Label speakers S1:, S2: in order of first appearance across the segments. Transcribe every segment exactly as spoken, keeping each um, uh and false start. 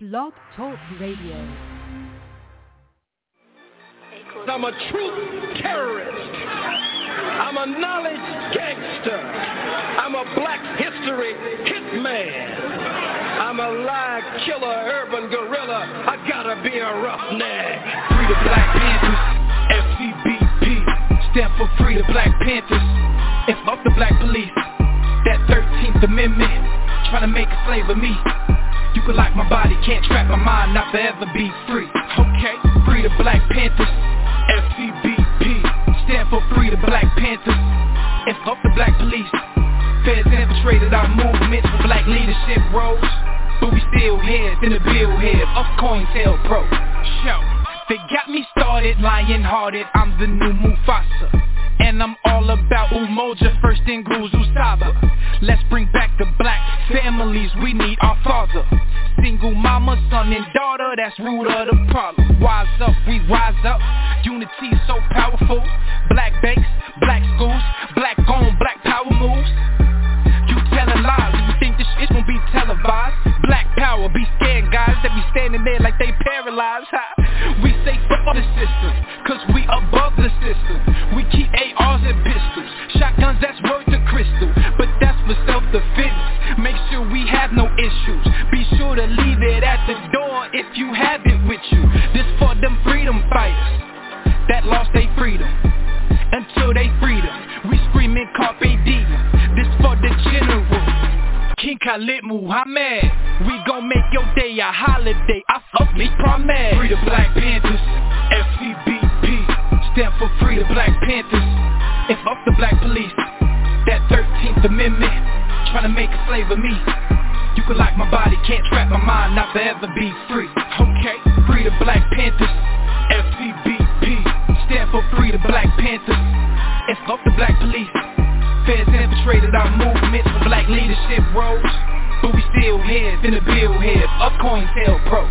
S1: Blog Talk Radio.
S2: I'm a truth terrorist. I'm a knowledge gangster. I'm a black history hitman. I'm a lie killer, urban gorilla. I gotta be a roughneck.
S3: Free the Black Panthers, F C B P, stand for Free the Black Panthers. And fuck the black police. That thirteenth Amendment, trying to make a slave of me. You can lock my body, can't trap my mind, not forever be free. Okay, free the Black Panthers, F C B P, stand for Free the Black Panthers. And fuck the black police. Feds infiltrated our movements for black leadership roles, but we still heads in the bill head of COINTELPRO. Show, they got me started, lion-hearted, I'm the new Mufasa. And I'm all about Umoja, first in Guzu Saba. Let's bring back the black families, we need our father. Single mama, son and daughter, that's root of the problem. Wise up, we rise up, unity so powerful. Black banks, black schools, black on, black power moves. You telling lies, you think this shit gon' be televised. Black power, be scared guys that be standing there like they paralyzed. We say fuck the system, cause we above the system. We keep A Rs and pistols, shotguns that's worth a crystal, but that's for self-defense. Make sure we have no issues, be sure to leave it at the door if you have it with you. This for them freedom fighters that lost their freedom, until they freedom, we screaming Carpe Diem. This for the general, King Khalid Muhammad. We gon' make your day a holiday, I fuck me promise. Free the Black Panthers, F C B P, stand for Free the Black Panthers. And fuck the black police. That thirteenth Amendment, tryna make a slave of me. You can lock my body, can't trap my mind, not forever be free. Okay, Free the Black Panthers, F C B P, stand for Free the Black Panthers. And fuck the black police. Feds infiltrated our movements for black leadership roles, but we still heads in the bill head of COINTELPRO.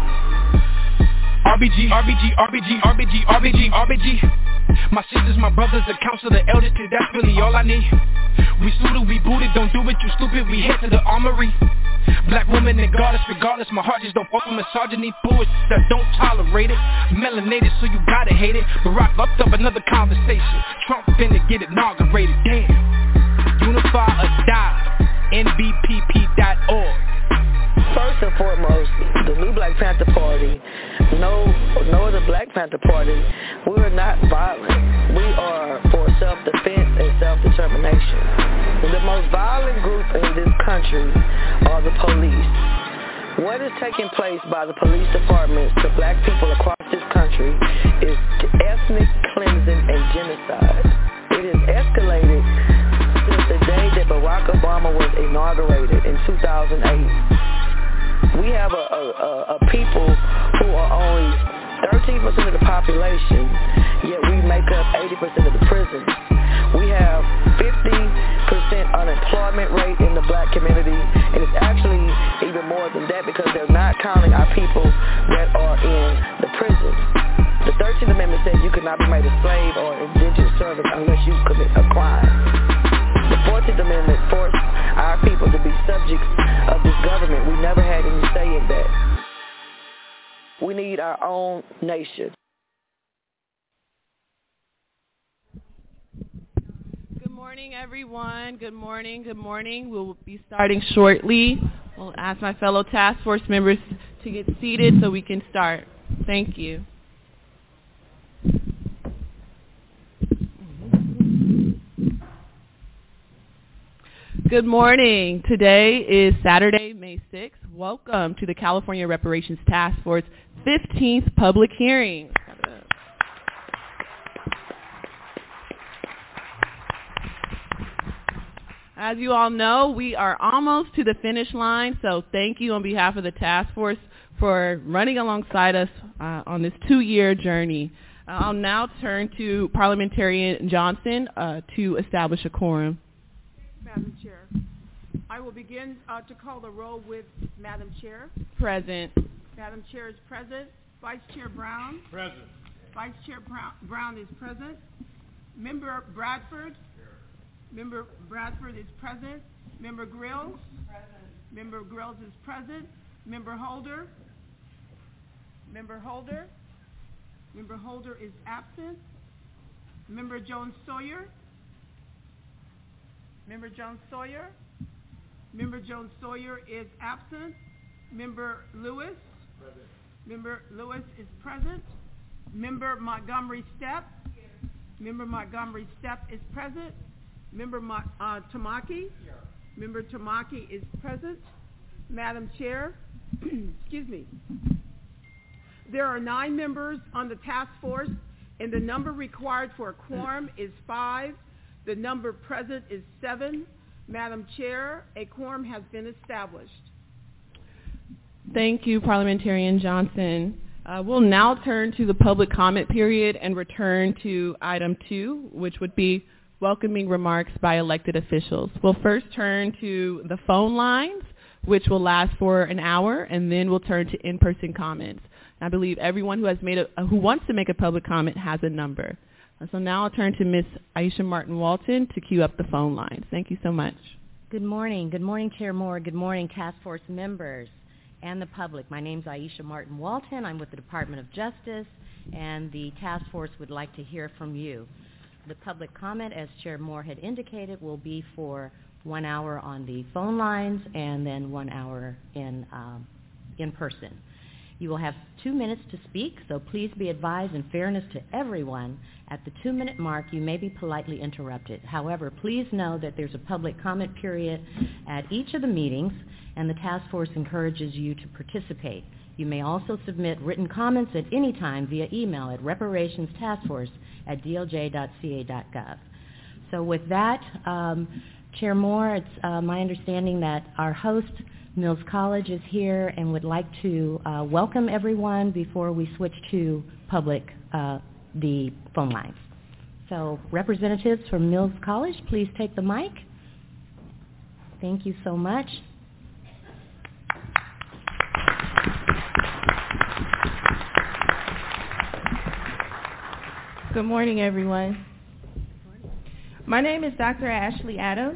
S3: R B G, R B G, R B G, R B G, R B G, R B G. My sisters, my brothers, the council, the elders, cause that's really all I need. We suited, we booted, don't do it, you stupid, we head to the armory. Black woman and goddess, regardless, my heart just don't fuck with misogyny, bullshit that don't tolerate it. Melanated, so you gotta hate it. Barack upped up another conversation. Trump finna get inaugurated, damn. Unify or die, N B P P dot org.
S4: First and foremost, the new Black Panther Party, no, no other Black Panther Party, we are not violent. We are for self-defense and self-determination. The most violent group in this country are the police. What is taking place by the police departments to black people across this country is ethnic cleansing and genocide. It has escalated since the day that Barack Obama was inaugurated in two thousand eight. We have a, a, a people who are only thirteen percent of the population, yet we make up eighty percent of the prisons. We have fifty percent unemployment rate in the black community, and it's actually even more than that because they're not counting our people that are in the prisons. The thirteenth Amendment says you cannot be made a slave or indentured servant unless you commit a crime. The fourteenth Amendment forced our people to be subjects of this government. We never had any say in that. We need our own nation.
S5: Good morning, everyone. Good morning. Good morning. We'll be starting shortly. We'll ask my fellow task force members to get seated so we can start. Thank you. Good morning. Today is Saturday, May sixth. Welcome to the California Reparations Task Force fifteenth public hearing. As you all know, we are almost to the finish line, so thank you on behalf of the task force for running alongside us uh, on this two-year journey. I'll now turn to Parliamentarian Johnson uh, to establish a quorum.
S6: Madam Chair, I will begin uh, to call the roll with Madam Chair.
S5: Present.
S6: Madam Chair is present. Vice Chair Brown.
S7: Present.
S6: Vice Chair Brown is present. Member Bradford. Here. Member Bradford is present. Member Grills. Present. Member Grills is present. Member Holder? Member Holder? Member Holder is absent. Member Jones Sawyer? Member Jones Sawyer? Member Jones Sawyer is absent. Member Lewis? Present. Member Lewis is present. Member Montgomery Stepp? Here. Member Montgomery Stepp is present. Member Mo- uh, Tamaki? Here. Member Tamaki is present. Madam Chair, excuse me. There are nine members on the task force, and the number required for a quorum is five. The number present is seven. Madam Chair, a quorum has been established.
S5: Thank you, Parliamentarian Johnson. Uh, we'll now turn to the public comment period and return to item two, which would be welcoming remarks by elected officials. We'll first turn to the phone lines, which will last for an hour, and then we'll turn to in-person comments. I believe everyone who has made a, who wants to make a public comment has a number. So now I'll turn to Miz Aisha Martin Walton to queue up the phone lines. Thank you so much.
S1: Good morning. Good morning, Chair Moore. Good morning, task force members and the public. My name is Aisha Martin Walton. I'm with the Department of Justice, and the task force would like to hear from you. The public comment, as Chair Moore had indicated, will be for one hour on the phone lines and then one hour in um, in person. You will have two minutes to speak, so please be advised in fairness to everyone, at the two-minute mark you may be politely interrupted. However, please know that there's a public comment period at each of the meetings, and the task force encourages you to participate. You may also submit written comments at any time via email at reparationstaskforce at d l j dot c a dot gov. So with that, um, Chair Moore, it's uh, my understanding that our host, Mills College, is here and would like to uh, welcome everyone before we switch to public, uh, the phone lines. So representatives from Mills College, please take the mic. Thank you so much.
S7: Good morning, everyone. My name is Doctor Ashley Adams,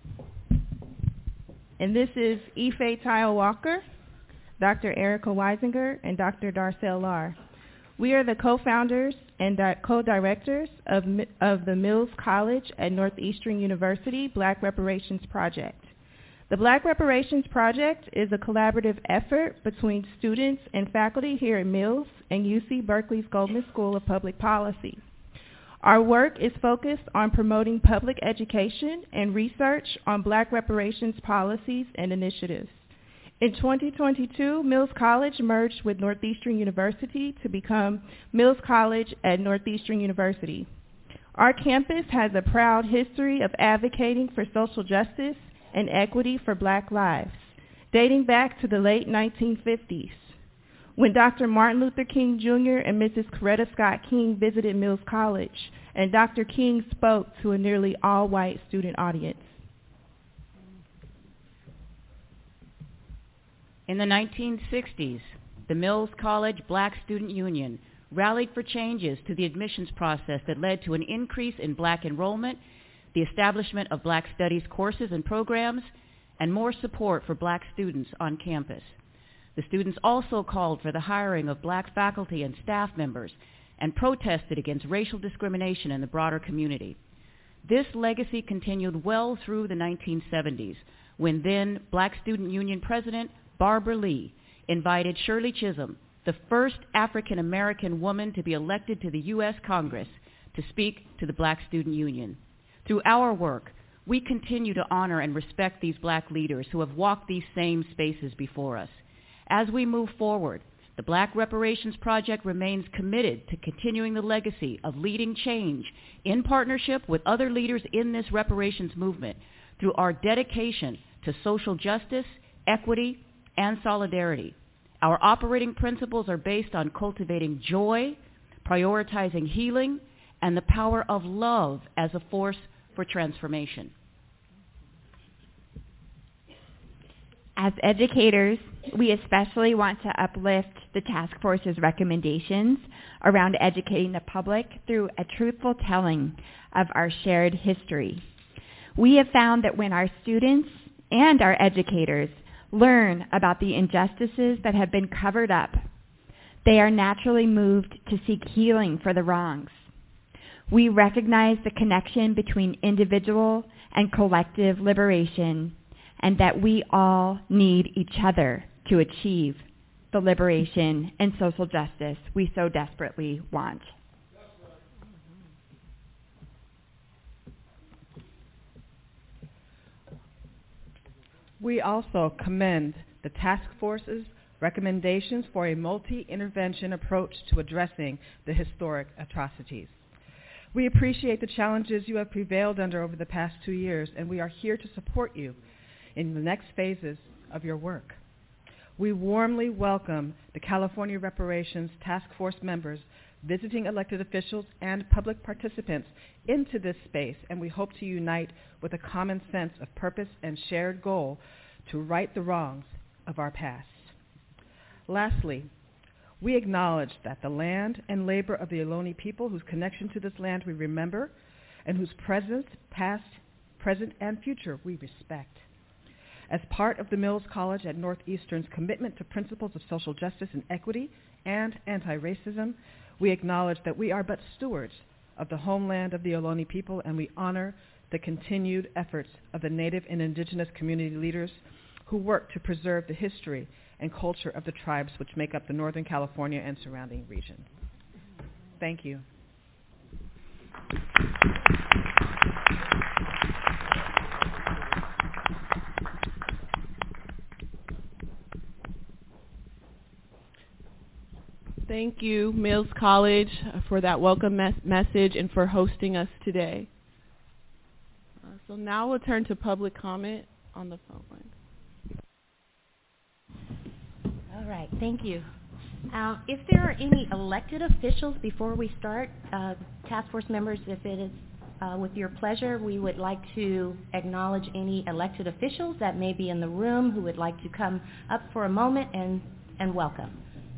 S7: and this is Ife Tile Walker, Doctor Erica Weisinger, and Doctor Darcel Lar. We are the co-founders and di- co-directors of, of the Mills College at Northeastern University Black Reparations Project. The Black Reparations Project is a collaborative effort between students and faculty here at Mills and U C Berkeley's Goldman School of Public Policy. Our work is focused on promoting public education and research on Black reparations policies and initiatives. In twenty twenty-two, Mills College merged with Northeastern University to become Mills College at Northeastern University. Our campus has a proud history of advocating for social justice and equity for Black lives, dating back to the late nineteen fifties. When Doctor Martin Luther King Junior and Missus Coretta Scott King visited Mills College, and Doctor King spoke to a nearly all-white student audience.
S8: In the nineteen sixties, the Mills College Black Student Union rallied for changes to the admissions process that led to an increase in Black enrollment, the establishment of Black Studies courses and programs, and more support for Black students on campus. The students also called for the hiring of Black faculty and staff members and protested against racial discrimination in the broader community. This legacy continued well through the nineteen seventies, when then Black Student Union President Barbara Lee invited Shirley Chisholm, the first African-American woman to be elected to the U S Congress, to speak to the Black Student Union. Through our work, we continue to honor and respect these Black leaders who have walked these same spaces before us. As we move forward, the Black Reparations Project remains committed to continuing the legacy of leading change in partnership with other leaders in this reparations movement through our dedication to social justice, equity, and solidarity. Our operating principles are based on cultivating joy, prioritizing healing, and the power of love as a force for transformation.
S9: As educators, we especially want to uplift the task force's recommendations around educating the public through a truthful telling of our shared history. We have found that when our students and our educators learn about the injustices that have been covered up, they are naturally moved to seek healing for the wrongs. We recognize the connection between individual and collective liberation, and that we all need each other to achieve the liberation and social justice we so desperately want.
S10: We also commend the task force's recommendations for a multi-intervention approach to addressing the historic atrocities. We appreciate the challenges you have prevailed under over the past two years, and we are here to support you in the next phases of your work. We warmly welcome the California Reparations Task Force members, visiting elected officials, and public participants into this space, and we hope to unite with a common sense of purpose and shared goal to right the wrongs of our past. Lastly, we acknowledge that the land and labor of the Ohlone people, whose connection to this land we remember, and whose present, past, present, and future we respect. As part of the Mills College at Northeastern's commitment to principles of social justice and equity and anti-racism, we acknowledge that we are but stewards of the homeland of the Ohlone people, and we honor the continued efforts of the Native and Indigenous community leaders who work to preserve the history and culture of the tribes which make up the Northern California and surrounding region. Thank you.
S5: Thank you, Mills College, for that welcome mes- message and for hosting us today. Uh, so now we'll turn to public comment on the phone line.
S1: All right, thank you. Uh, if there are any elected officials before we start, uh, task force members, if it is uh, with your pleasure, we would like to acknowledge any elected officials that may be in the room who would like to come up for a moment and, and welcome.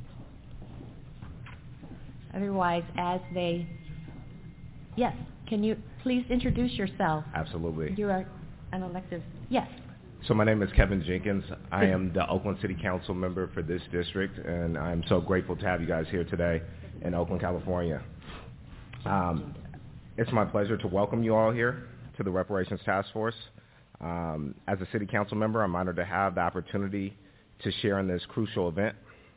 S1: Otherwise, as they, yes, can you please introduce yourself?
S11: Absolutely.
S1: You are an elected, yes.
S11: So my name is Kevin Jenkins. I am the Oakland City Council member for this district, and I'm so grateful to have you guys here today in Oakland, California. Um, it's my pleasure to welcome you all here to the Reparations Task Force. Um, as a City Council member, I'm honored to have the opportunity to share in this crucial event.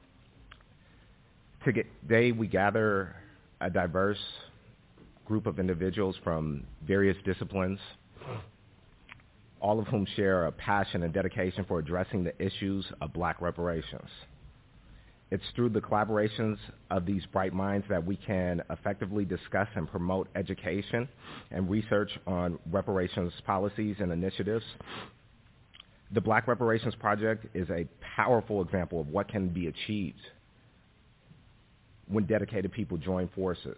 S11: Today, we gather a diverse group of individuals from various disciplines, all of whom share a passion and dedication for addressing the issues of black reparations. It's through the collaborations of these bright minds that we can effectively discuss and promote education and research on reparations policies and initiatives. The Black Reparations Project is a powerful example of what can be achieved when dedicated people join forces.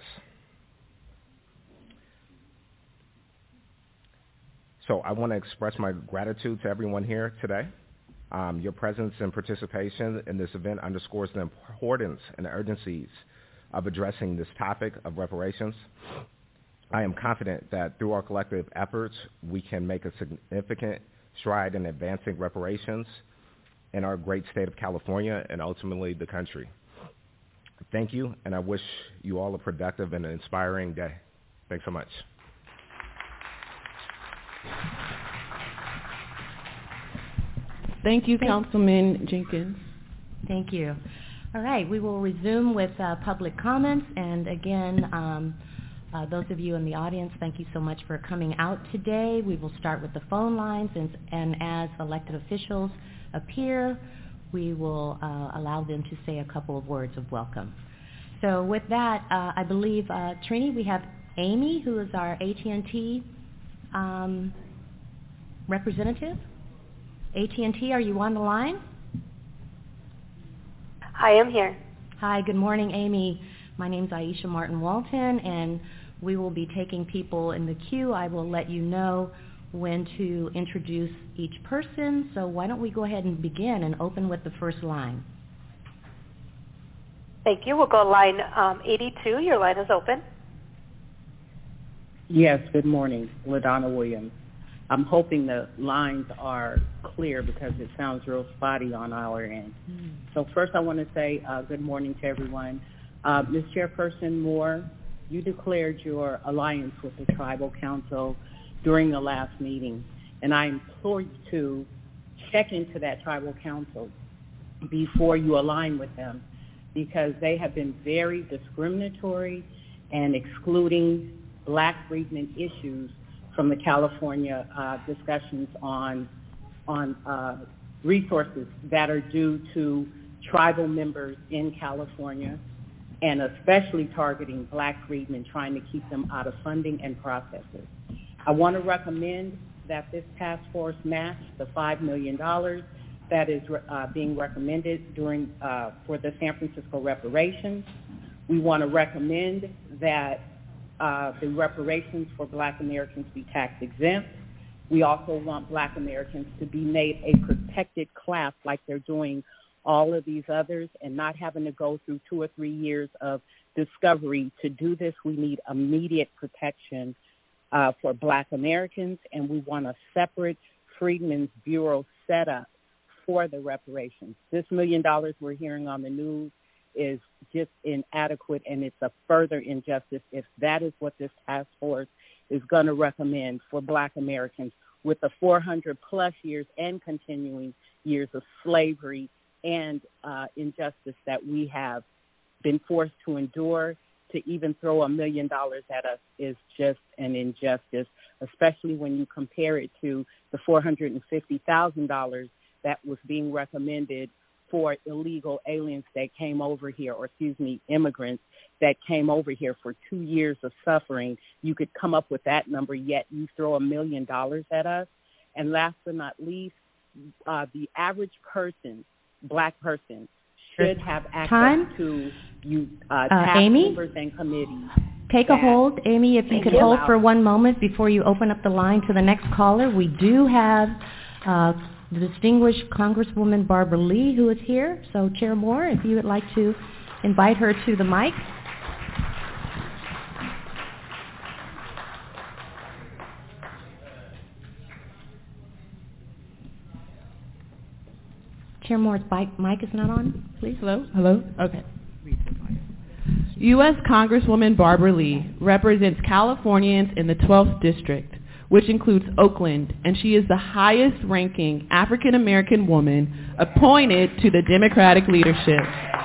S11: So I want to express my gratitude to everyone here today. Um, your presence and participation in this event underscores the importance and the urgencies of addressing this topic of reparations. I am confident that through our collective efforts, we can make a significant stride in advancing reparations in our great state of California and ultimately the country. Thank you, and I wish you all a productive and inspiring day. Thanks so much.
S5: Thank you, Councilman Jenkins.
S1: Thank you. All right, we will resume with uh, public comments, and again, um, uh, those of you in the audience, thank you so much for coming out today. We will start with the phone lines, and, and as elected officials appear, we will uh, allow them to say a couple of words of welcome. So with that, uh, I believe, uh, Trini, we have Amy, who is our A T and T um, representative. A T and T, are you on the line?
S12: I am here.
S1: Hi, good morning, Amy. My name is Aisha Martin Walton, and we will be taking people in the queue. I will let you know when to introduce each person. So why don't we go ahead and begin and open with the first line.
S12: Thank you. We'll go line um, eighty-two. Your line is open.
S13: Yes, good morning. LaDonna Williams. I'm hoping the lines are clear because it sounds real spotty on our end. Mm. So first I want to say uh, good morning to everyone. Uh, Miz Chairperson Moore, you declared your alliance with the Tribal Council during the last meeting, and I implore you to check into that Tribal Council before you align with them, because they have been very discriminatory and excluding black freedmen issues from the California uh, discussions on on uh, resources that are due to tribal members in California, and especially targeting black freedmen, trying to keep them out of funding and processes. I want to recommend that this task force match the five million dollars that is uh, being recommended during uh, for the San Francisco reparations. We want to recommend that uh, the reparations for black Americans be tax exempt. We also want black Americans to be made a protected class like they're doing all of these others, and not having to go through two or three years of discovery. To do this, we need immediate protection uh, for black Americans, and we want a separate Freedmen's Bureau set up for the reparations. This million dollars we're hearing on the news is just inadequate, and it's a further injustice if that is what this task force is going to recommend for black Americans with the four hundred plus years and continuing years of slavery and uh, injustice that we have been forced to endure. To even throw a million dollars at us is just an injustice, especially when you compare it to the four hundred fifty thousand dollars that was being recommended for illegal aliens that came over here, or excuse me, immigrants that came over here for two years of suffering. You could come up with that number, yet you throw a million dollars at us. And last but not least, uh, the average person, black person, should have access
S1: Time.
S13: to you, uh,
S1: Uh,
S13: task
S1: Amy?
S13: members and committees.
S1: Take a hold. Amy, if you could hold for one moment before you open up the line to the next caller. We do have uh, the distinguished Congresswoman Barbara Lee, who is here. So, Chair Moore, if you would like to invite her to the mic. Chair Moore's mic is not on, please.
S5: Hello? Hello? Okay. U S Congresswoman Barbara Lee represents Californians in the twelfth District, which includes Oakland, and she is the highest-ranking African-American woman appointed to the Democratic leadership.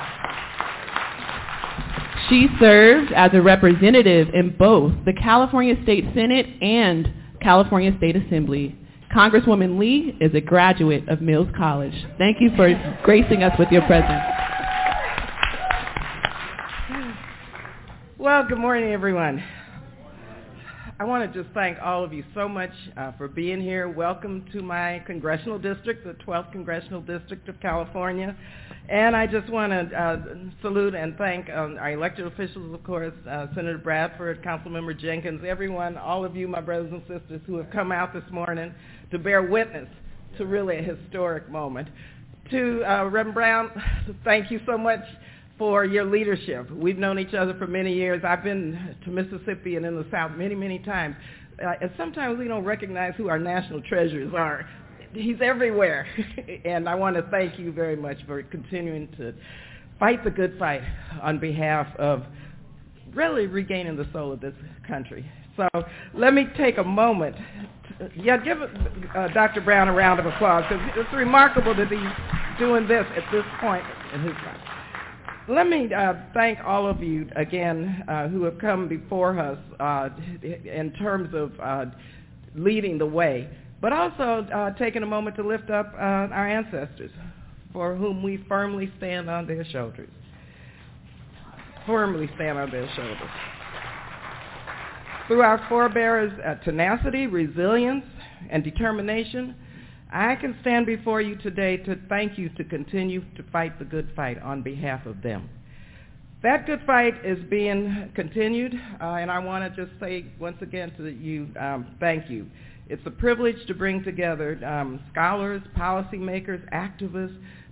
S5: She served as a representative in both the California State Senate and California State Assembly. Congresswoman Lee is a graduate of Mills College. Thank you for gracing us with your presence.
S14: Well, good morning, everyone. I want to just thank all of you so much uh, for being here. Welcome to my congressional district, the twelfth Congressional District of California. And I just want to uh, salute and thank um, our elected officials, of course, uh, Senator Bradford, Councilmember Jenkins, everyone, all of you, my brothers and sisters who have come out this morning to bear witness to really a historic moment. To uh, Reverend Brown, thank you so much for your leadership. We've known each other for many years. I've been to Mississippi and in the South many, many times. Uh, and sometimes we don't recognize who our national treasures are. He's everywhere. And I want to thank you very much for continuing to fight the good fight on behalf of really regaining the soul of this country. So let me take a moment. To, yeah, give uh, Doctor Brown a round of applause, because it's remarkable that he's doing this at this point in his life. Let me uh, thank all of you again uh, who have come before us uh, in terms of uh, leading the way, but also uh, taking a moment to lift up uh, our ancestors, for whom we firmly stand on their shoulders. Firmly stand on their shoulders. Through our forebears' uh, tenacity, resilience, and determination, I can stand before you today to thank you to continue to fight the good fight on behalf of them. That good fight is being continued, uh, and I want to just say once again to you, um, thank you. It's a privilege to bring together um, scholars, policymakers, activists,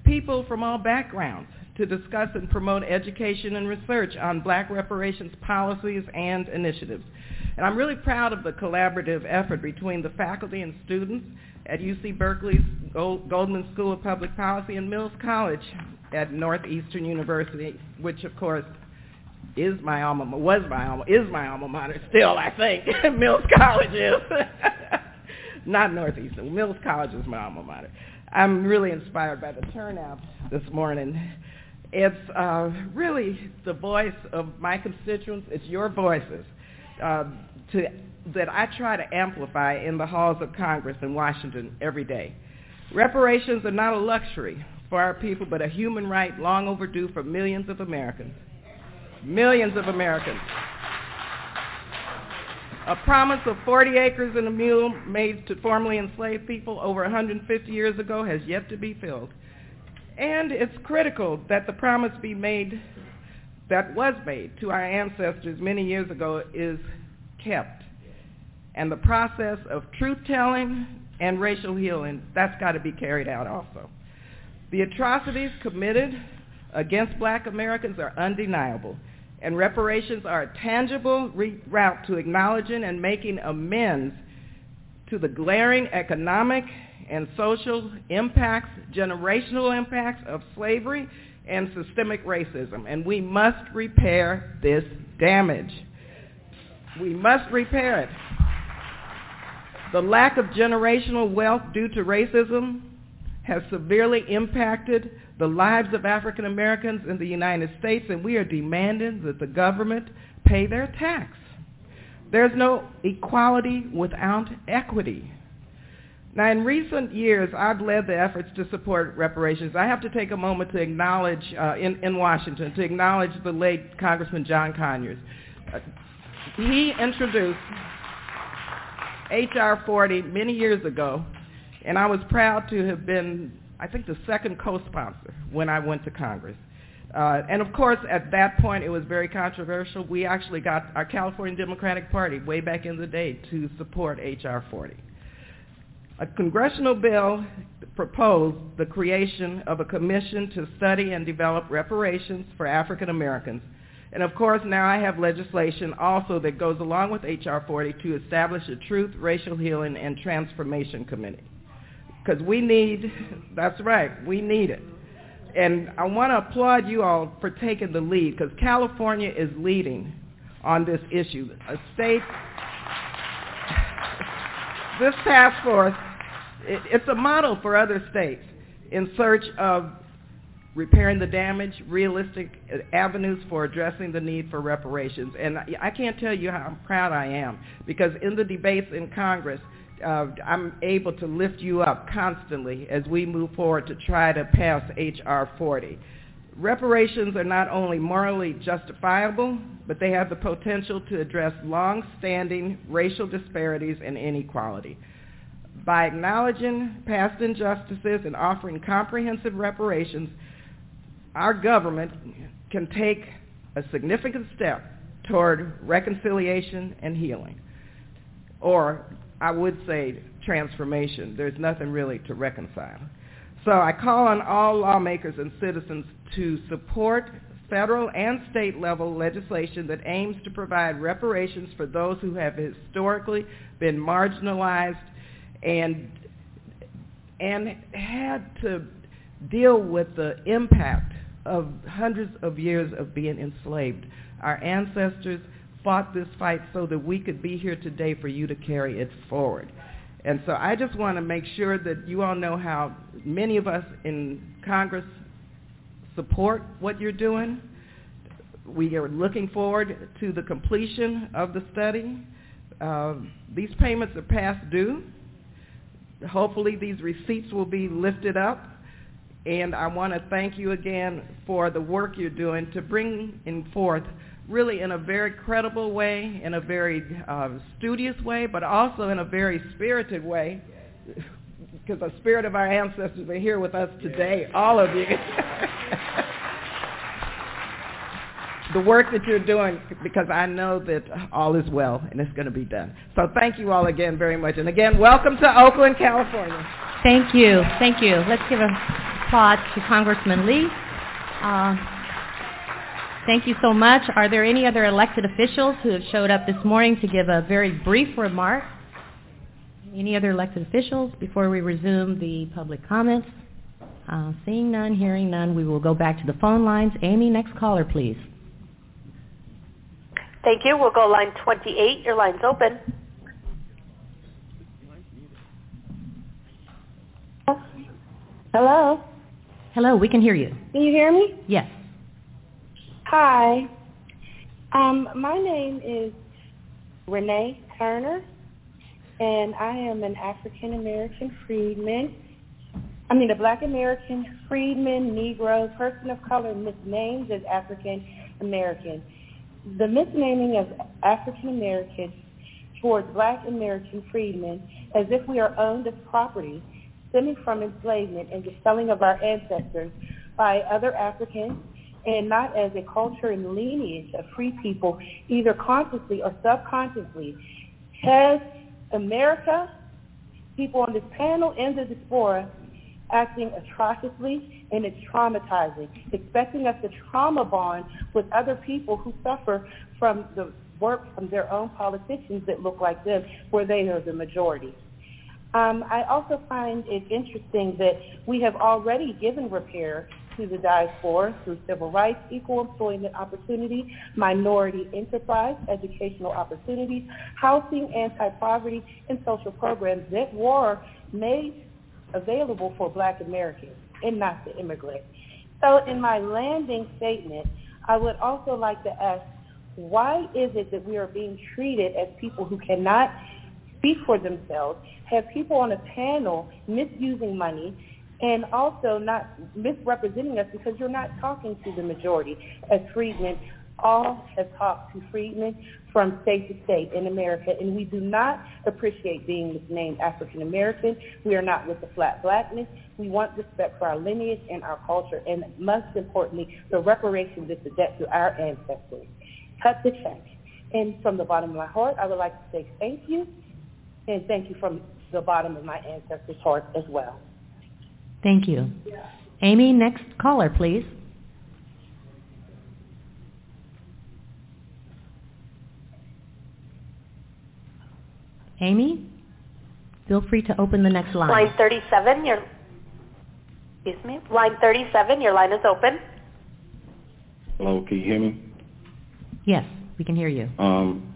S14: people from all backgrounds to discuss and promote education and research on black reparations policies and initiatives. And I'm really proud of the collaborative effort between the faculty and students at U C Berkeley's Goldman School of Public Policy and Mills College at Northeastern University, which of course is my alma, was my alma, is my alma mater still, I think. Mills College is. Not Northeastern. Mills College is my alma mater. I'm really inspired by the turnout this morning. It's uh, really the voice of my constituents. It's your voices uh, to, that I try to amplify in the halls of Congress in Washington every day. Reparations are not a luxury for our people, but a human right long overdue for millions of Americans. Millions of Americans. A promise of forty acres and a mule made to formerly enslaved people over one hundred fifty years ago has yet to be filled. And it's critical that the promise be made, that was made to our ancestors many years ago, is kept. And the process of truth-telling and racial healing, that's got to be carried out also. The atrocities committed against black Americans are undeniable, and reparations are a tangible re- route to acknowledging and making amends to the glaring economic and social impacts, generational impacts of slavery and systemic racism. And we must repair this damage. We must repair it. The lack of generational wealth due to racism has severely impacted the lives of African Americans in the United States, and we are demanding that the government pay their tax. There's no equality without equity. Now, in recent years, I've led the efforts to support reparations. I have to take a moment to acknowledge, uh, in, in Washington, to acknowledge the late Congressman John Conyers. Uh, he introduced H R forty many years ago, and I was proud to have been, I think, the second co-sponsor when I went to Congress. Uh, and of course, at that point, it was very controversial. We actually got our California Democratic Party way back in the day to support H R forty. A congressional bill proposed the creation of a commission to study and develop reparations for African Americans. And of course, now I have legislation also that goes along with H R forty to establish a Truth, Racial Healing, and Transformation Committee. Because we need, that's right, we need it. And I want to applaud you all for taking the lead, because California is leading on this issue. A state, this task force, it, it's a model for other states in search of repairing the damage, realistic avenues for addressing the need for reparations. And I, I can't tell you how proud I am, because in the debates in Congress, Uh, I'm able to lift you up constantly as we move forward to try to pass H R forty. Reparations are not only morally justifiable, but they have the potential to address long-standing racial disparities and inequality. By acknowledging past injustices and offering comprehensive reparations, our government can take a significant step toward reconciliation and healing, or I would say transformation. There's nothing really to reconcile. So I call on all lawmakers and citizens to support federal and state level legislation that aims to provide reparations for those who have historically been marginalized and and had to deal with the impact of hundreds of years of being enslaved. Our ancestors fought this fight so that we could be here today for you to carry it forward. And so I just want to make sure that you all know how many of us in Congress support what you're doing. We are looking forward to the completion of the study. Uh, these payments are past due. Hopefully these receipts will be lifted up. And I want to thank you again for the work you're doing to bring in forth really in a very credible way, in a very uh, studious way, but also in a very spirited way, because the spirit of our ancestors are here with us today, all of you. The work that you're doing, because I know that all is well and it's going to be done. So thank you all again very much. And again, welcome to Oakland, California.
S1: Thank you. Thank you. Let's give a applause to Congressman Lee. Uh, thank you so much. Are there any other elected officials who have showed up this morning to give a very brief remark? Any other elected officials before we resume the public comments? Uh, seeing none, hearing none, we will go back to the phone lines. Amy, next caller, please.
S12: Thank you. We'll go line twenty-eight. Your line's open.
S15: Hello?
S1: Hello, we can hear you.
S15: Can you hear me?
S1: Yes.
S15: Hi. Um, my name is Renee Turner, and I am an African American freedman. I mean, a Black American freedman, Negro, person of color misnamed as African American. The misnaming of African Americans towards Black American freedmen as if we are owned as property stemming from enslavement and the selling of our ancestors by other Africans, and not as a culture and lineage of free people, either consciously or subconsciously, has America, people on this panel, and the diaspora acting atrociously, and it's traumatizing, expecting us to trauma bond with other people who suffer from the work from their own politicians that look like them, where they are the majority. Um, I also find it interesting that we have already given repair to the diaspora through civil rights, equal employment opportunity, minority enterprise, educational opportunities, housing, anti-poverty, and social programs that were made available for Black Americans and not the immigrants. So in my landing statement, I would also like to ask, why is it that we are being treated as people who cannot speak for themselves, have people on a panel misusing money, and also not misrepresenting us because you're not talking to the majority? As freedmen, all have talked to freedmen from state to state in America, and we do not appreciate being misnamed African American. We are not with the flat blackness. We want respect for our lineage and our culture, and most importantly, the reparations is the debt to our ancestors. Cut the check. And from the bottom of my heart, I would like to say thank you, and thank you from the bottom of my ancestors' heart as well.
S1: Thank you. Amy, next caller, please. Amy, feel free to open the next line.
S12: Line thirty-seven, your, excuse me, line thirty-seven, your line is open.
S16: Hello, can you hear me?
S1: Yes, we can hear you.
S16: Um,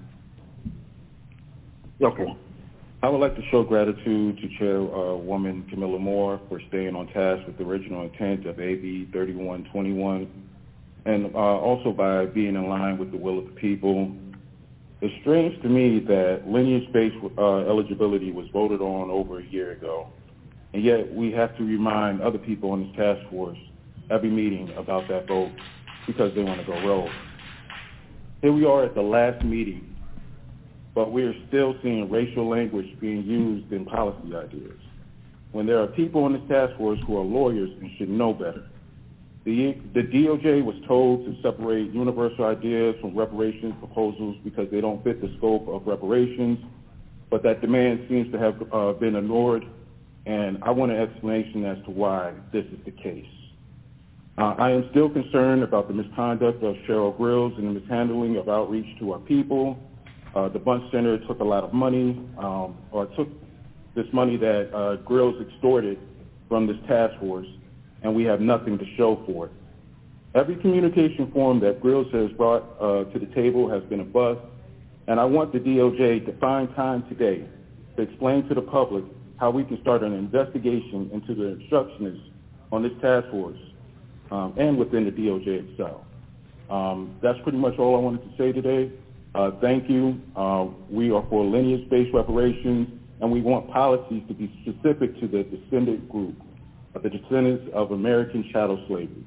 S16: okay. I would like to show gratitude to Chairwoman Jamila Moore for staying on task with the original intent of A B thirty-one twenty-one, and uh, also by being in line with the will of the people. It's strange to me that lineage-based uh, eligibility was voted on over a year ago, and yet we have to remind other people on this task force every meeting about that vote because they want to go rogue. Here we are at the last meeting, but we are still seeing racial language being used in policy ideas, when there are people on this task force who are lawyers and should know better. The, the D O J was told to separate universal ideas from reparations proposals because they don't fit the scope of reparations, but that demand seems to have uh, been ignored, and I want an explanation as to why this is the case. Uh, I am still concerned about the misconduct of Cheryl Grills and the mishandling of outreach to our people. Uh, the Bunch Center took a lot of money, um, or took this money that uh, Grills extorted from this task force, and we have nothing to show for it. Every communication forum that Grills has brought uh, to the table has been a bust, and I want the D O J to find time today to explain to the public how we can start an investigation into the obstructionists on this task force um, and within the D O J itself. Um, that's pretty much all I wanted to say today. Uh, thank you. Uh, we are for lineage-based reparations, and we want policies to be specific to the descendant group, uh, the descendants of American chattel slavery.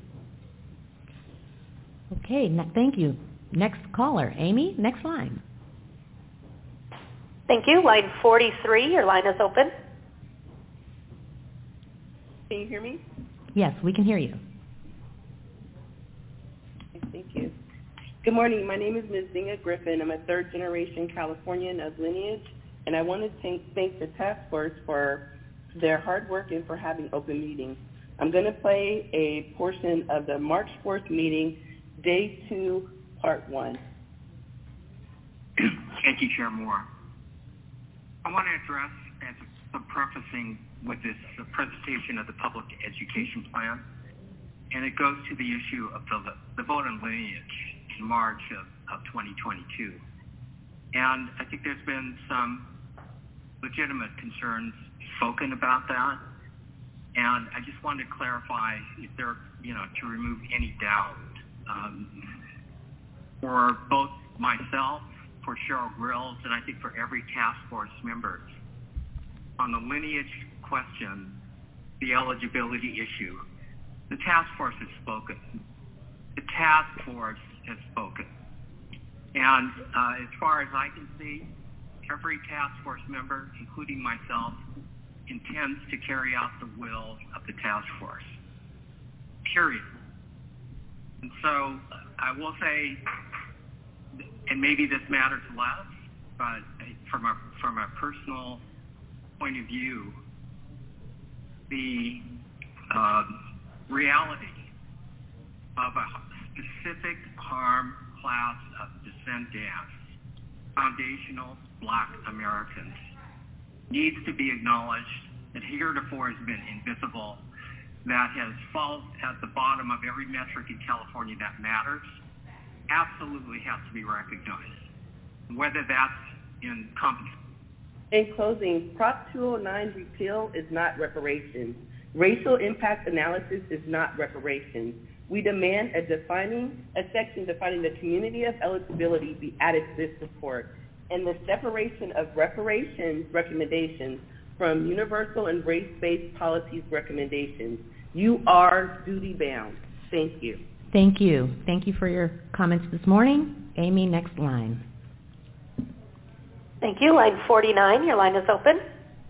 S1: Okay, n- thank you. Next caller, Amy, next line.
S12: Thank you. Line forty-three, your line is open.
S17: Can you hear me?
S1: Yes, we can hear you.
S17: Thank you. Good morning. My name is Miz Zinga Griffin. I'm a third-generation Californian of lineage, and I want to thank, thank the task force for their hard work and for having open meetings. I'm going to play a portion of the March fourth meeting, day two, part one.
S18: Thank you, Chair Moore. I want to address, as a prefacing with this uh, presentation of the public education plan, and it goes to the issue of the, the vote on lineage in March of, of twenty twenty-two. And I think there's been some legitimate concerns spoken about that. And I just wanted to clarify if there, you know, to remove any doubt um, for both myself, for Cheryl Grills, and I think for every task force member on the lineage question, the eligibility issue. The task force has spoken. The task force has spoken. And uh, as far as I can see, every task force member, including myself, intends to carry out the will of the task force, period. And so I will say, and maybe this matters less, but from a, from a personal point of view, the uh, reality of a specific harm class of descendants, foundational Black Americans, needs to be acknowledged, that heretofore has been invisible, that has fallen at the bottom of every metric in California that matters, absolutely has to be recognized, whether that's in compensation.
S17: In closing, Prop two oh nine repeal is not reparations. Racial impact analysis is not reparations. We demand a defining, a section defining the community of eligibility be added to this report, and the separation of reparations recommendations from universal and race-based policies recommendations. You are duty-bound. Thank you.
S1: Thank you. Thank you for your comments this morning. Amy, next line.
S12: Thank you. Line forty-nine, your line is open.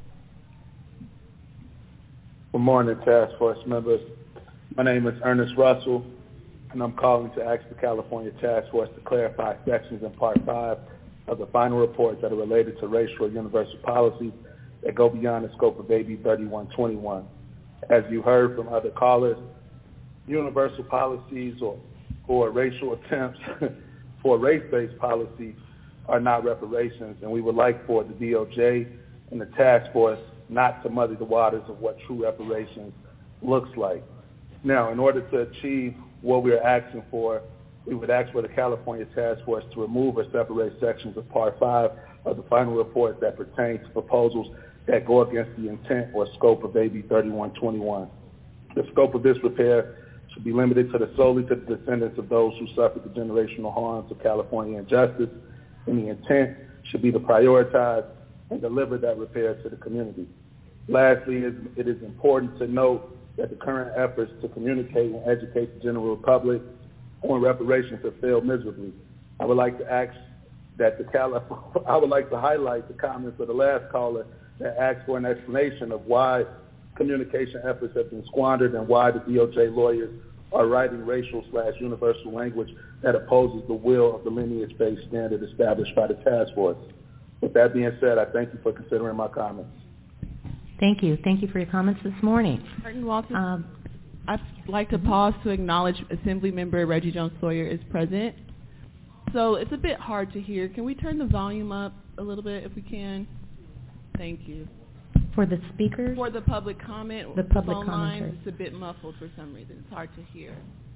S19: Good morning, task force members. My name is Ernest Russell, and I'm calling to ask the California Task Force to clarify sections in Part five of the final report that are related to racial universal policies that go beyond the scope of A B thirty-one twenty-one. As you heard from other callers, universal policies or, or racial attempts for race-based policies are not reparations, and we would like for the D O J and the task force not to muddy the waters of what true reparations looks like. Now, in order to achieve what we are asking for, we would ask for the California Task Force to remove or separate sections of Part five of the final report that pertain to proposals that go against the intent or scope of A B thirty-one twenty-one. The scope of this repair should be limited to the solely to the descendants of those who suffered the generational harms of California injustice, and the intent should be to prioritize and deliver that repair to the community. Lastly, it is important to note that the current efforts to communicate and educate the general public on reparations have failed miserably. I would like to ask that the Cali- I would like to highlight the comments of the last caller that asked for an explanation of why communication efforts have been squandered and why the D O J lawyers are writing racial slash universal language that opposes the will of the lineage-based standard established by the task force. With that being said, I thank you for considering my comments.
S1: Thank you. Thank you for your comments this morning.
S5: Martin Walton,
S1: Um,
S5: I'd like to pause to acknowledge Assembly Member Reggie Jones Sawyer is present. So it's a bit hard to hear. Can we turn the volume up a little bit if we can? Thank you.
S1: For the speakers?
S5: For the public comment,
S1: The public
S5: phone line,
S1: commenters.
S5: it's a bit muffled for some reason. It's hard to hear.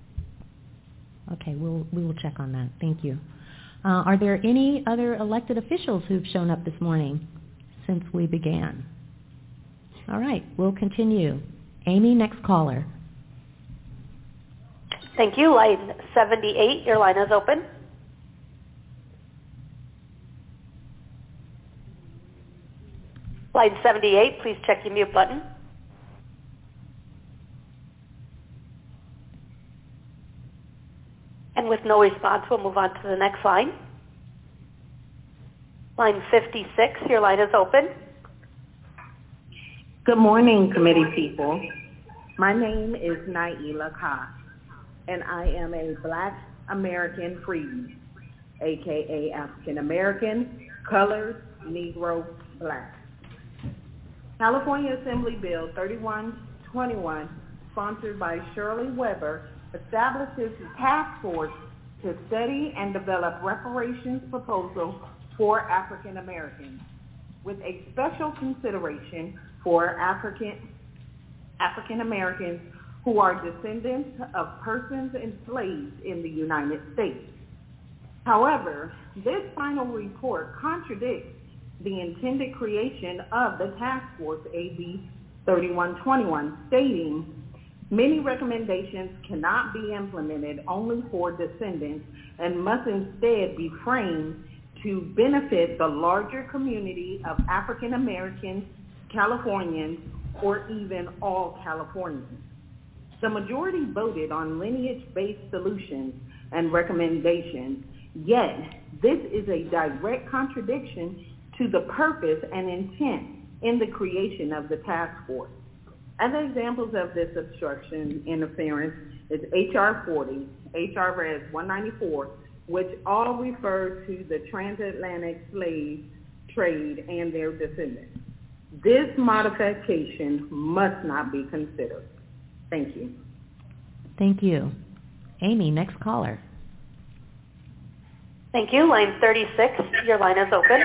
S1: Okay, we'll, we will check on that. Thank you. Uh, are there any other elected officials who've shown up this morning since we began? All right, we'll continue. Amy, next caller.
S12: Thank you. Line seventy-eight, your line is open. Line seventy-eight, please check your mute button. And with no response, we'll move on to the next line. Line fifty-six, your line is open.
S20: Good morning, committee people. My name is Naila Khan, and I am a Black American freedman, a k a. African American, colored, Negro, Black. California Assembly Bill thirty-one twenty-one sponsored by Shirley Weber, establishes a task force to study and develop reparations proposal for African Americans, with a special consideration for African African Americans who are descendants of persons enslaved in the United States. However, this final report contradicts the intended creation of the task force A B thirty-one twenty-one, stating many recommendations cannot be implemented only for descendants and must instead be framed to benefit the larger community of African Americans, Californians, or even all Californians. The majority voted on lineage-based solutions and recommendations, yet this is a direct contradiction to the purpose and intent in the creation of the task force. Other examples of this obstruction interference is H R forty, H R Res one ninety-four, which all refer to the transatlantic slave trade and their descendants. This modification must not be considered. Thank you.
S1: Thank you. Amy, next caller.
S12: Thank you. Line thirty-six, your line is open.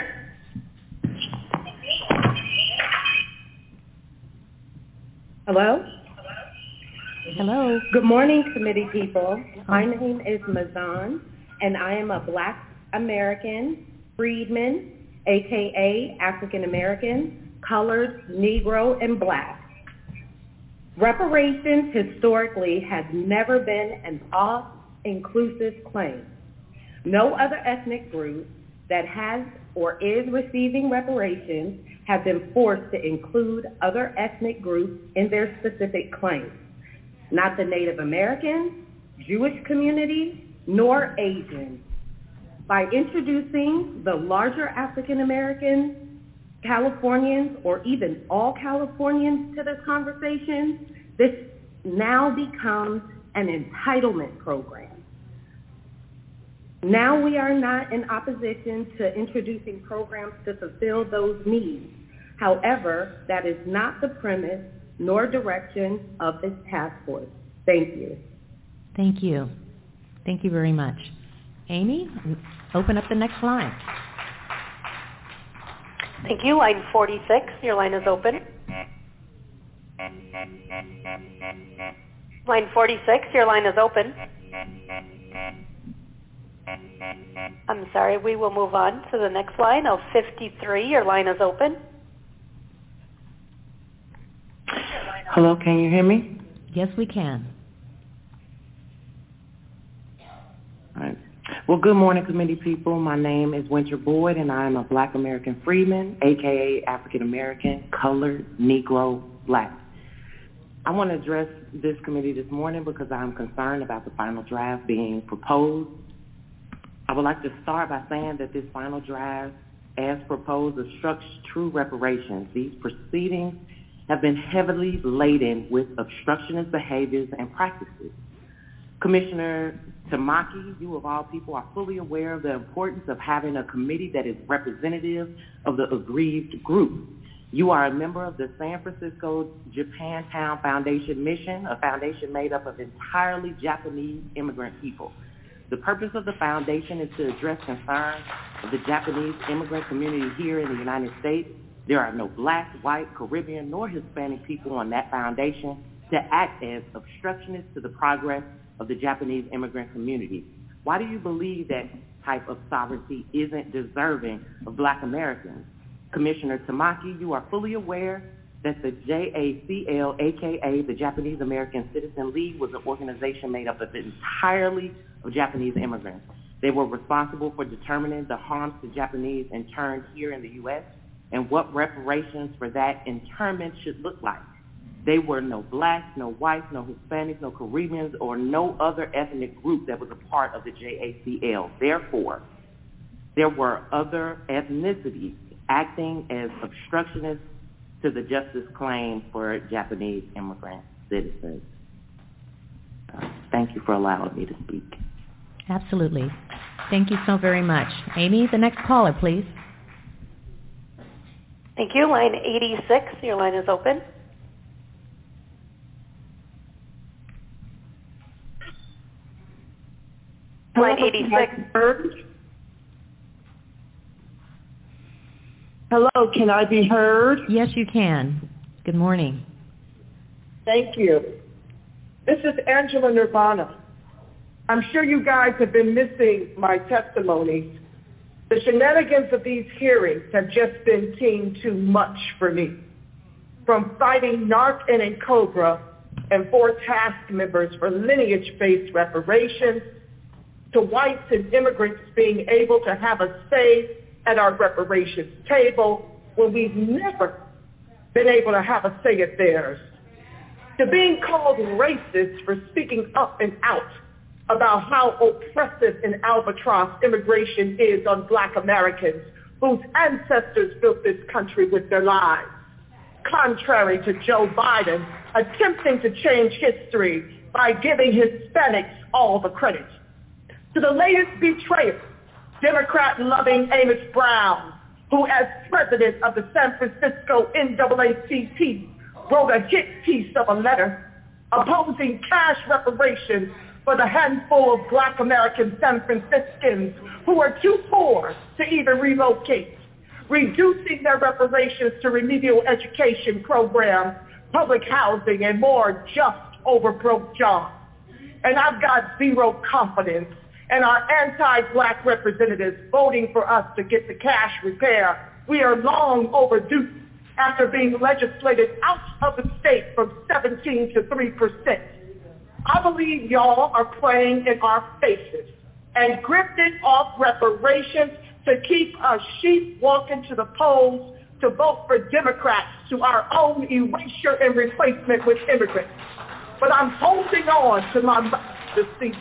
S15: Hello?
S1: Hello.
S15: Good morning, committee people. My name is Mazan, and I am a Black American freedman, a k a. African American, colored, Negro, and Black. Reparations historically has never been an all-inclusive claim. No other ethnic group that has or is receiving reparations have been forced to include other ethnic groups in their specific claims. Not the Native Americans, Jewish community, nor Asians. By introducing the larger African Americans, Californians, or even all Californians to this conversation, this now becomes an entitlement program. Now we are not in opposition to introducing programs to fulfill those needs. However, that is not the premise nor direction of this task force. Thank you.
S1: Thank you. Thank you very much. Amy, open up the next line.
S12: Thank you. Line forty-six, your line is open. Line forty-six, your line is open. I'm sorry, we will move on to the next line of fifty-three. Your line is open.
S21: Hello, can you hear me?
S1: Yes, we can.
S21: All right. Well, good morning, committee people. My name is Winter Boyd, and I am a Black American freedman, a k a. African American, colored, Negro, Black. I want to address this committee this morning because I'm concerned about the final draft being proposed. I would like to start by saying that this final draft, as proposed, obstructs true reparations. These proceedings have been heavily laden with obstructionist behaviors and practices. Commissioner Tamaki, you of all people are fully aware of the importance of having a committee that is representative of the aggrieved group. You are a member of the San Francisco Japantown Foundation Mission, a foundation made up of entirely Japanese immigrant people. The purpose of the foundation is to address concerns of the Japanese immigrant community here in the United States. There are no Black, white, Caribbean, nor Hispanic people on that foundation to act as obstructionists to the progress of the Japanese immigrant community. Why do you believe that type of sovereignty isn't deserving of Black Americans? Commissioner Tamaki, you are fully aware that the J A C L, a k a the Japanese American Citizen League, was an organization made up of entirely of Japanese immigrants. They were responsible for determining the harms to Japanese interned here in the U S and what reparations for that internment should look like. They were no Blacks, no whites, no Hispanics, no Caribbeans, or no other ethnic group that was a part of the J A C L. Therefore, there were other ethnicities acting as obstructionists to the justice claim for Japanese immigrant citizens. Uh, thank you for allowing me to speak.
S1: Absolutely. Thank you so very much. Amy, the next caller, please.
S12: Thank you. Line eighty-six, your line is open. Line eighty-six.
S2: Hello, can I be heard?
S1: Yes, you can. Good morning.
S2: Thank you. This is Angela Nirvana. I'm sure you guys have been missing my testimonies. The shenanigans of these hearings have just been seen too much for me. From fighting NARC and COBRA and four task members for lineage-based reparations, to whites and immigrants being able to have a say at our reparations table when we've never been able to have a say at theirs, to being called racist for speaking up and out about how oppressive and albatross immigration is on black Americans whose ancestors built this country with their lives, contrary to Joe Biden attempting to change history by giving Hispanics all the credit. To the latest betrayer, Democrat-loving Amos Brown, who as president of the San Francisco N double A C P wrote a hit piece of a letter opposing cash reparations for the handful of black American San Franciscans who are too poor to even relocate, reducing their reparations to remedial education programs, public housing, and more just over broke jobs. And I've got zero confidence in our anti-black representatives voting for us to get the cash repair we are long overdue after being legislated out of the state from seventeen to three percent. I believe y'all are playing in our faces and grifting off reparations to keep us sheep walking to the polls to vote for Democrats to our own erasure and replacement with immigrants. But I'm holding on to my this season.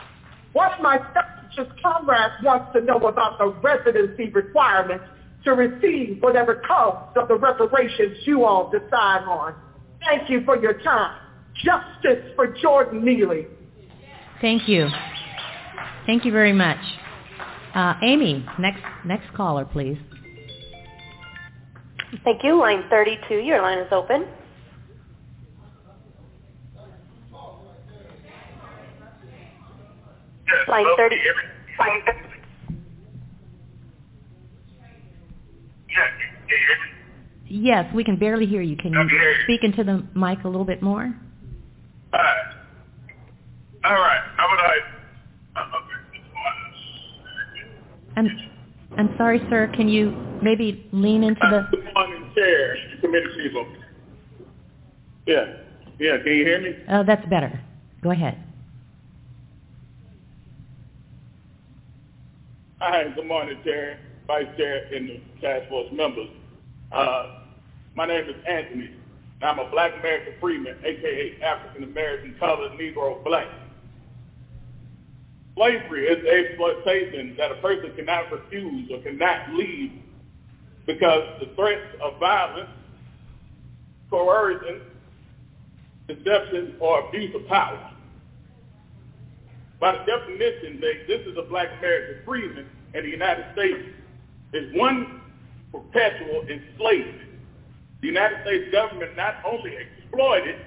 S2: One of my Texas comrades wants to know about the residency requirements to receive whatever comes of the reparations you all decide on. Thank you for your time. Justice for Jordan Neely.
S1: Thank you. Thank you very much. Uh, Amy, next next caller, please.
S12: Thank you. Line thirty-two, your line is open. Line thirty.
S1: Yes, we can barely hear you. Can you speak into the mic a little bit more?
S22: All right. All right. How about I?
S1: I'm, I'm sorry, sir. Can you maybe lean into the...
S22: Good morning, Chair, committee people. Yeah. Yeah, can you hear me?
S1: Oh, that's better. Go ahead.
S22: Hi, good morning, Chair, Vice Chair, and the task force members. Uh, my name is Anthony, and I'm a black American freeman, a k a. African-American, colored, Negro, black. Slavery is exploitation that a person cannot refuse or cannot leave because the threats of violence, coercion, deception, or abuse of power. By the definition, the existence of black American freedmen in the United States is one perpetual enslavement. The United States government not only exploited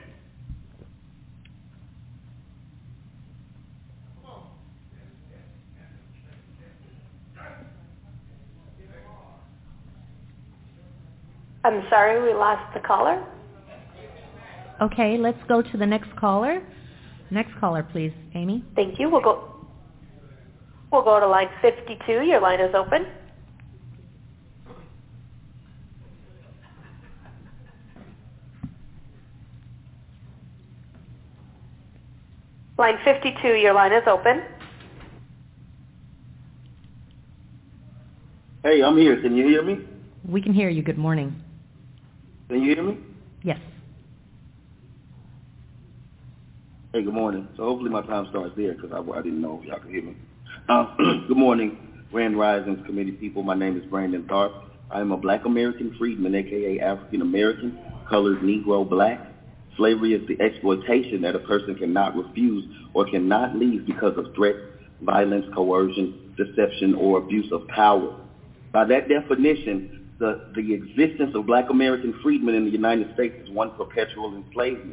S12: I'm sorry, we lost the caller.
S1: Okay, let's go to the next caller. Next caller, please, Amy.
S12: Thank you. We'll go We'll go to line fifty-two. Your line is open. Line fifty-two, your line is open.
S23: Hey, I'm here. Can you hear me?
S1: We can hear you. Good morning.
S23: Can you hear me?
S1: Yes.
S23: Hey, good morning. So hopefully my time starts there because I, I didn't know if y'all could hear me. Uh, good morning, Grand Risings Committee people. My name is Brandon Tharp. I am a black American freedman, a k a. African American, colored, Negro, black. Slavery is the exploitation that a person cannot refuse or cannot leave because of threat, violence, coercion, deception, or abuse of power. By that definition, the, the existence of black American freedmen in the United States is one perpetual enslavement.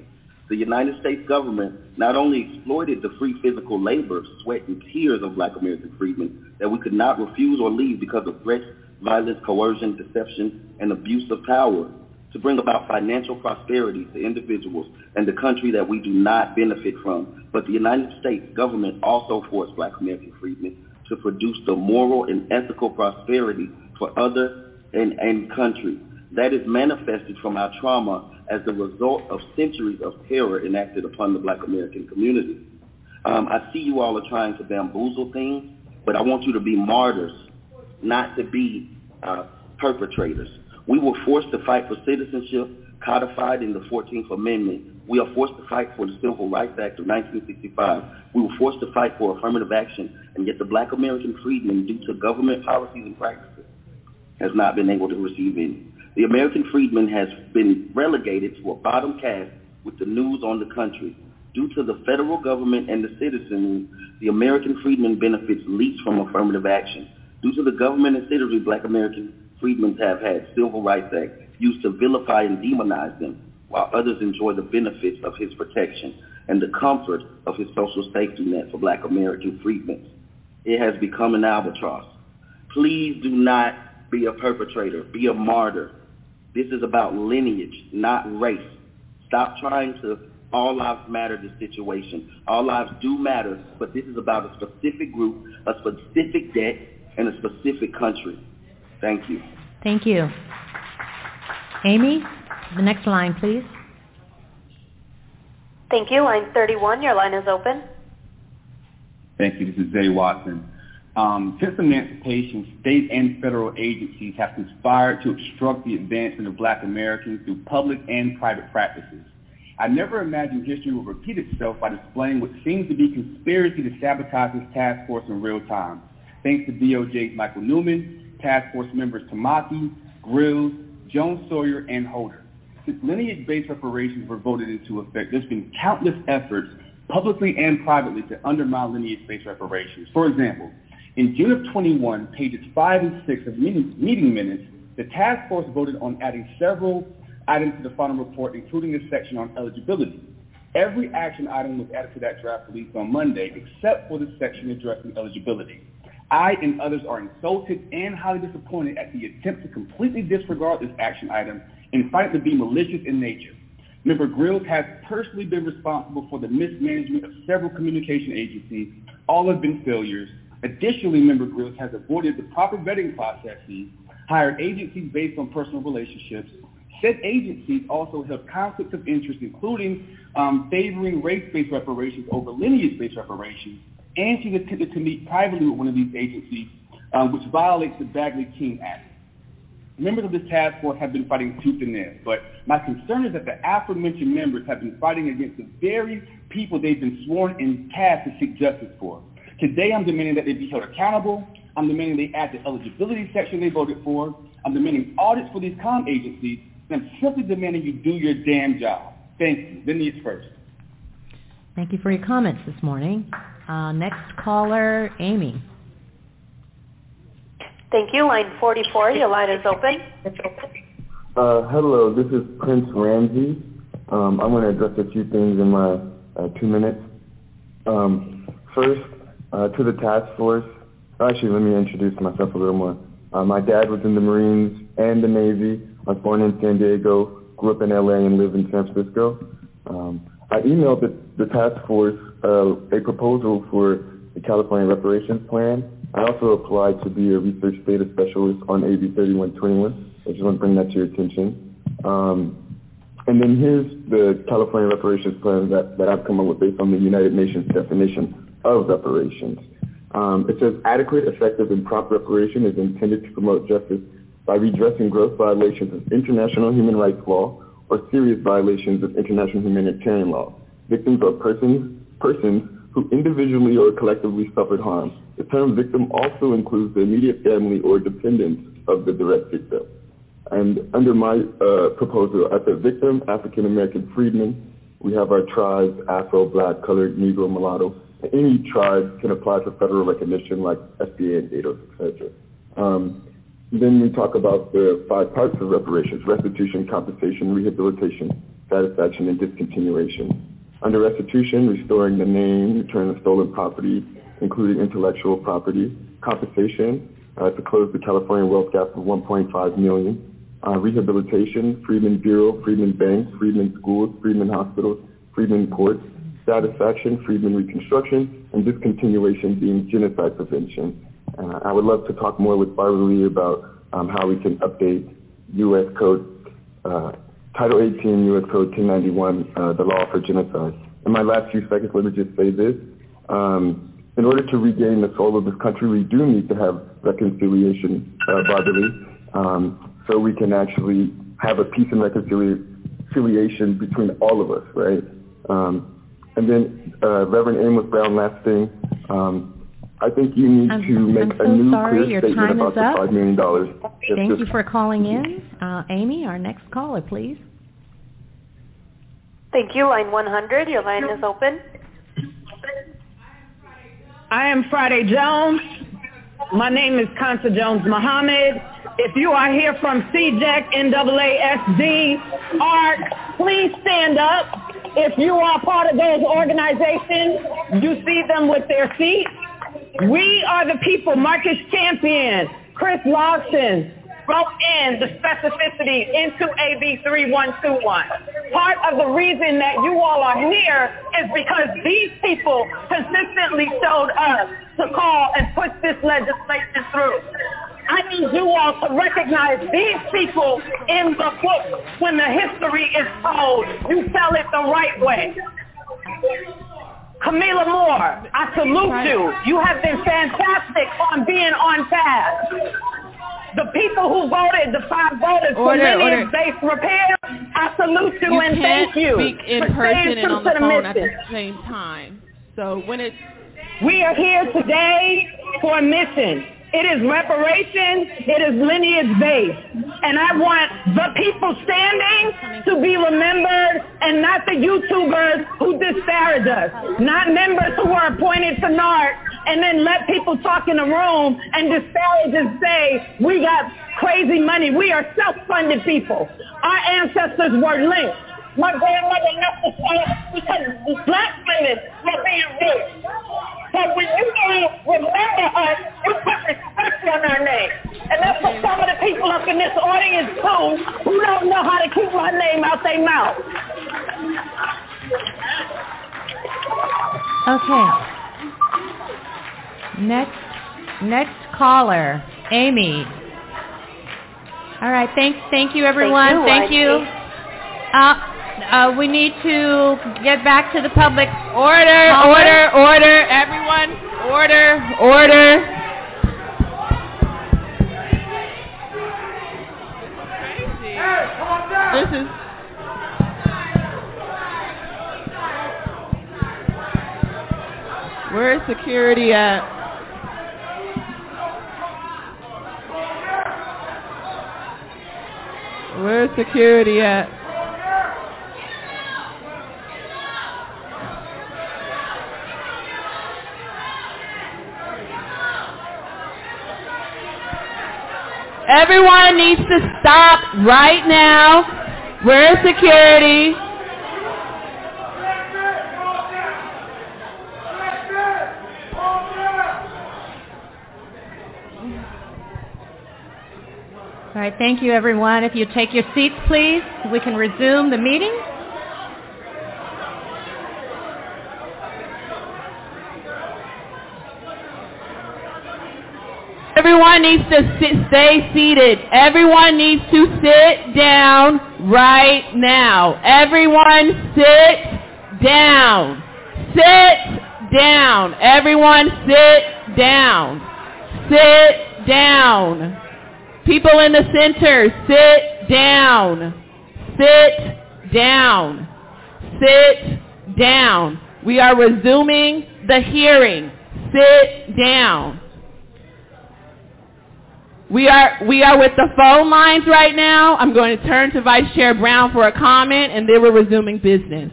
S23: The United States government not only exploited the free physical labor, sweat, and tears of Black American freedmen that we could not refuse or leave because of threats, violence, coercion, deception, and abuse of power to bring about financial prosperity to individuals and the country that we do not benefit from. But the United States government also forced Black American freedmen to produce the moral and ethical prosperity for other and, and country. That is manifested from our trauma as the result of centuries of terror enacted upon the Black American community. Um, I see you all are trying to bamboozle things, but I want you to be martyrs, not to be uh, perpetrators. We were forced to fight for citizenship codified in the fourteenth Amendment. We are forced to fight for the Civil Rights Act of nineteen sixty-five. We were forced to fight for affirmative action, and yet the Black American freedmen, due to government policies and practices, has not been able to receive any. The American freedman has been relegated to a bottom caste with the news on the country. Due to the federal government and the citizenry, the American freedman benefits least from affirmative action. Due to the government and citizenry, Black American freedmen have had Civil Rights Act used to vilify and demonize them, while others enjoy the benefits of his protection and the comfort of his social safety net for Black American freedmen. It has become an albatross. Please do not be a perpetrator, be a martyr. This is about lineage, not race. Stop trying to all lives matter this situation. All lives do matter, but this is about a specific group, a specific debt, and a specific country. Thank you.
S1: Thank you. Amy, the next line, please.
S12: Thank you. Line thirty-one, your line is open.
S3: Thank you. This is Zay Watson. Um, since emancipation, state and federal agencies have conspired to obstruct the advancement of Black Americans through public and private practices. I never imagined history would repeat itself by displaying what seems to be conspiracy to sabotage this task force in real time. Thanks to D O J's Michael Newman, task force members Tamaki, Grills, Jones Sawyer, and Holder. Since lineage-based reparations were voted into effect, there's been countless efforts, publicly and privately, to undermine lineage-based reparations. For example, in June of twenty-one, pages five and six of meeting, meeting minutes, the task force voted on adding several items to the final report, including a section on eligibility. Every action item was added to that draft released on Monday, except for the section addressing eligibility. I and others are insulted and highly disappointed at the attempt to completely disregard this action item and find it to be malicious in nature. Member Grills has personally been responsible for the mismanagement of several communication agencies. All have been failures. Additionally, Member Grills has avoided the proper vetting processes, hired agencies based on personal relationships. Said agencies also held conflicts of interest, including um, favoring race-based reparations over lineage-based reparations, and she's attempted to meet privately with one of these agencies, um, which violates the Bagley-King Act. Members of this task force have been fighting tooth and nail, but my concern is that the aforementioned members have been fighting against the very people they've been sworn and tasked to seek justice for. Today, I'm demanding that they be held accountable. I'm demanding they add the eligibility section they voted for. I'm demanding audits for these comm agencies. And I'm simply demanding you do your damn job. Thank you. Lineage first.
S1: Thank you for your comments this morning. Uh, next caller, Amy.
S12: Thank you. Line forty-four, your line is open.
S4: Uh, hello, this is Prince Ramsey. Um, I'm going to address a few things in my uh, two minutes. Um, first, uh, to the task force. Actually, let me introduce myself a little more. Uh, my dad was in the Marines and the Navy. I was born in San Diego, grew up in L A, and live in San Francisco. Um, I emailed the, the task force uh, a proposal for the California reparations plan. I also applied to be a research data specialist on A B thirty-one twenty-one. I just want to bring that to your attention. Um, and then here's the California reparations plan that, that I've come up with based on the United Nations definition of reparations. Um, it says adequate, effective, and prompt reparation is intended to promote justice by redressing gross violations of international human rights law or serious violations of international humanitarian law. Victims are persons, persons who individually or collectively suffered harm. The term victim also includes the immediate family or dependents of the direct victim. And under my uh, proposal, at the victim, African American freedmen, we have our tribes, Afro, Black, Colored, Negro, Mulatto. Any tribe can apply for federal recognition like S B A and DATOS, et cetera. Um, then we talk about the five parts of reparations: restitution, compensation, rehabilitation, satisfaction, and discontinuation. Under restitution, restoring the name, return of stolen property, including intellectual property, compensation uh, to close the California wealth gap of one point five million dollars, uh, rehabilitation, Freedmen Bureau, Freedmen Bank, Freedmen Schools, Freedmen Hospitals, Freedmen Courts, satisfaction, Freedmen Reconstruction, and discontinuation being genocide prevention. Uh, I would love to talk more with Barbara Lee about um, how we can update U S Code, uh, Title eighteen, U S Code ten ninety-one, uh, the law for genocide. In my last few seconds, let me just say this. Um, in order to regain the soul of this country, we do need to have reconciliation, uh, Barbara Lee, um, so we can actually have a peace and reconciliation between all of us, right? Um, and then, uh, Reverend Amos Brown, last thing, um, I think you need
S1: I'm,
S4: to make
S1: I'm so
S4: a new
S1: sorry.
S4: clear
S1: Your
S4: statement
S1: time
S4: about
S1: is
S4: the
S1: up.
S4: five million dollars.
S1: Thank
S4: Just-
S1: you for calling in. Uh, Amy, our next caller, please.
S12: Thank you. Line one hundred, your line is open.
S6: I am Friday Jones. My name is Consa Jones Muhammad. If you are here from C J E C, N double A S D, A R C, please stand up. If you are part of those organizations, you see them with their seats. We are the people. Marcus Champion, Chris Lawson wrote in the specificity into A B three one two one. Part of the reason that you all are here is because these people consistently showed us to call and push this legislation through. I need you all to recognize these people in the book. When the history is told, you tell it the right way. Camila Moore, I salute you. You have been fantastic on being on task. The people who voted, the five voters for lineage-based repair, I salute you,
S5: You
S6: and
S5: can't
S6: thank you
S5: speak in
S6: for
S5: person
S6: staying
S5: and
S6: true
S5: on
S6: to
S5: the
S6: the
S5: phone at
S6: mission.
S5: the same time. So when it's
S6: We are here today for a mission. It is reparations. It is lineage-based. And I want the people standing to be remembered and not the YouTubers who disparage us, not members who were appointed to N A R C and then let people talk in the room and disparage and say, we got crazy money. We are self-funded people. Our ancestors were linked. My grandmother left the South because black women were being rich. So when you don't remember us, you put respect on our name. And that's for some of the people up in this audience too who don't know how to keep my name out their mouth.
S1: Okay. Next, next caller, Amy. All right. Thank, thank you, everyone.
S12: Thank
S1: Thank
S12: you,
S1: you. Uh, uh, we need to get back to the public. Order,
S5: Caller?
S1: order, order. Everyone, order, order.
S5: This is where is security at? Where's security at?
S1: Everyone needs to stop right now. Where's security? All right, thank you, everyone. If you take your seats, please, we can resume the meeting. Everyone needs to sit, stay seated. Everyone needs to sit down right now. Everyone sit down. Sit down. Everyone sit down. Sit down. People in the center, sit down. Sit down. Sit down. We are resuming the hearing. Sit down. We are we are with the phone lines right now. I'm going to turn to Vice Chair Brown for a comment, and then we're resuming business.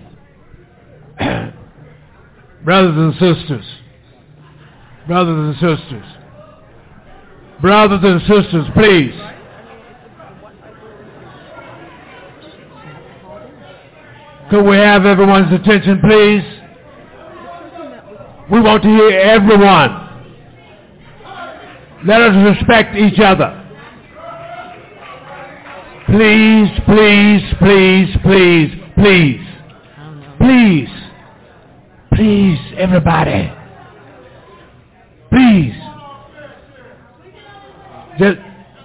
S7: Brothers and sisters, brothers and sisters, brothers and sisters, please. Could we have everyone's attention, please? We want to hear everyone. Let us respect each other. Please, please, please, please, please, please, please, everybody. Please. Just,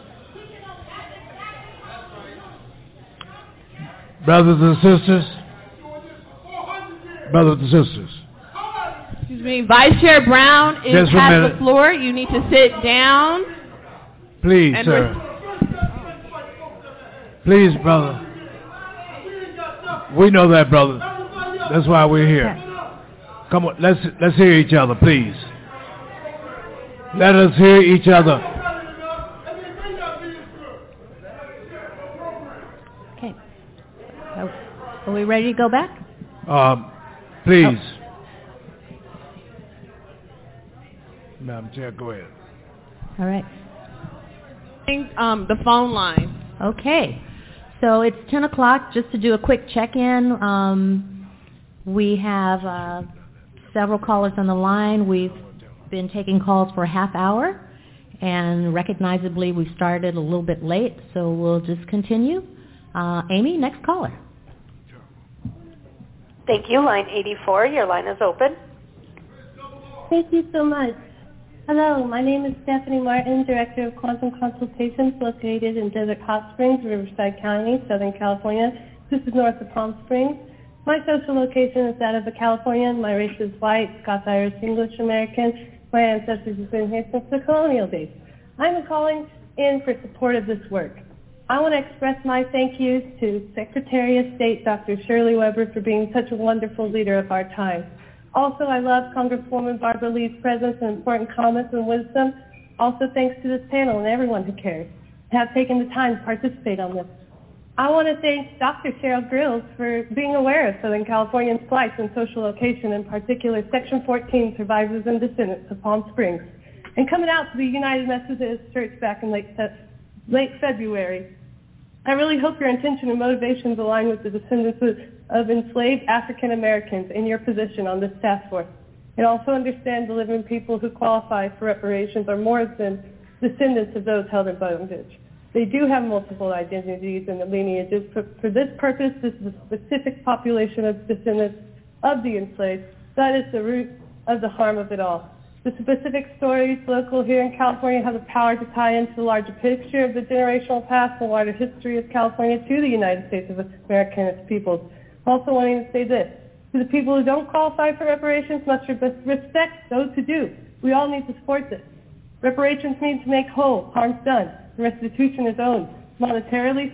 S7: brothers and sisters, brothers and sisters.
S5: Excuse me, Vice Chair Brown is at the floor. You need to sit down.
S7: Please, sir.
S5: Res-
S7: Please, brother. We know that, brother. That's why we're here. Come on, let's let's hear each other, please. Let us hear each other.
S1: Okay. Are, are we ready to go back?
S7: Um, please. Oh. Madam Chair, go ahead.
S1: All right.
S5: Um, the phone line.
S1: Okay. So it's ten o'clock. Just to do a quick check-in, um, we have uh, several callers on the line. We've been taking calls for a half hour, and recognizably we started a little bit late, so we'll just continue. Uh, Amy, next caller.
S12: Thank you. Line eighty-four, your line is open.
S8: Thank you so much. Hello, my name is Stephanie Martin, Director of Quantum Consultations, located in Desert Hot Springs, Riverside County, Southern California. This is north of Palm Springs. My social location is that of a Californian. My race is white, Scots-Irish, English American. My ancestors have been here since the colonial days. I'm calling in for support of this work. I want to express my thank yous to Secretary of State, Doctor Shirley Weber, for being such a wonderful leader of our time. Also, I love Congresswoman Barbara Lee's presence and important comments and wisdom. Also, thanks to this panel and everyone who cares to have taken the time to participate on this. I want to thank Doctor Cheryl Grills for being aware of Southern Californians' plight and social location, in particular Section fourteen survivors and descendants of Palm Springs, and coming out to the United Methodist Church back in late, fe- late February. I really hope your intention and motivations align with the descendants of, of enslaved African Americans in your position on this task force. And also understand the living people who qualify for reparations are more than descendants of those held in bondage. They do have multiple identities and lineages. For, for this purpose, this is a specific population of descendants of the enslaved. That is the root of the harm of it all. The specific stories local here in California have the power to tie into the larger picture of the generational past and wider history of California to the United States of America and its peoples. Also wanting to say this, to the people who don't qualify for reparations must respect those who do. We all need to support this. Reparations mean to make whole, harms done. Restitution is owed. Monetarily,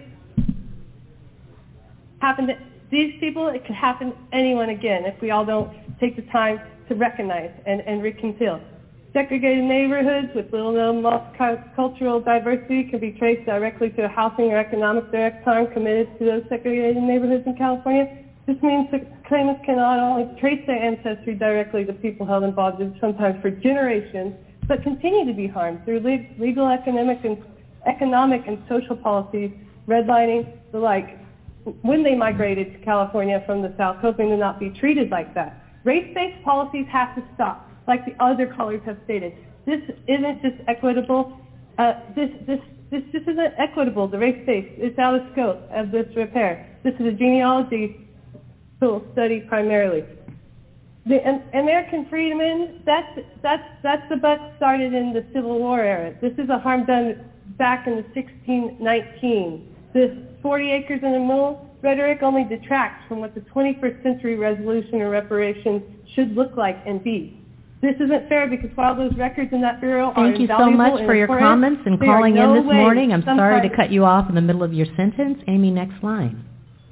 S8: happen to these people, it could happen to anyone again if we all don't take the time to recognize and, and reconcile. Segregated neighborhoods with little known multicultural diversity can be traced directly to a housing or economic direct harm committed to those segregated neighborhoods in California. This means that claimants can not only trace their ancestry directly to people held in bondage, sometimes for generations, but continue to be harmed through legal, economic, and economic and social policies, redlining, the like, when they migrated to California from the South, hoping to not be treated like that. Race-based policies have to stop, like the other callers have stated. This isn't just equitable. Uh, this, this, this, this isn't equitable, the race-based. It's out of scope of this repair. This is a genealogy study primarily. The um, American freedmen, that's, that's, that's the buck started in the Civil War era. This is a harm done back in the sixteen nineteen. This forty acres and a mule rhetoric only detracts from what the twenty-first century resolution or reparations should look like and be. This isn't fair because while those records in that bureau are
S1: Thank you so much for your comments and calling in this morning. I'm sorry to cut you off in the middle of your sentence. Amy, next line.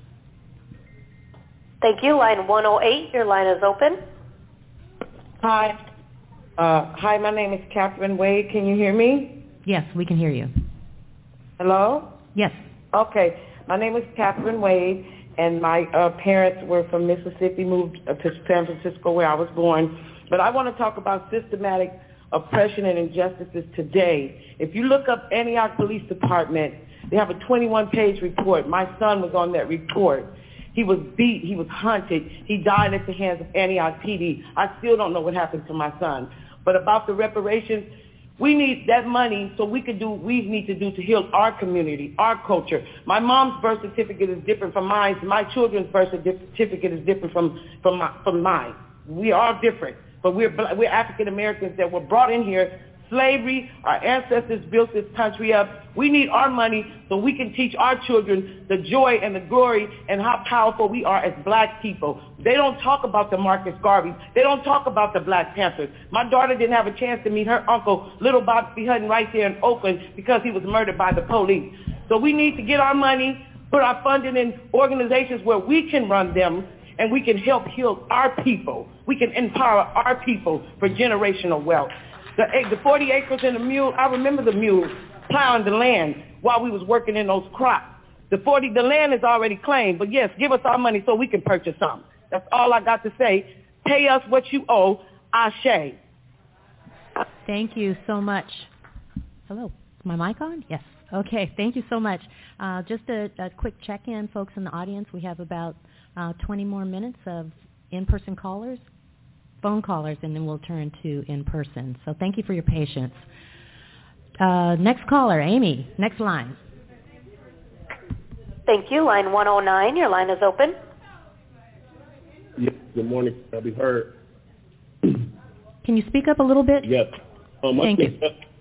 S12: Thank you. Line one oh eight, your line is open.
S21: Hi. Uh, hi, my name is Catherine Wade. Can you hear me?
S1: Yes, we can hear you.
S21: Hello?
S1: Yes.
S21: Okay. My name is Catherine Wade, and my uh, parents were from Mississippi, moved to San Francisco where I was born. But I want to talk about systematic oppression and injustices today. If you look up Antioch Police Department, they have a twenty-one page report. My son was on that report.
S9: He was beat. He was hunted. He died at the hands of Antioch P D. I still don't know what happened to my son. But about the reparations, we need that money so we can do what we need to do to heal our community, our culture. My mom's birth certificate is different from mine. My children's birth certificate is different from, from, my, from mine. We are different, but we're, we're African Americans that were brought in here. Slavery, our ancestors built this country up. We need our money so we can teach our children the joy and the glory and how powerful we are as black people. They don't talk about the Marcus Garveys. They don't talk about the Black Panthers. My daughter didn't have a chance to meet her uncle, Little Bobby Hutton, right there in Oakland because he was murdered by the police. So we need to get our money, put our funding in organizations where we can run them and we can help heal our people. We can empower our people for generational wealth. The, the forty acres and the mule, I remember the mule plowing the land while we was working in those crops. The forty, the land is already claimed, but yes, give us our money so we can purchase some. That's all I got to say. Pay us what you owe. Ashe.
S1: Thank you so much. Hello. Is my mic on? Yes. Okay. Thank you so much. Uh, just a, a quick check-in, folks in the audience. We have about uh, twenty more minutes of in-person callers. Phone callers, and then we'll turn to in-person. So thank you for your patience. Uh, next caller, Amy, next line.
S12: Thank you. Line one oh nine, your line is open.
S10: Yes, good morning. I'll be heard.
S1: Can you speak up a little bit?
S10: Yes. Um,
S1: Thank you.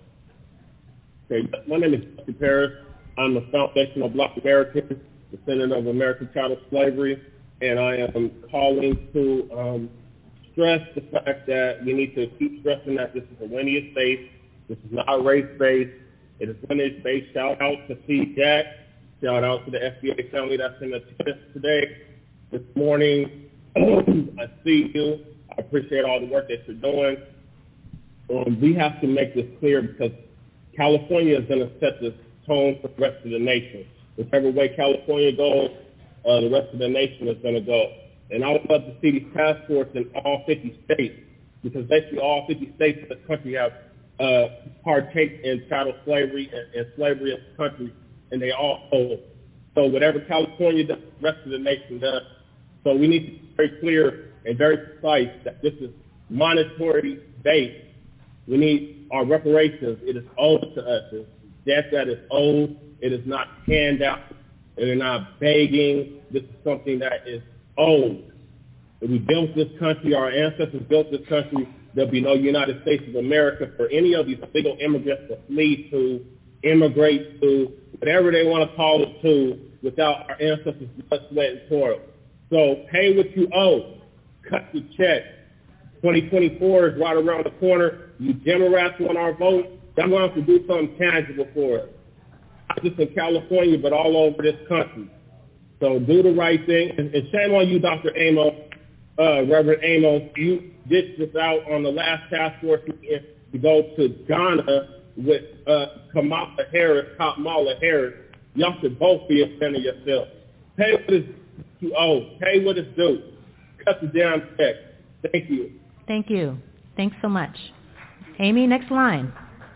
S10: Okay, my name is Jesse Paris. I'm a foundational Black American, descendant of American chattel slavery, and I am calling to um, stress the fact that we need to keep stressing that this is a lineage-based, this is not race-based, it is lineage-based. Shout out to C. Jack, shout out to the F B A family that's in attendance today, this morning. I see you. I appreciate all the work that you're doing. Um, we have to make this clear because California is going to set the tone for the rest of the nation. Whichever way California goes, uh, the rest of the nation is going to go. And I would love to see these task force in all fifty states, because basically all fifty states in the country have uh, partake in chattel slavery and, and slavery in the country, and they all hold. So whatever California does, the rest of the nation does. So we need to be very clear and very precise that this is monetary based. We need our reparations. It is owed to us. It's debt that is owed. It is not handout. It is not begging. This is something that is owned. If we built this country, our ancestors built this country, there'll be no United States of America for any of these illegal immigrants to flee to, immigrate to, whatever they want to call it to, without our ancestors' blood, sweat, and toil. So pay what you owe. Cut the check. twenty twenty-four is right around the corner. You Democrats want our vote, I'm going to have to do something tangible for us. Not just in California, but all over this country. So do the right thing. And, and shame on you, Doctor Amos, uh, Reverend Amos. You ditched us out on the last task force meeting to go to Ghana with uh, Kamala Harris, Kamala Harris. Y'all should both be ashamed of yourself. Pay what is you owe. Pay what is due. Cut the damn check. Thank you.
S1: Thank you. Thanks so much. Amy, next line.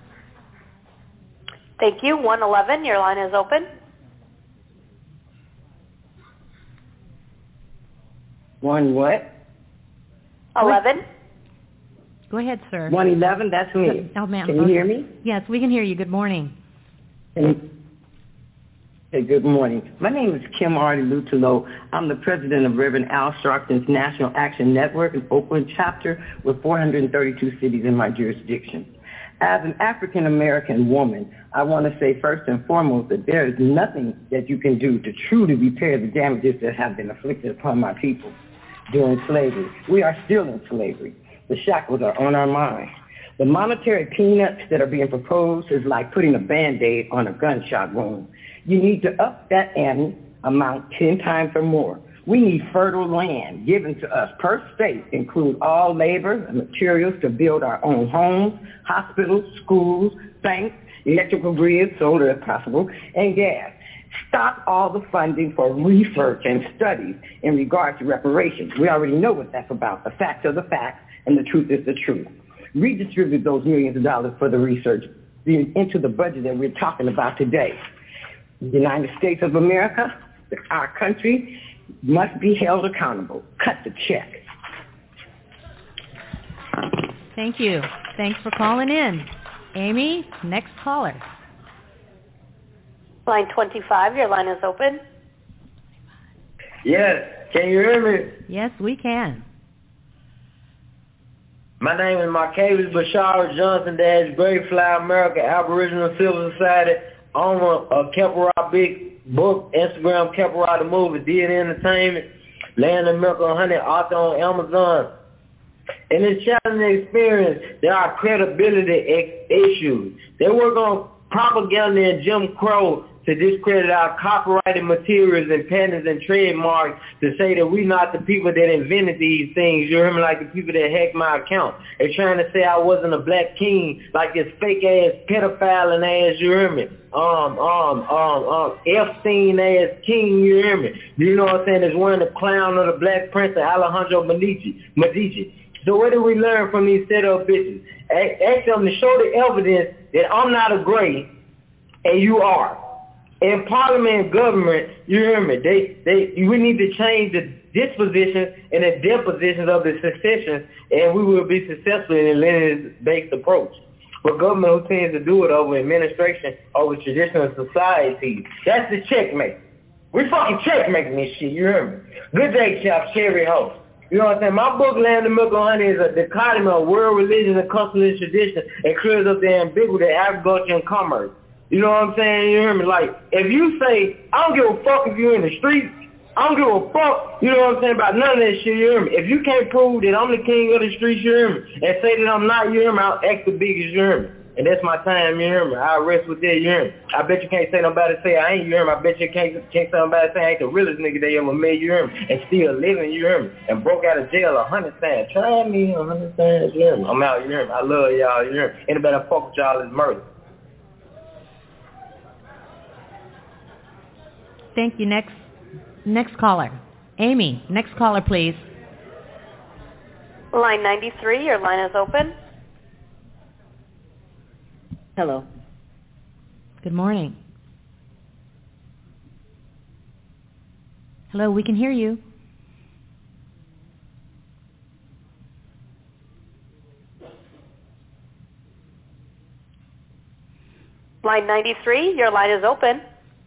S12: Thank you. one eleven, your line is open.
S11: One what?
S12: eleven.
S1: Go ahead, sir.
S11: one eleven, that's me.
S1: Oh, ma'am.
S11: Can you
S1: okay.
S11: hear me?
S1: Yes, we can hear you. Good morning.
S11: Hey, good morning. My name is Kim Artie Lutulo. I'm the president of Reverend Al Sharpton's National Action Network, an Oakland chapter with four hundred thirty-two cities in my jurisdiction. As an African-American woman, I want to say first and foremost that there is nothing that you can do to truly repair the damages that have been inflicted upon my people during slavery. We are still in slavery. The shackles are on our minds. The monetary peanuts that are being proposed is like putting a Band-Aid on a gunshot wound. You need to up that ante amount ten times or more. We need fertile land given to us per state, include all labor and materials to build our own homes, hospitals, schools, banks, electrical grids, solar if possible, and gas. Stop all the funding for research and studies in regard to reparations. We already know what that's about. The facts are the facts, and the truth is the truth. Redistribute those millions of dollars for the research into the budget that we're talking about today. The United States of America, our country, must be held accountable. Cut the check.
S1: Thank you. Thanks for calling in. Amy, next caller.
S12: Line twenty-five, your line is open.
S13: Yes, can you hear me?
S1: Yes, we can.
S13: My name is Marcavius Bashar Johnson, Dash Great Fly America Aboriginal Civil Society, owner of Kepperah Big Book, Instagram Kepperah the Movie, D N Entertainment, Land of Milk and Honey, author on Amazon. In this challenging experience, there are credibility ex- issues. They work on propaganda and Jim Crow to discredit our copyrighted materials and patents and trademarks, to say that we not the people that invented these things. You hear me? Like the people that hacked my account. They're trying to say I wasn't a black king, like this fake ass pedophile and ass, you hear me? Um, um, um, um, Epstein ass king, you hear me? Do you know what I'm saying? Is wearing the crown of the Black Prince of Alejandro Medici. Medici. So what do we learn from these set-up bitches? Ask them to show the evidence that I'm not a gray and you are. In parliament and government, you hear me, they, they, we need to change the dispositions and the depositions of the successions, and we will be successful in a lineage-based approach. But government who tends to do it over administration, over traditional societies, that's the checkmate. We fucking checkmating this shit, you hear me? Good day, Chef Cherry Host. You know what I'm saying? My book, Land of Milk and Honey, is a dichotomy of world religion and custom and tradition, and clears up the ambiguity of agriculture and commerce. You know what I'm saying? You hear me? Like, if you say, I don't give a fuck if you're in the streets, I don't give a fuck, you know what I'm saying, about none of that shit, you hear me? If you can't prove that I'm the king of the streets, you hear me? And say that I'm not, you hear me? I'll act the biggest, you hear me? And that's my time, you hear me? I'll rest with that, you hear me? I bet you can't say nobody say I ain't, you hear me? I bet you can't, can't say nobody say I ain't the realest nigga they ever made, you hear me? And still living, you hear me? And broke out of jail a hundred times. Try me a hundred times, you hear me? I'm out, you hear me? I love y'all, you hear me? Anybody that fuck with y'all is murder.
S1: Thank you. Next, next caller. Amy, next caller, please.
S12: Line ninety-three, your line is open.
S14: Hello.
S1: Good morning. Hello, we can hear you.
S12: Line ninety-three, your line is open.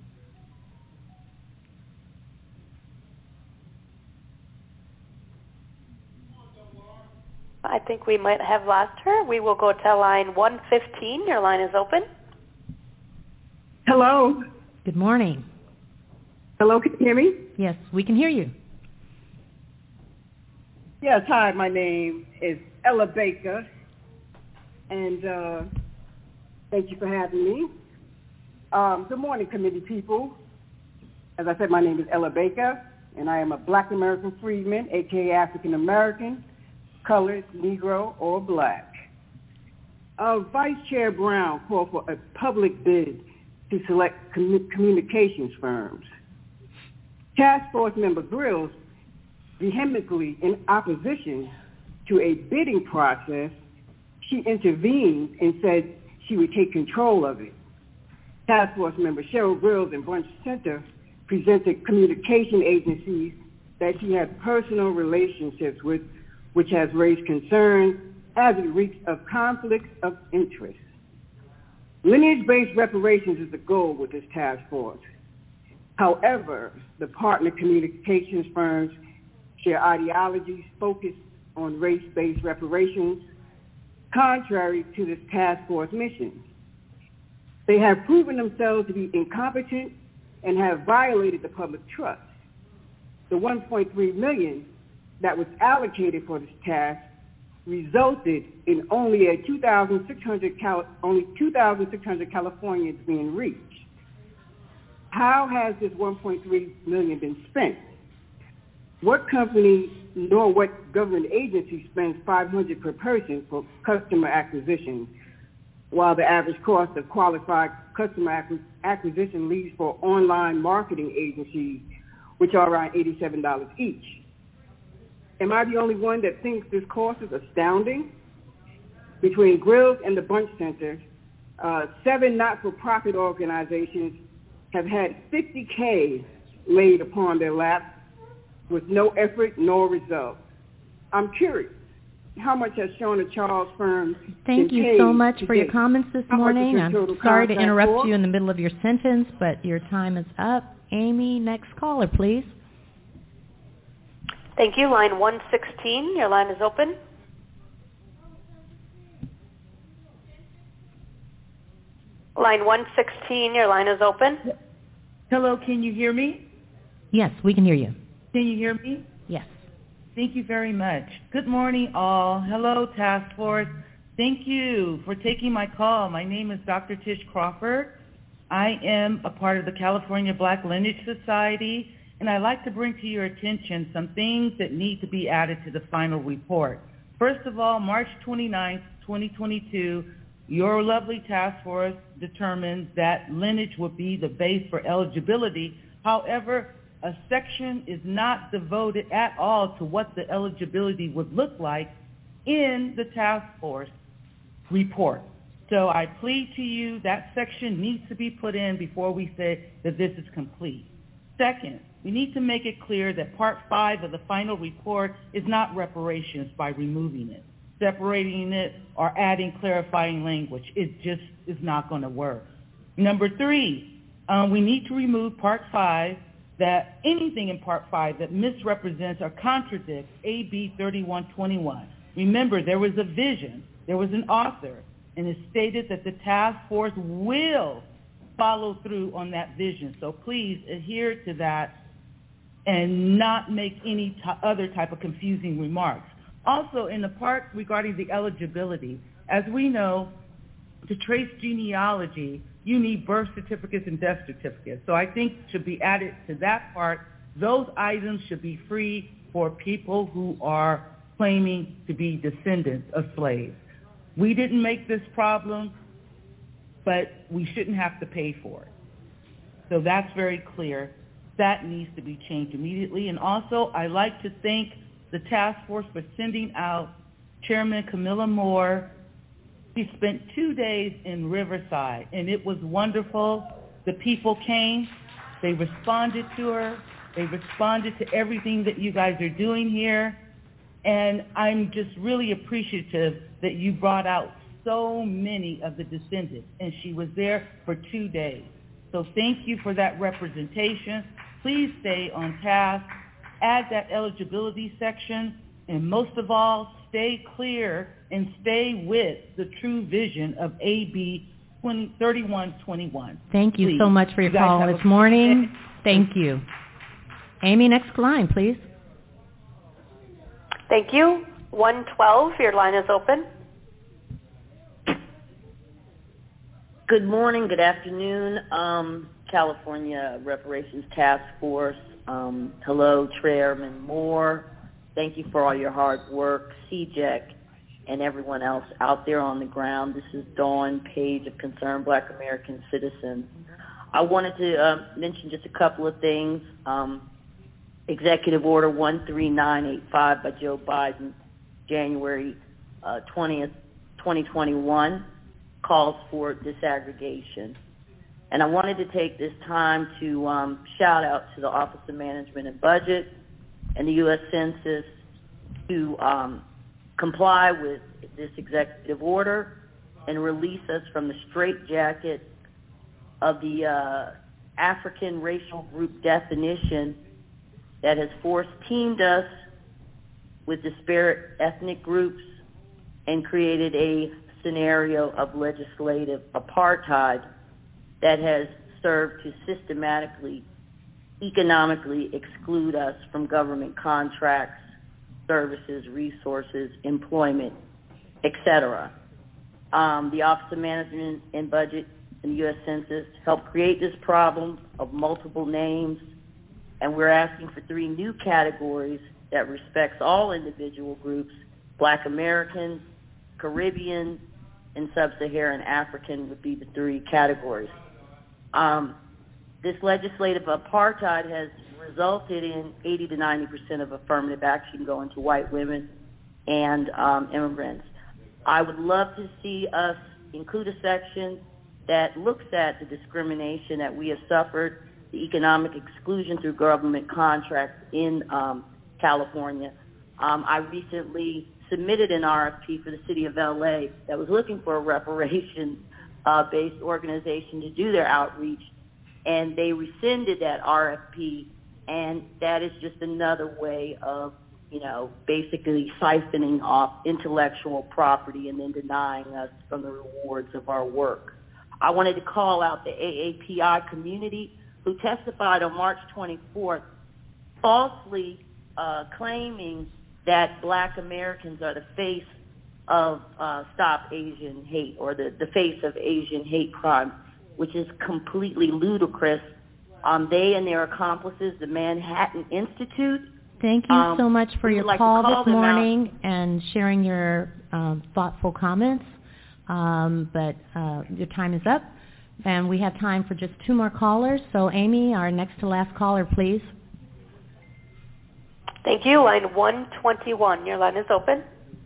S12: I think we might have lost her. We will go to line one fifteen. Your line is open.
S16: Hello.
S1: Good morning.
S16: Hello, can you hear me?
S1: Yes, we can hear you.
S16: Yes, hi, my name is Ella Baker, and uh, thank you for having me. Um, good morning, committee people. As I said, my name is Ella Baker, and I am a Black American freedman, a k a. African American, colored, Negro, or Black. Uh, Vice Chair Brown called for a public bid to select com- communications firms. Task Force member Grills, vehemently in opposition to a bidding process, she intervened and said she would take control of it. Task Force member Cheryl Grills and Bunch Center presented communication agencies that she had personal relationships with, which has raised concern as it reeks of conflicts of interest. Lineage-based reparations is the goal with this task force. However, the partner communications firms share ideologies focused on race-based reparations, contrary to this task force mission. They have proven themselves to be incompetent and have violated the public trust. The one point three million dollars that was allocated for this task resulted in only a two thousand six hundred Cal- only two thousand six hundred Californians being reached. How has this one point three million dollars been spent? What company nor what government agency spends five hundred dollars per person for customer acquisition, while the average cost of qualified customer acqu- acquisition leads for online marketing agencies, which are around eighty-seven dollars each? Am I the only one that thinks this cost is astounding? Between Grills and the Bunch Center, uh, seven not-for-profit organizations have had fifty K laid upon their laps with no effort nor result. I'm curious, how much has Shona Charles firm
S1: Thank
S16: been
S1: you
S16: paid
S1: so much
S16: to
S1: for your
S16: date?
S1: comments this
S16: How much is
S1: morning.
S16: your
S1: I'm
S16: total
S1: sorry to
S16: contract
S1: interrupt
S16: for?
S1: you in the middle of your sentence, but your time is up. Amy, next caller, please.
S12: Thank you. Line one sixteen, your line is open. Line one sixteen, your line is open.
S14: Hello, can you hear me?
S1: Yes, we can hear you.
S14: Can you hear me?
S1: Yes.
S14: Thank you very much. Good morning, all. Hello, Task Force. Thank you for taking my call. My name is Doctor Tish Crawford. I am a part of the California Black Lineage Society, and I'd like to bring to your attention some things that need to be added to the final report. First of all, March twenty-ninth, twenty twenty-two, your lovely task force determined that lineage would be the base for eligibility. However, a section is not devoted at all to what the eligibility would look like in the task force report. So I plead to you that section needs to be put in before we say that this is complete. Second, we need to make it clear that Part five of the final report is not reparations by removing it, separating it, or adding clarifying language. It just is not going to work. Number three, uh, we need to remove Part five, that anything in Part five that misrepresents or contradicts A B thirty-one twenty-one. Remember, there was a vision, there was an author, and it stated that the task force will follow through on that vision. So please adhere to that and not make any t- other type of confusing remarks. Also, in the part regarding the eligibility, as we know, to trace genealogy, you need birth certificates and death certificates. So I think should be added to that part. Those items should be free for people who are claiming to be descendants of slaves. We didn't make this problem, but we shouldn't have to pay for it. So that's very clear. That needs to be changed immediately. And also, I'd like to thank the task force for sending out Chairman Camilla Moore. She spent two days in Riverside, and it was wonderful. The people came. They responded to her. They responded to everything that you guys are doing here. And I'm just really appreciative that you brought out so many of the descendants, and she was there for two days. So thank you for that representation. Please stay on task. Add that eligibility section, and most of all, stay clear and stay with the true vision of A B thirty-one twenty-one.
S1: Thank you
S14: Please.
S1: so much for your
S14: You guys
S1: call
S14: have
S1: this
S14: a-
S1: morning. Thank you. Amy, next line, please.
S12: Thank you. one twelve, your line is open.
S17: Good morning, good afternoon, um, California Reparations Task Force. Um, hello, Chairman Moore. Thank you for all your hard work, C J E C, and everyone else out there on the ground. This is Dawn Page of Concerned Black American Citizens. I wanted to uh, mention just a couple of things. Um, Executive Order one three nine eight five by Joe Biden, January uh, twentieth, twenty twenty-one, calls for disaggregation. And I wanted to take this time to um, shout out to the Office of Management and Budget and the U S Census to um, comply with this executive order and release us from the straitjacket of the uh, African racial group definition that has forced teamed us with disparate ethnic groups and created a scenario of legislative apartheid that has served to systematically, economically exclude us from government contracts, services, resources, employment, et cetera. Um, the Office of Management and Budget and the U S Census helped create this problem of multiple names, and we're asking for three new categories that respects all individual groups: Black Americans, Caribbean, and Sub-Saharan African would be the three categories. Um, this legislative apartheid has resulted in eighty to ninety percent of affirmative action going to white women and um, immigrants. I would love to see us include a section that looks at the discrimination that we have suffered the economic exclusion through government contracts in um, California. Um, I recently submitted an R F P for the city of L A that was looking for a reparations-based uh, organization to do their outreach, and they rescinded that R F P, and that is just another way of, you know, basically siphoning off intellectual property and then denying us from the rewards of our work. I wanted to call out the A A P I community who testified on March twenty-fourth, falsely uh, claiming that Black Americans are the face of uh, Stop Asian Hate, or the, the face of Asian hate crime, which is completely ludicrous. Um, they and their accomplices, the Manhattan Institute.
S1: Thank you
S17: um,
S1: so much for your
S17: like
S1: call,
S17: call
S1: this morning and sharing your um, thoughtful comments. Um, but uh, your time is up, and we have time for just two more callers. So, Amy, our next to last caller, please.
S12: Thank you. Line one twenty-one. Your line is open.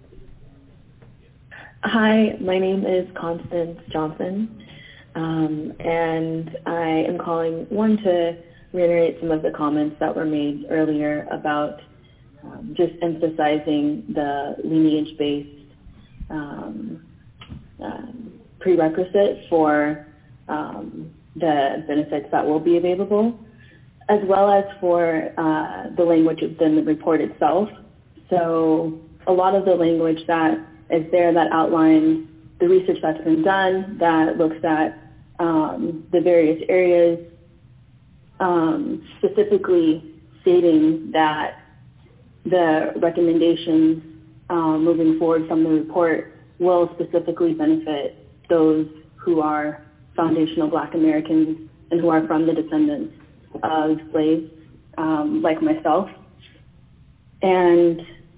S18: Hi, my name is Constance Johnson, um, and I am calling, one, to reiterate some of the comments that were made earlier about um, just emphasizing the lineage-based um, um, prerequisite for um, the benefits that will be available, as well as for uh, the language within the report itself. So a lot of the language that is there that outlines the research that's been done, that looks at um, the various areas, um, specifically stating that the recommendations um, moving forward from the report will specifically benefit those who are foundational Black Americans and who are from the descendants of slaves, um, like myself. And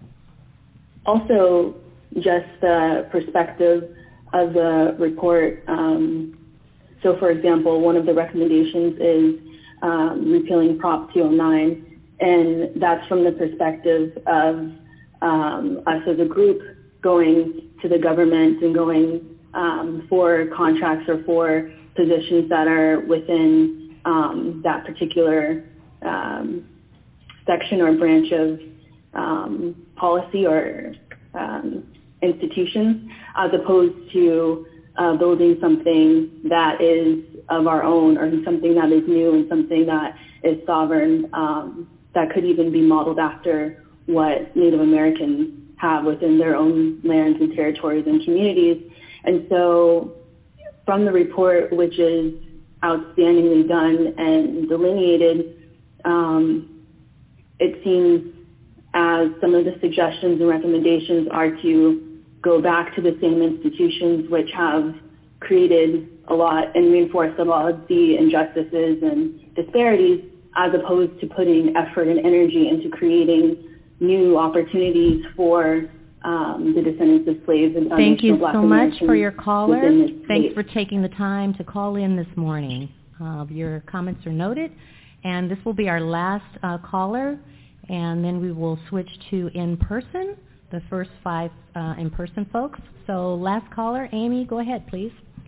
S18: also just the perspective of the report. Um, so for example, one of the recommendations is um, repealing Prop two oh nine, and that's from the perspective of um, us as a group going to the government and going um, for contracts or for positions that are within Um, that particular um, section or branch of um, policy or um, institution, as opposed to uh, building something that is of our own, or something that is new and something that is sovereign, um, that could even be modeled after what Native Americans have within their own lands and territories and communities. And so from the report, which is outstandingly done and delineated, um, it seems as some of the suggestions and recommendations are to go back to the same institutions which have created a lot and reinforced a lot of the injustices and disparities, as opposed to putting effort and energy into creating new opportunities for Um, the descendants of slaves and
S1: Thank you
S18: Black
S1: so
S18: Americans
S1: much for your caller.
S18: within
S1: Thanks for taking the time to call in this morning. Uh, your comments are noted, and this will be our last uh, caller, and then we will switch to in-person, the first five uh, in-person folks. So last caller, Amy, go ahead, please.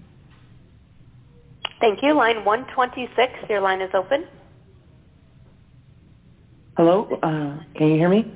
S12: Thank you. Line one twenty-six, your line is open.
S21: Hello, uh, can you hear me?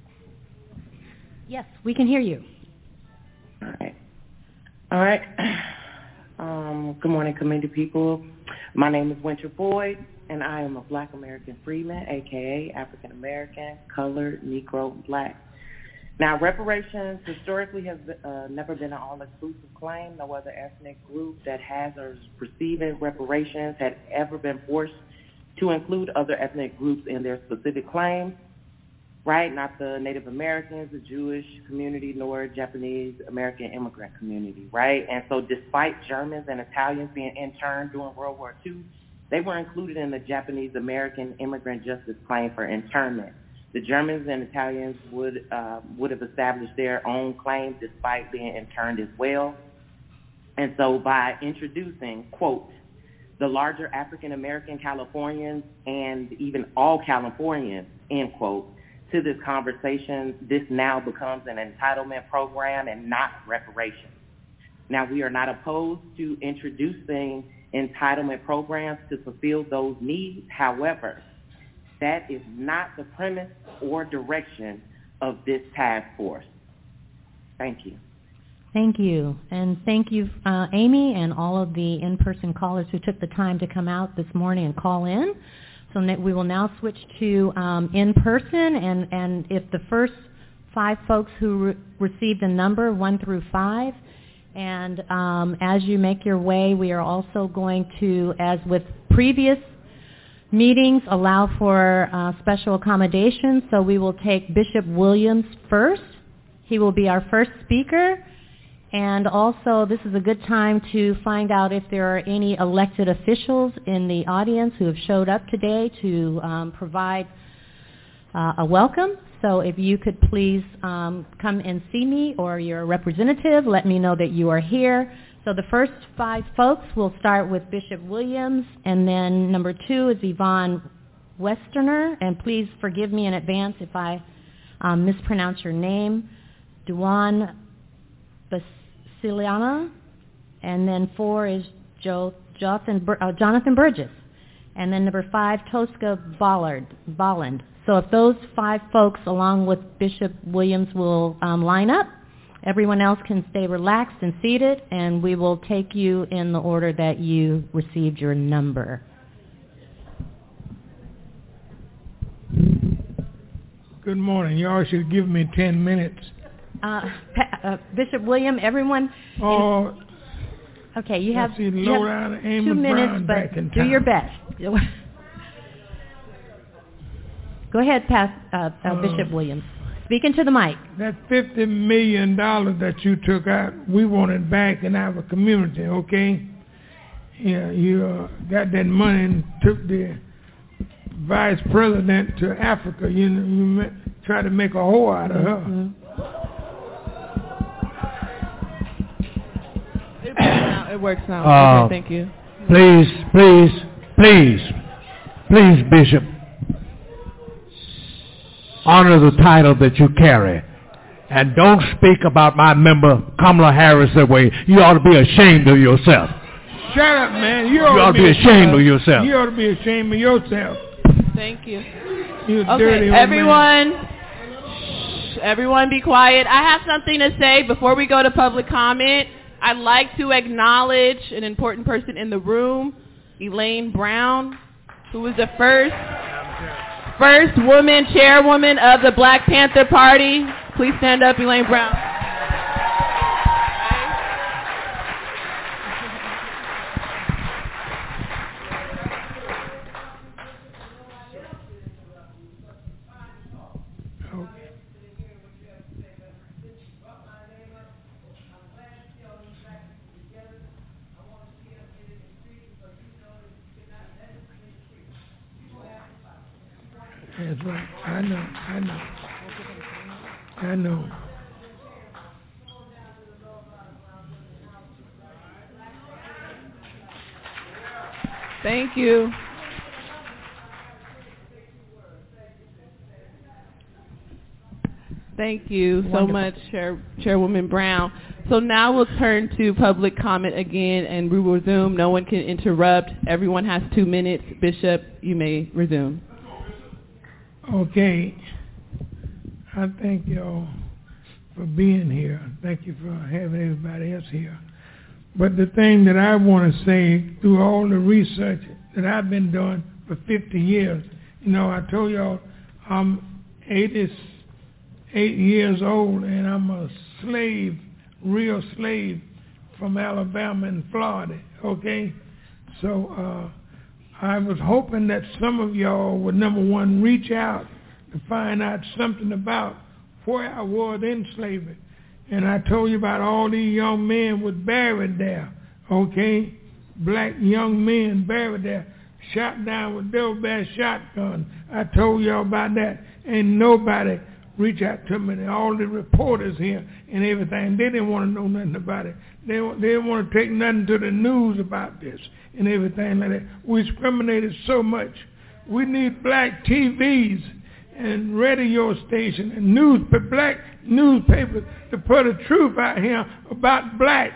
S1: Yes, we can hear you.
S21: All right. All right. Um, good morning, committee people. My name is Winter Boyd, and I am a Black American freedman, a k a. African American, colored, Negro, Black. Now, reparations historically has uh, never been an all-exclusive claim. No other ethnic group that has or is receiving reparations had ever been forced to include other ethnic groups in their specific claims. Right, not the Native Americans, the Jewish community, nor Japanese American immigrant community, right? And so despite Germans and Italians being interned during World War Two, they were included in the Japanese American immigrant justice claim for internment. The Germans and Italians would uh, would have established their own claim despite being interned as well. And so by introducing, quote, the larger African American Californians and even all Californians, end quote, to this conversation, this now becomes an entitlement program and not reparations. Now, we are not opposed to introducing entitlement programs to fulfill those needs. However, that is not the premise or direction of this task force. Thank you.
S1: Thank you. And thank you, uh, Amy, and all of the in-person callers who took the time to come out this morning and call in. So we will now switch to um, in-person, and, and if the first five folks who re- received a number, one through five, and um, as you make your way, we are also going to, as with previous meetings, allow for uh, special accommodations. So we will take Bishop Williams first. He will be our first speaker. And also, this is a good time to find out if there are any elected officials in the audience who have showed up today to um, provide uh, a welcome. So if you could please um, come and see me, or your representative, let me know that you are here. So the first five folks, we'll start with Bishop Williams, and then number two is Yvonne Westerner, and please forgive me in advance if I um, mispronounce your name, Duan Basiliana, and then four is Joe, Jonathan, uh, Jonathan Burgess, and then number five, Tosca Bollard, Bolland. So if those five folks, along with Bishop Williams, will um, line up, everyone else can stay relaxed and seated, and we will take you in the order that you received your number.
S7: Good morning. Y'all should give me ten minutes.
S1: Uh, uh, Bishop William, everyone.
S7: Oh,
S1: in, okay, you have,
S7: see,
S1: you have two minutes, but do
S7: time.
S1: your best. Go ahead, Pastor, uh, uh, uh, Bishop Williams. Speak into the mic.
S7: That fifty million dollars that you took out, we want it back in our community, okay? Yeah, you uh, got that money and took the vice president to Africa. You, you tried to make a whore out of her.
S1: Mm-hmm.
S5: It works now.
S7: Uh,
S5: okay, thank you.
S7: Please, please, please, please, Bishop, honor the title that you carry. And don't speak about my member, Kamala Harris, that way. You ought to be ashamed of yourself. Shut up, man. You You ought, ought to be ashamed of yourself. You ought to be ashamed of yourself.
S5: Thank you.
S7: You
S5: Okay,
S7: dirty old
S5: everyone,
S7: man.
S5: shh, everyone be quiet. I have something to say before we go to public comment. I'd like to acknowledge an important person in the room, Elaine Brown, who was the first first woman chairwoman of the Black Panther Party. Please stand up, Elaine Brown.
S7: That's right. I know. I know. I know.
S5: Thank you. Thank you so
S1: Wonderful.
S5: much, Chair, Chairwoman Brown. So now we'll turn to public comment again, and we will resume. No one can interrupt. Everyone has two minutes. Bishop, you may resume.
S7: Okay. I thank y'all for being here. Thank you for having everybody else here. But the thing that I want to say, through all the research that I've been doing for fifty years, you know, I told y'all I'm eighty-eight years old, and I'm a slave, real slave from Alabama and Florida, okay? So uh, I was hoping that some of y'all would, number one, reach out to find out something about where I was in slavery. And I told you about all these young men was buried there, okay? Black young men buried there, shot down with double-barrel shotgun. I told y'all about that. Ain't nobody reach out to me. All the reporters here and everything, they didn't want to know nothing about it. They, they didn't want to take nothing to the news about this and everything like that. We discriminated so much. We need black T Vs and radio station and news, black newspapers to put the truth out here about blacks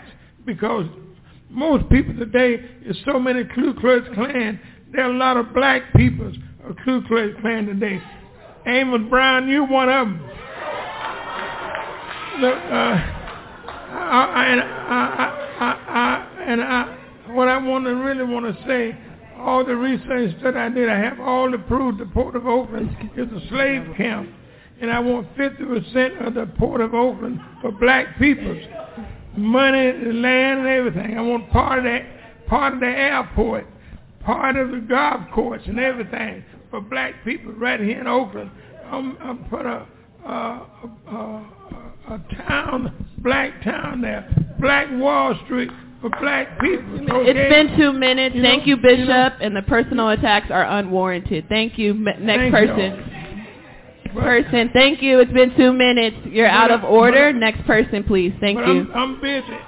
S7: because most people today, there's so many Ku Klux Klan, there are a lot of black people of Ku Klux Klan today. Amos Brown, you one of them. Look, uh, I, I, and I, I, I, and I, what I want to really want to say, all the research that I did, I have all the proof the Port of Oakland is a slave camp. And I want fifty percent of the Port of Oakland for black people. Money, the land, and everything. I want part of that, part of the airport, part of the golf course and everything for black people right here in Oakland. I'm, I'm put a, a, a, a town, black town there, Black Wall Street for black people. Okay?
S5: It's been two minutes.
S7: You
S5: Thank
S7: know,
S5: you, Bishop,
S7: you know,
S5: and the personal attacks are unwarranted. Thank you. Next
S7: Thank
S5: person. Person, thank you. It's been two minutes. You're out of order. Next person, please. Thank
S7: but
S5: you.
S7: I'm, I'm busy.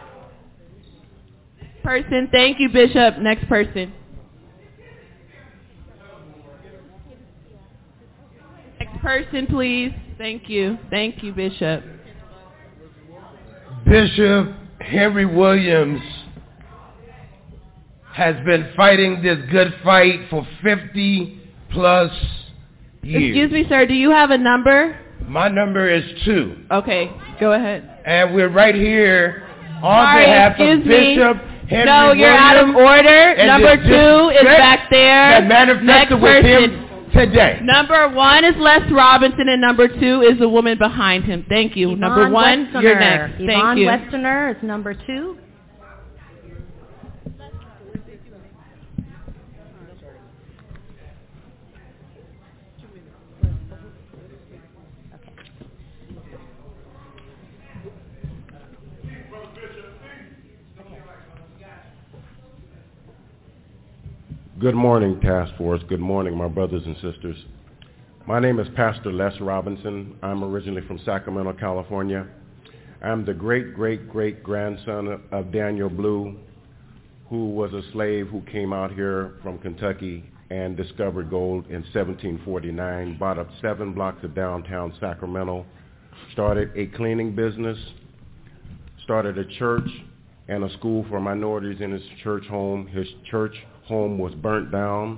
S5: Person, thank you, Bishop. Next person. Next person, please. Thank you. Thank you, Bishop.
S15: Bishop Henry Williams has been fighting this good fight for fifty plus years.
S5: Excuse me, sir. Do you have a number?
S15: My number is two.
S5: Okay, go ahead.
S15: And we're right here on
S5: Sorry,
S15: behalf
S5: excuse
S15: of
S5: me.
S15: Bishop Henry
S5: No, you're
S15: Williams
S5: out of order.
S15: and
S5: Number
S15: the
S5: two is
S15: disrespect
S5: back there.
S15: that manifested
S5: Next
S15: with
S5: person.
S15: him today.
S5: Number one is Les Robinson, and number two is the woman behind him. Thank you.
S1: Yvonne
S5: number one,
S1: Westerner.
S5: you're next. Thank
S1: Yvonne
S5: you.
S1: Westerner is number two.
S19: Good morning, Task Force. Good morning, my brothers and sisters. My name is Pastor Les Robinson. I'm originally from Sacramento, California. I'm the great-great-great-grandson of Daniel Blue, who was a slave who came out here from Kentucky and discovered gold in seventeen forty-nine, bought up seven blocks of downtown Sacramento, started a cleaning business, started a church and a school for minorities in his church home. His church home was burnt down.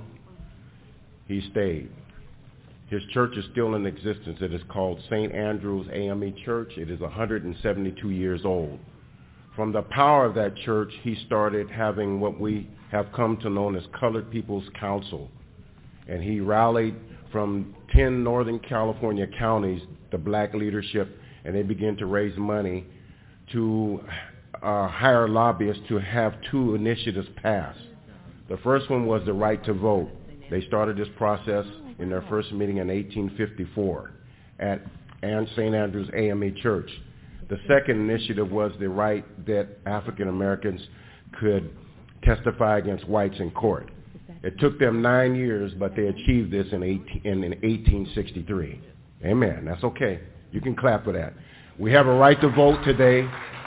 S19: He stayed. His church is still in existence. It is called Saint Andrew's A M E Church. It is one hundred seventy-two years old. From the power of that church, he started having what we have come to know as Colored People's Council. And he rallied from ten Northern California counties, the black leadership, and they began to raise money to uh, hire lobbyists to have two initiatives passed. The first one was the right to vote. They started this process in their first meeting in eighteen fifty-four at Saint Andrew's A M E Church. The second initiative was the right that African Americans could testify against whites in court. It took them nine years, but they achieved this in, eighteen, in, in eighteen sixty-three. Amen. That's okay. You can clap for that. We have a right to vote today.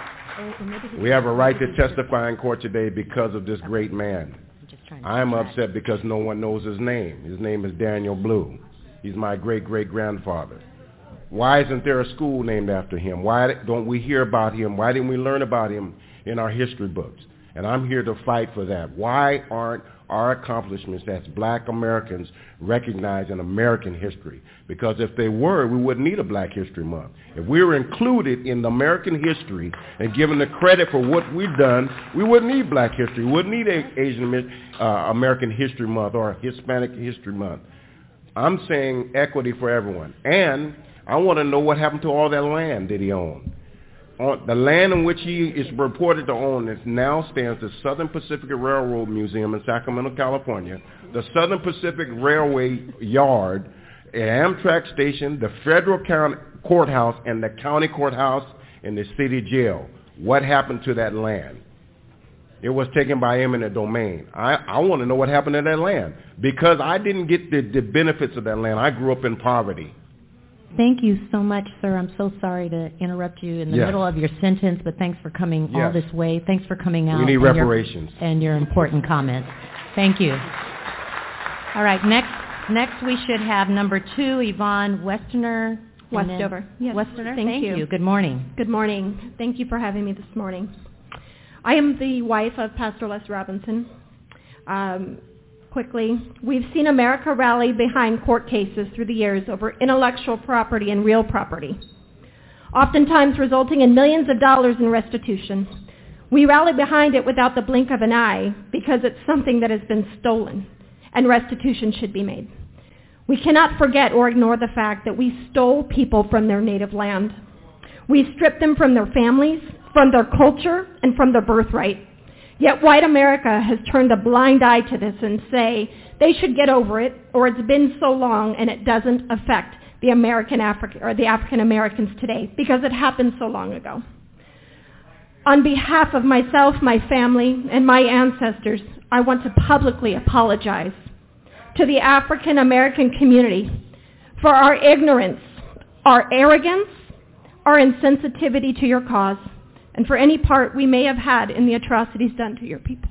S19: We have a right to testify in court today because of this great man. I am upset because no one knows his name. His name is Daniel Blue. He's my great-great-grandfather. Why isn't there a school named after him? Why don't we hear about him? Why didn't we learn about him in our history books? And I'm here to fight for that. Why aren't our accomplishments as black Americans recognized in American history? Because if they were, we wouldn't need a Black History Month. If we were included in the American history and given the credit for what we've done, we wouldn't need Black History. We wouldn't need a Asian uh, American History Month or Hispanic History Month. I'm saying equity for everyone. And I want to know what happened to all that land that he owned. On the land in which he is reported to own is now stands the Southern Pacific Railroad Museum in Sacramento, California, the Southern Pacific Railway Yard, an Amtrak station, the federal county courthouse, and the county courthouse and the city jail. What happened to that land? It was taken by eminent domain. I, I want to know what happened to that land because I didn't get the, the benefits of that land. I grew up in poverty.
S1: Thank you so much, sir. I'm so sorry to interrupt you in the
S19: Yes.
S1: middle of your sentence, but thanks for coming all
S19: Yes.
S1: this way. Thanks for coming out.
S19: We need
S1: and your-
S19: reparations.
S1: And your important comments. Thank you. All right, next next we should have number two, Yvonne Westerner. and then-
S20: Westover. Yes.
S1: Westerner,
S20: Thank
S1: thank
S20: you.
S1: you. Good morning.
S20: Good morning. Thank you for having me this morning.
S2: I am the wife of Pastor Les Robinson. Um, quickly, we've seen America rally behind court cases through the years over intellectual property and real property, oftentimes resulting in millions of dollars in restitution. We rally behind it without the blink of an eye because it's something that has been stolen, and restitution should be made. We cannot forget or ignore the fact that we stole people from their native land. We stripped them from their families, from their culture, and from their birthright. Yet white America has turned a blind eye to this and say they should get over it, or it's been so long and it doesn't affect the American African or the African Americans today because it happened so long ago. On behalf of myself, my family, and my ancestors, I want to publicly apologize to the African American community for our ignorance, our arrogance, our insensitivity to your cause, and for any part we may have had in the atrocities done to your people.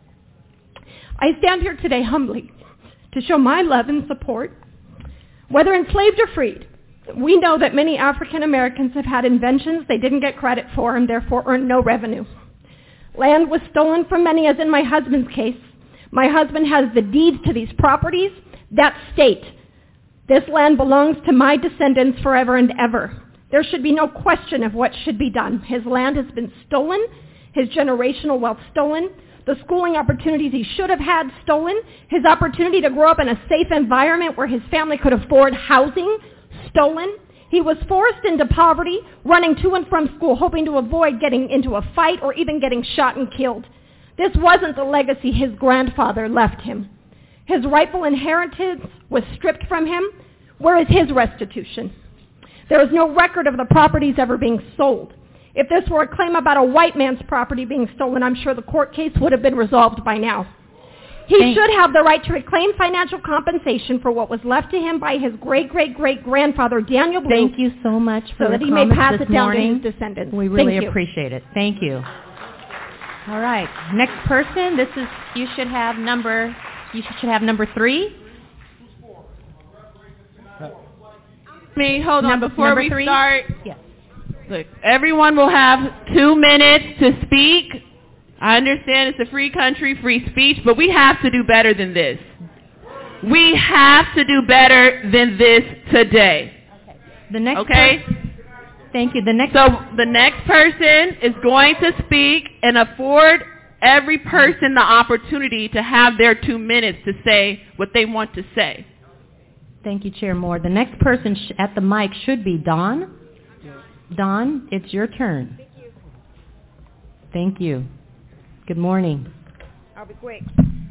S2: I stand here today humbly to show my love and support. Whether enslaved or freed, we know that many African Americans have had inventions they didn't get credit for and therefore earned no revenue. Land was stolen from many, as in my husband's case. My husband has the deeds to these properties that state this land belongs to my descendants forever and ever. There should be no question of what should be done. His land has been stolen, his generational wealth stolen, the schooling opportunities he should have had stolen, his opportunity to grow up in a safe environment where his family could afford housing stolen. He was forced into poverty, running to and from school, hoping to avoid getting into a fight or even getting shot and killed. This wasn't the legacy his grandfather left him. His rightful inheritance was stripped from him. Where is his restitution? There is no record of the properties ever being sold. If this were a claim about a white man's property being stolen, I'm sure the court case would have been resolved by now. He Thanks. should have the right to reclaim financial compensation for what was left to him by his great-great-great-grandfather, Daniel Blue.
S1: Thank you so much for
S2: so
S1: the
S2: that he may pass
S1: this
S2: it down
S1: morning.
S2: to his descendants.
S1: We really
S2: Thank
S1: appreciate it. Thank you. All right, next person. This is you should have number you should have number three.
S5: Me, hold on
S1: number,
S5: before
S1: number
S5: we
S1: three?
S5: start.
S1: Yes.
S5: Look, everyone will have two minutes to speak. I understand it's a free country, free speech, but we have to do better than this. We have to do better than this today.
S1: Okay. The next.
S5: Okay.
S1: Per- Thank you. The next.
S5: So the next person is going to speak and afford every person the opportunity to have their two minutes to say what they want to say.
S1: Thank you, Chair Moore. The next person sh- at the mic should be Dawn. Dawn, it's your turn.
S20: Thank you.
S1: Thank you. Good morning.
S20: I'll be quick.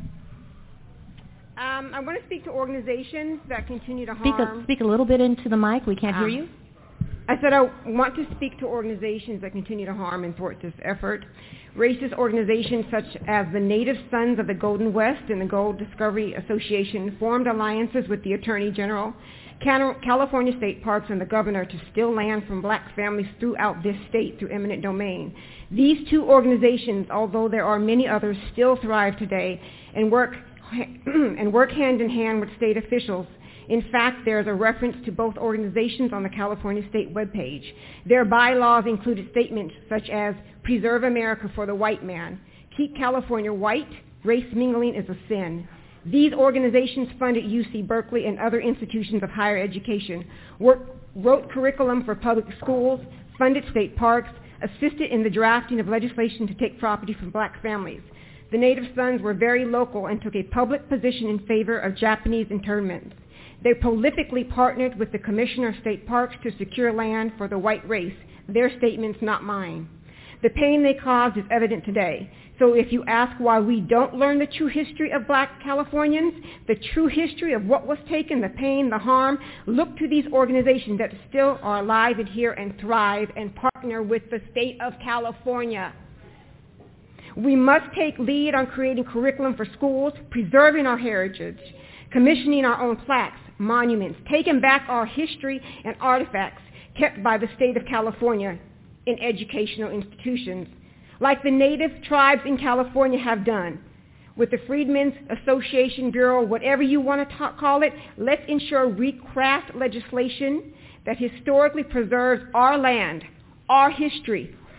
S20: Um, I want to speak to organizations that continue to
S1: Speak
S20: harm.
S1: a, speak a little bit into the mic. We can't
S20: um,
S1: hear you.
S20: I said I want to speak to organizations that continue to harm and thwart this effort. Racist organizations such as the Native Sons of the Golden West and the Gold Discovery Association formed alliances with the Attorney General, California State Parks, and the Governor to steal land from black families throughout this state through eminent domain. These two organizations, although there are many others, still thrive today and work and work hand in hand with state officials. In fact, there is a reference to both organizations on the California State webpage. Their bylaws included statements such as, preserve America for the white man, keep California white, race mingling is a sin. These organizations funded U C Berkeley and other institutions of higher education, work, wrote curriculum for public schools, funded state parks, assisted in the drafting of legislation to take property from black families. The Native Sons were very local and took a public position in favor of Japanese internments. They prolifically partnered with the Commissioner of State Parks to secure land for the white race. Their statements, not mine. The pain they caused is evident today. So if you ask why we don't learn the true history of black Californians, the true history of what was taken, the pain, the harm, look to these organizations that still are alive and here and thrive and partner with the state of California. We must take lead on creating curriculum for schools, preserving our heritage, commissioning our own plaques, monuments, taking back our history and artifacts kept by the state of California in educational institutions, like the native tribes in California have done. With the Freedmen's Association Bureau, whatever you want to talk, call it, let's ensure we craft legislation that historically preserves our land, our history,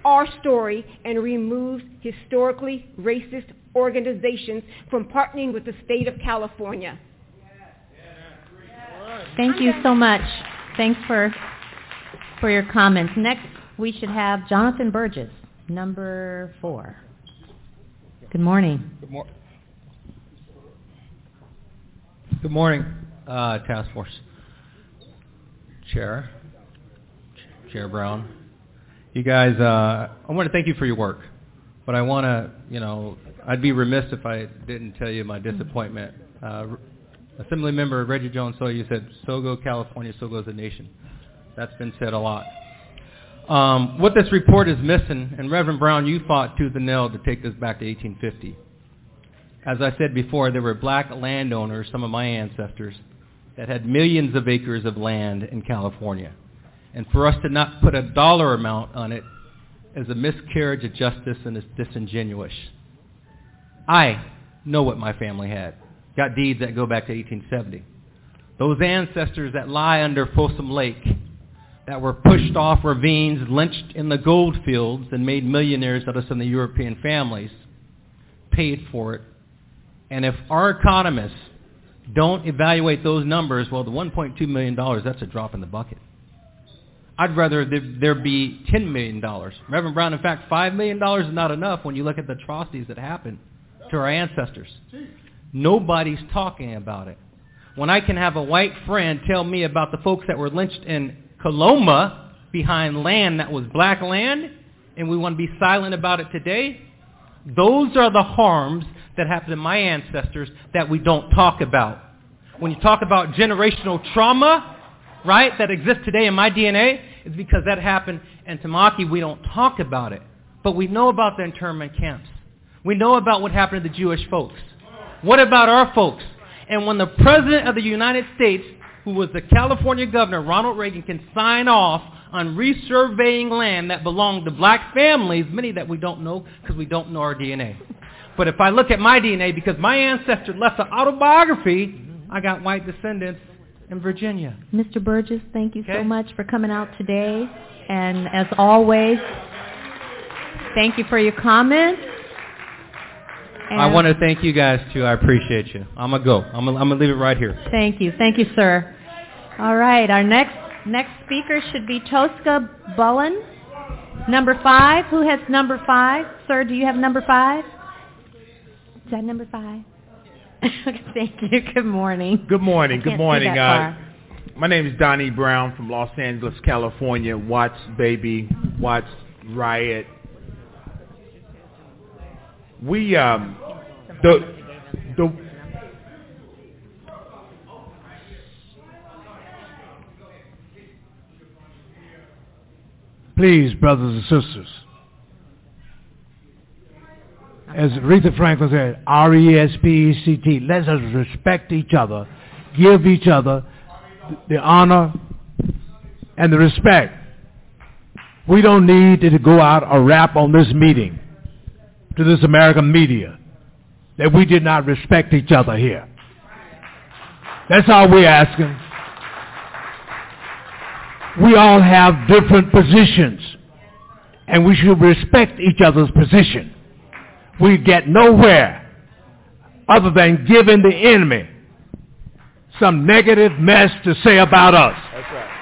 S20: our story and removes historically racist organizations from partnering with the state of California.
S1: Thank you so much. Thanks for for your comments. Next, we should have Jonathan Burgess, number four. Good morning.
S3: Good, mor- Good morning, uh, Task Force Chair, Chair Brown. You guys, uh, I want to thank you for your work, but I want to, you know, I'd be remiss if I didn't tell you my disappointment. Uh, Assembly Member Reggie Jones, so you said, so go California, so goes the nation. That's been said a lot. Um, what this report is missing, and Reverend Brown, you fought tooth and nail to take this back to eighteen fifty. As I said before, there were black landowners, some of my ancestors, that had millions of acres of land in California. And for us to not put a dollar amount on it is a miscarriage of justice and is disingenuous. I know what my family had. Got deeds that go back to eighteen seventy. Those ancestors that lie under Folsom Lake, that were pushed off ravines, lynched in the gold fields, and made millionaires out of some of the European families, paid for it. And if our economists don't evaluate those numbers, well, the one point two million dollars, that's a drop in the bucket. I'd rather there, there be ten million dollars. Reverend Brown, in fact, five million dollars is not enough when you look at the atrocities that happened to our ancestors. Nobody's talking about it. When I can have a white friend tell me about the folks that were lynched in Coloma behind land that was black land, and we want to be silent about it today, those are the harms that happened to my ancestors that we don't talk about. When you talk about generational trauma, right, that exists today in my D N A, it's because that happened in Tamaki. We don't talk about it. But we know about the internment camps. We know about what happened to the Jewish folks. What about our folks? And when the President of the United States, who was the California governor, Ronald Reagan, can sign off on resurveying land that belonged to black families, many that we don't know because we don't know our D N A. But if I look at my D N A, because my ancestor left an autobiography, I got white descendants in Virginia.
S1: Mister Burgess, thank you okay. so much for coming out today. And as always, thank you for your comments. And
S3: I want to thank you guys, too. I appreciate you. I'm going to go. I'm going I'm to leave it right here.
S1: Thank you. Thank you, sir. All right. Our next next speaker should be Tosca Bullen, number five. Who has number five? Sir, do you have number five? Is that number five? Thank you. Good morning.
S22: Good morning.
S1: I
S22: Good
S1: can't
S22: morning.
S1: see that
S22: Uh, my name is Donnie Brown from Los Angeles, California. Watts Baby, Watts Riot. We um the the
S7: Please, brothers and sisters, as Aretha Franklin said, R E S P E C T, let us respect each other, give each other the honor and the respect. We don't need to go out or rap on this meeting to this American media that we did not respect each other here. That's all we're asking. We all have different positions, and we should respect each other's position. We get nowhere other than giving the enemy some negative mess to say about us.
S22: That's right.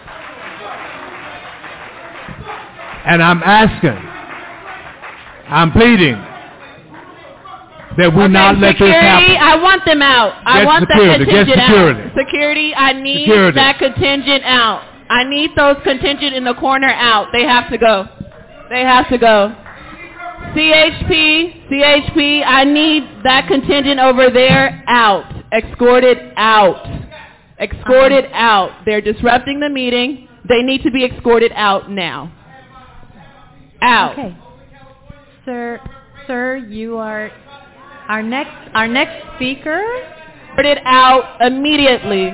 S7: And I'm asking, I'm pleading that we
S5: okay,
S7: not let
S5: security,
S7: this happen.
S5: I want them out. I
S7: Get
S5: want
S7: security,
S5: that contingent
S7: get security.
S5: out. Security, I need
S7: Security.
S5: that contingent out. I need those contingent in the corner out. They have to go. They have to go. C H P, C H P, I need that contingent over there out. Escorted out. Escorted out. They're disrupting the meeting. They need to be escorted out now. Out.
S1: Okay. Sir, sir, you are our next our next speaker.
S5: Escorted out immediately.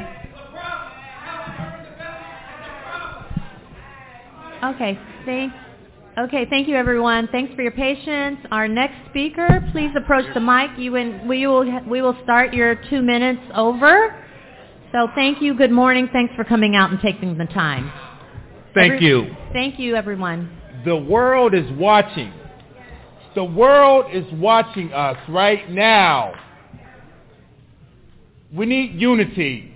S1: Okay, thank Okay, thank you everyone. Thanks for your patience. Our next speaker, please approach the mic. You and we will we will start your two minutes over. So thank you. Good morning. Thanks for coming out and taking the time.
S22: Thank
S1: Every,
S22: you.
S1: Thank you, everyone.
S22: The world is watching. The world is watching us right now. We need unity.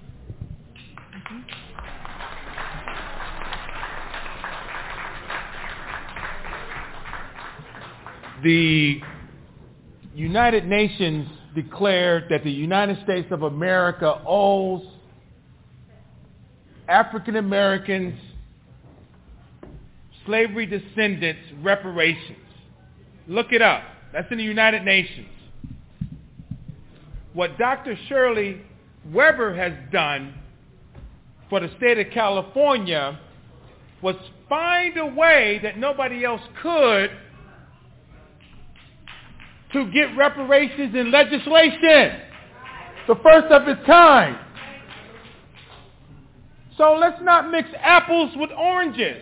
S22: The United Nations declared that the United States of America owes African Americans, slavery descendants, reparations. Look it up. That's in the United Nations. What Doctor Shirley Weber has done for the state of California was find a way that nobody else could to get reparations in legislation. The first of its kind. So let's not mix apples with oranges.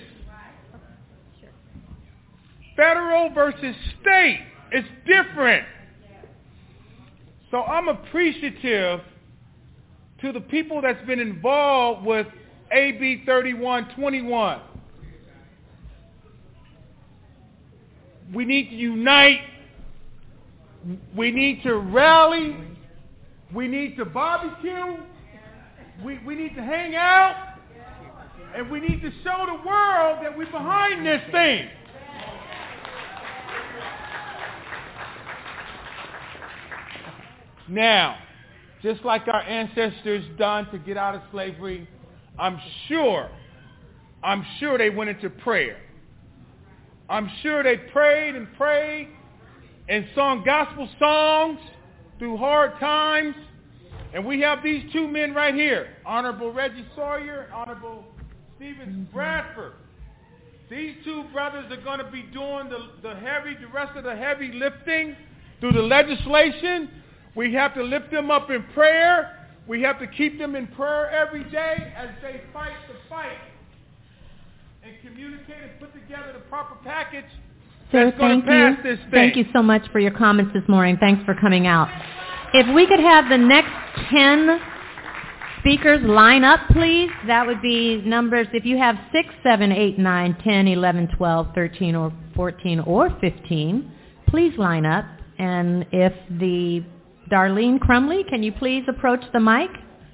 S22: Federal versus state is different. So I'm appreciative to the people that's been involved with A B thirty-one twenty-one. We need to unite. We need to rally. We need to barbecue. We, we need to hang out. And we need to show the world that we're behind this thing. Now, just like our ancestors done to get out of slavery, I'm sure, I'm sure they went into prayer. I'm sure they prayed and prayed and sung gospel songs through hard times. And we have these two men right here, Honorable Reggie Sawyer, Honorable Stephen Bradford. These two brothers are going to be doing the, the heavy, the rest of the heavy lifting through the legislation. We have to lift them up in prayer. We have to keep them in prayer every day as they fight the fight and communicate and put together the proper package
S1: Sir,
S22: that's going
S1: thank
S22: to pass
S1: you.
S22: this thing.
S1: Thank you so much for your comments this morning. Thanks for coming out. If we could have the next ten speakers line up, please. That would be numbers, if you have six, seven, eight, nine, ten, eleven, twelve, thirteen, or fourteen, or fifteen, please line up. And if the Darlene Crumley, can you please approach the mic?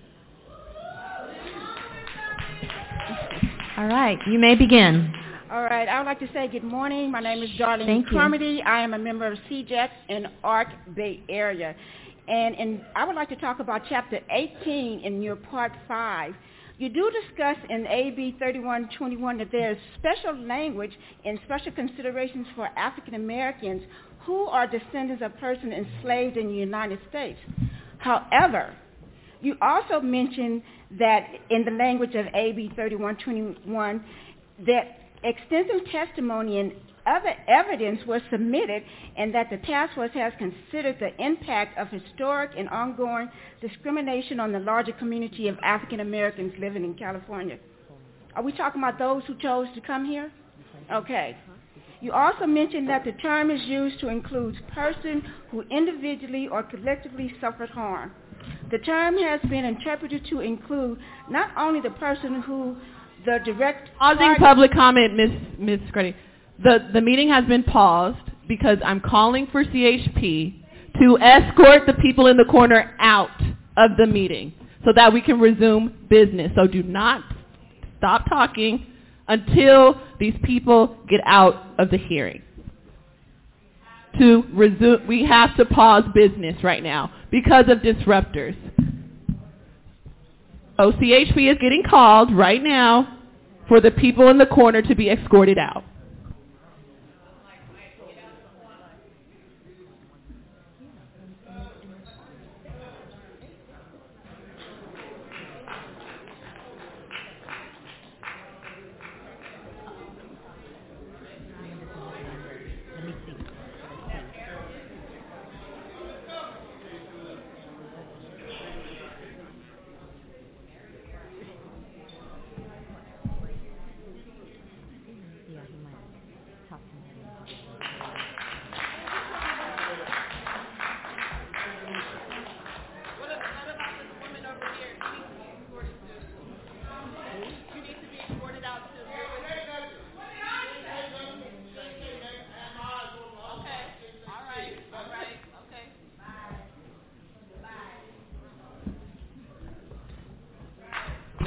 S1: All right, you may begin.
S4: All right, I would like to say good morning. My name is Darlene
S1: Thank you.
S4: Crumley. I am a member of C J E C in Arc Bay Area. And, and I would like to talk about Chapter eighteen in your Part five. You do discuss in A B thirty-one twenty-one that there is special language and special considerations for African Americans who are descendants of persons enslaved in the United States. However, you also mention that in the language of A B thirty-one twenty-one that extensive testimony and other evidence was submitted and that the task force has considered the impact of historic and ongoing discrimination on the larger community of African Americans living in California. Are we talking about those who chose to come here? Okay. You also mentioned that the term is used to include persons who individually or collectively suffered harm. The term has been interpreted to include not only the person who the direct...
S5: Pausing public comment, Miz Miz Scruddy. The, the meeting has been paused because I'm calling for C H P to escort the people in the corner out of the meeting so that we can resume business. So do not stop talking until these people get out of the hearing. To resume, we have to pause business right now because of disruptors. So C H P is getting called right now for the people in the corner to be escorted out.
S1: Yeah, he might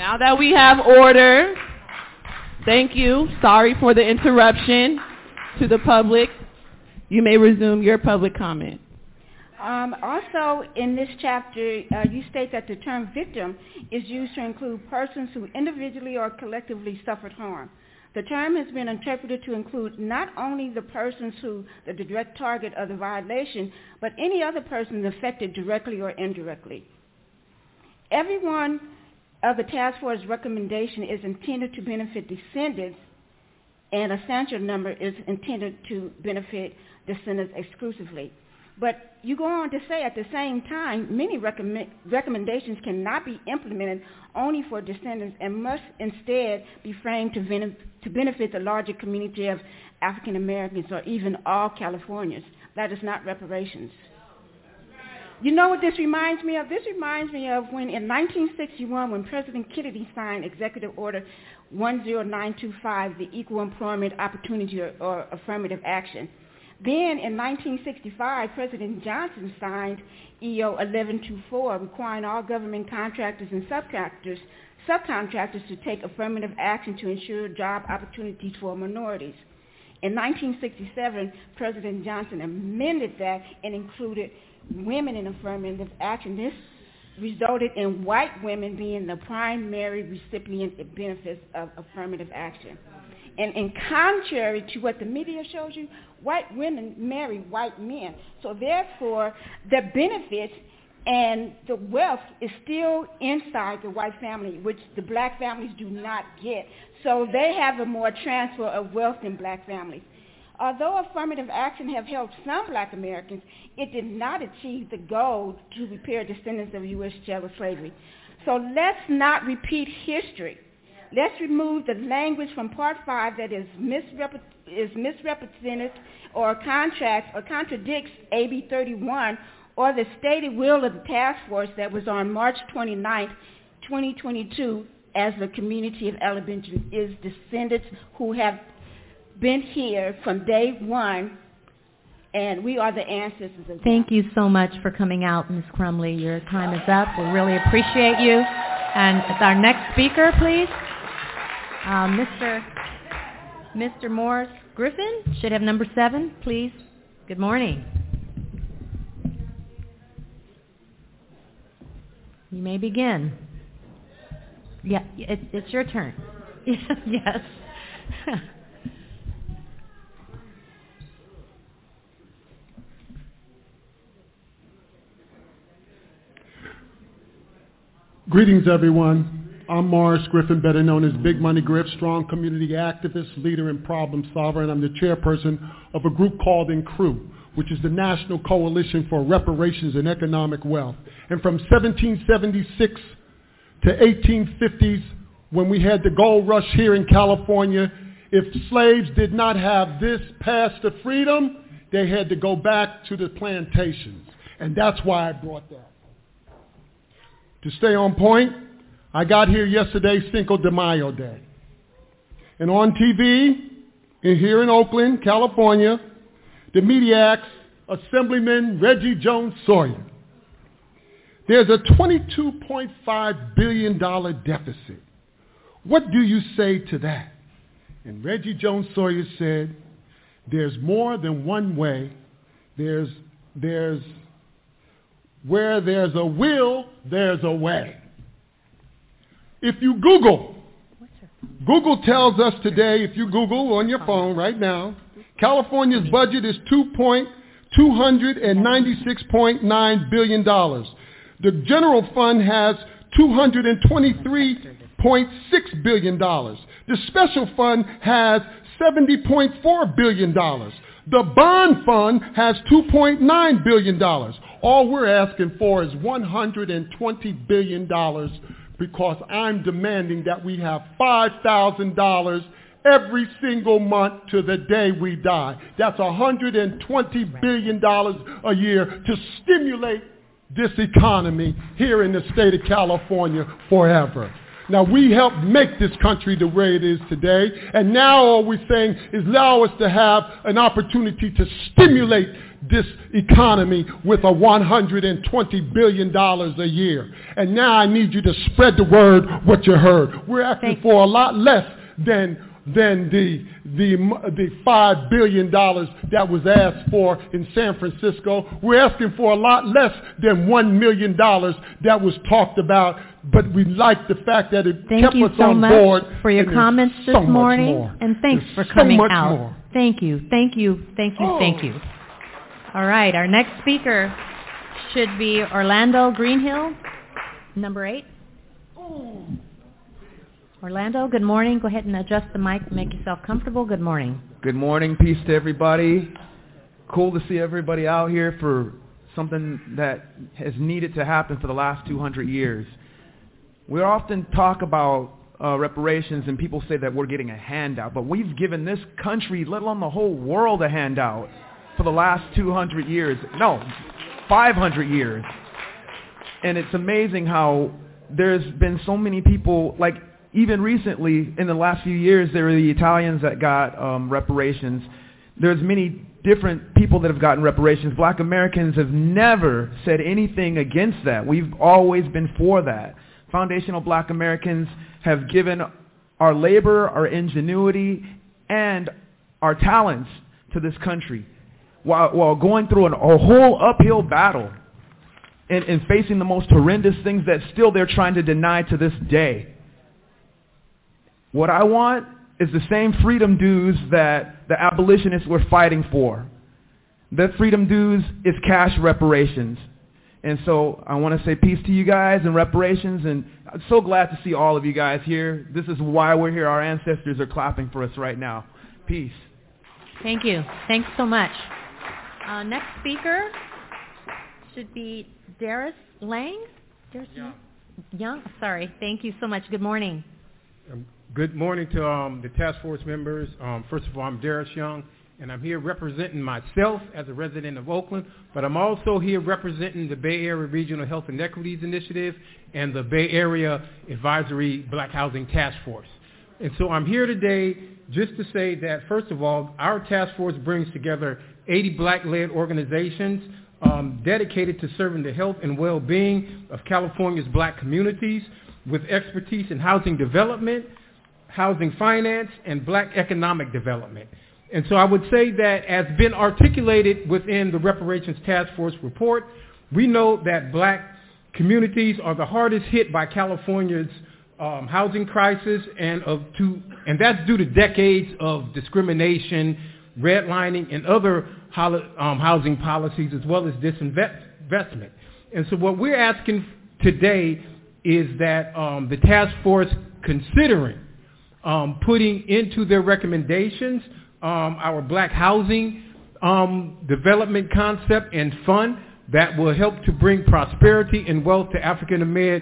S5: Now that we have order, thank you. Sorry for the interruption to the public. You may resume your public comment.
S4: Um, also, in this chapter, uh, you state that the term victim is used to include persons who individually or collectively suffered harm. The term has been interpreted to include not only the persons who are the direct target of the violation, but any other person affected directly or indirectly. Every one of the task force recommendation is intended to benefit descendants, and a essential number is intended to benefit descendants exclusively. But you go on to say at the same time, many recommend, recommendations cannot be implemented only for descendants and must instead be framed to, ven- to benefit the larger community of African Americans or even all Californians. That is not reparations. You know what this reminds me of? This reminds me of when in nineteen sixty-one, when President Kennedy signed Executive Order one zero nine two five, the Equal Employment Opportunity or, or Affirmative Action. Then in nineteen sixty-five, President Johnson signed E O eleven twenty-four, requiring all government contractors and subcontractors, subcontractors to take affirmative action to ensure job opportunities for minorities. In nineteen sixty-seven, President Johnson amended that and included women in affirmative action. This resulted in white women being the primary recipient of benefits of affirmative action. And in contrary to what the media shows you, white women marry white men. So therefore, the benefits and the wealth is still inside the white family, which the black families do not get. So they have a more transfer of wealth than black families. Although affirmative action have helped some black Americans, it did not achieve the goal to repair descendants of U S chattel slavery. So let's not repeat history. Let's remove the language from Part five that is, misrep- is misrepresented or contracts or contradicts A B thirty-one or the stated will of the task force that was on March twenty-ninth, twenty twenty-two, as the community of Alabama is descendants who have been here from day one, and we are the ancestors of that.
S1: Thank you so much for coming out, Miz Crumley. Your time is up. We really appreciate you. And our next speaker, please. Uh, Mister Mister Morris Griffin should have number seven, please. Good morning. You may begin. Yeah, it, it's your turn. Yes.
S6: Greetings, everyone. I'm Morris Griffin, better known as Big Money Griff, strong community activist, leader, and problem solver, and I'm the chairperson of a group called N C R U, which is the National Coalition for Reparations and Economic Wealth. And from seventeen seventy-six to eighteen fifties, when we had the gold rush here in California, if slaves did not have this path to freedom, they had to go back to the plantations. And that's why I brought that. To stay on point, I got here yesterday, Cinco de Mayo Day. And on T V, in here in Oakland, California, the media asks Assemblyman Reggie Jones Sawyer, there's a twenty-two point five billion dollars deficit. What do you say to that? And Reggie Jones Sawyer said, there's more than one way. There's, there's, where there's a will, there's a way. If you Google, Google tells us today, if you Google on your phone right now, California's budget is two hundred ninety-six point nine billion dollars. The general fund has two hundred twenty-three point six billion dollars. The special fund has seventy point four billion dollars. The bond fund has two point nine billion dollars. All we're asking for is one hundred twenty billion dollars because I'm demanding that we have five thousand dollars every single month to the day we die. That's one hundred twenty billion dollars a year to stimulate this economy here in the state of California forever. Now, we helped make this country the way it is today, and now all we're saying is allow us to have an opportunity to stimulate this economy with a one hundred twenty billion dollars a year. And now I need you to spread the word what you heard. We're asking for a lot less than than the the the five billion dollars that was asked for in San Francisco. We're asking for a lot less than one million dollars that was talked about, but we like the fact that it
S1: Thank
S6: kept
S1: you
S6: us
S1: so
S6: on
S1: much
S6: board.
S1: for your
S6: and
S1: comments
S6: there's
S1: this
S6: so much
S1: morning,
S6: more.
S1: and thanks
S6: There's
S1: for
S6: so
S1: coming
S6: much
S1: out.
S6: more.
S1: Thank you, thank you, thank you,
S6: Oh.
S1: thank you. All right, our next speaker should be Orlando Greenhill, number eight. Orlando, good morning. Go ahead and adjust the mic, make yourself comfortable. Good morning.
S8: Good morning. Peace to everybody. Cool to see everybody out here for something that has needed to happen for the last two hundred years. We often talk about uh, reparations and people say that we're getting a handout, but we've given this country, let alone the whole world, a handout for the last two hundred years. No, five hundred years. And it's amazing how there's been so many people, like even recently, in the last few years, there were the Italians that got um, reparations. There's many different people that have gotten reparations. Black Americans have never said anything against that. We've always been for that. Foundational Black Americans have given our labor, our ingenuity, and our talents to this country while, while going through an, a whole uphill battle and, and facing the most horrendous things that still they're trying to deny to this day. What I want is the same freedom dues that the abolitionists were fighting for. That freedom dues is cash reparations. And so I want to say peace to you guys and reparations, and I'm so glad to see all of you guys here. This is why we're here. Our ancestors are clapping for us right now. Peace.
S1: Thank you. Thanks so much. Uh, next speaker should be Darius Lang. Darius Young. Young. Sorry. Thank you so much. Good morning.
S9: Um, good morning to um, the task force members. Um, first of all, I'm Darius Young, and I'm here representing myself as a resident of Oakland, but I'm also here representing the Bay Area Regional Health and Equities Initiative and the Bay Area Advisory Black Housing Task Force. And so I'm here today just to say that, first of all, our task force brings together eighty black-led organizations um, dedicated to serving the health and well-being of California's black communities with expertise in housing development, housing finance, and black economic development. And so I would say that, as been articulated within the Reparations Task Force report, we know that black communities are the hardest hit by California's um, housing crisis, and of to, and that's due to decades of discrimination, redlining, and other hol- um, housing policies, as well as disinvestment. And so what we're asking today is that um, the task force considering um, putting into their recommendations um, our black housing um, development concept and fund that will help to bring prosperity and wealth to African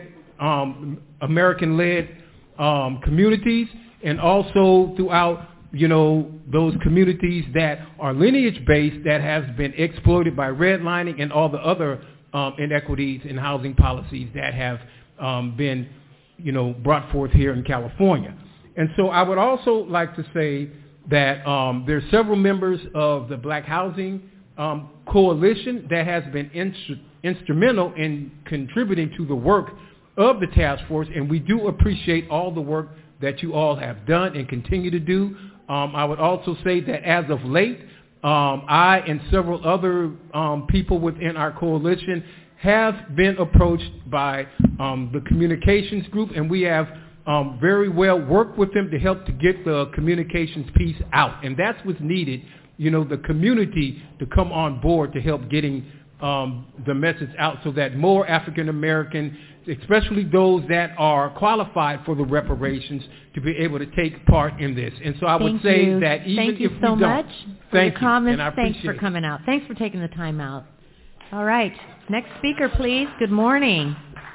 S9: um, American-led um, communities, and also throughout, you know, those communities that are lineage-based that has been exploited by redlining and all the other um, inequities in housing policies that have Um, been, you know, brought forth here in California. And so I would also like to say that um, there's several members of the Black Housing um, Coalition that has been instru- instrumental in contributing to the work of the task force, and we do appreciate all the work that you all have done and continue to do. Um, I would also say that as of late, um, I and several other um, people within our coalition have been approached by um, the communications group, and we have um, very well worked with them to help to get the communications piece out. And that's what's needed, you know, the community to come on board to help getting um, the message out so that more African American, especially those that are qualified for the reparations, to be able to take part in this. And so I
S1: Thank
S9: would say
S1: you.
S9: that even
S1: Thank you
S9: if
S1: so
S9: we don't,
S1: much for
S9: thank
S1: your
S9: you,
S1: comments.
S9: and I
S1: Thanks
S9: appreciate
S1: for
S9: it.
S1: coming out. Thanks for taking the time out. All right. Next speaker, please. Good morning.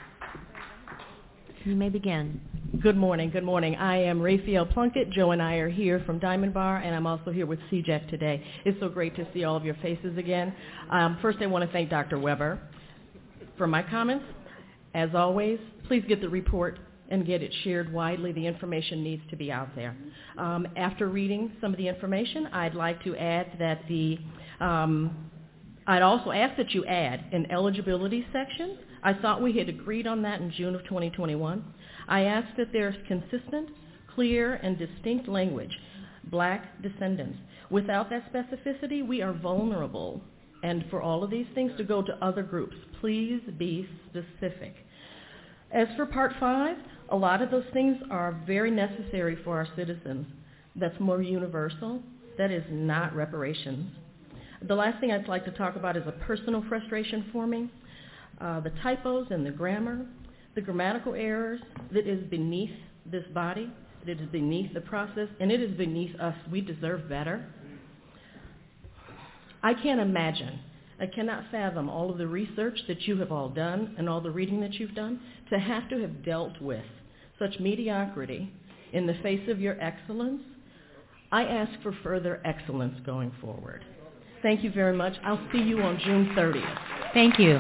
S1: You may begin.
S23: Good morning. Good morning. I am Raphael Plunkett. Joe and I are here from Diamond Bar, and I'm also here with C J E C today. It's so great to see all of your faces again. Um, first, I want to thank Doctor Weber for my comments. As always, please get the report and get it shared widely. The information needs to be out there. Um, after reading some of the information, I'd like to add that the, um, I'd also ask that you add an eligibility section. I thought we had agreed on that in June of twenty twenty-one. I ask that there's consistent, clear, and distinct language, Black descendants. Without that specificity, we are vulnerable. And for all of these things to go to other groups, please be specific. As for Part five, a lot of those things are very necessary for our citizens. That's more universal. That is not reparations. The last thing I'd like to talk about is a personal frustration for me. Uh, the typos and the grammar, the grammatical errors that is beneath this body, that is beneath the process, and it is beneath us. We deserve better. I can't imagine, I cannot fathom all of the research that you have all done and all the reading that you've done to have to have dealt with such mediocrity in the face of your excellence. I ask for further excellence going forward. Thank you very much. I'll see you on June thirtieth.
S1: Thank you.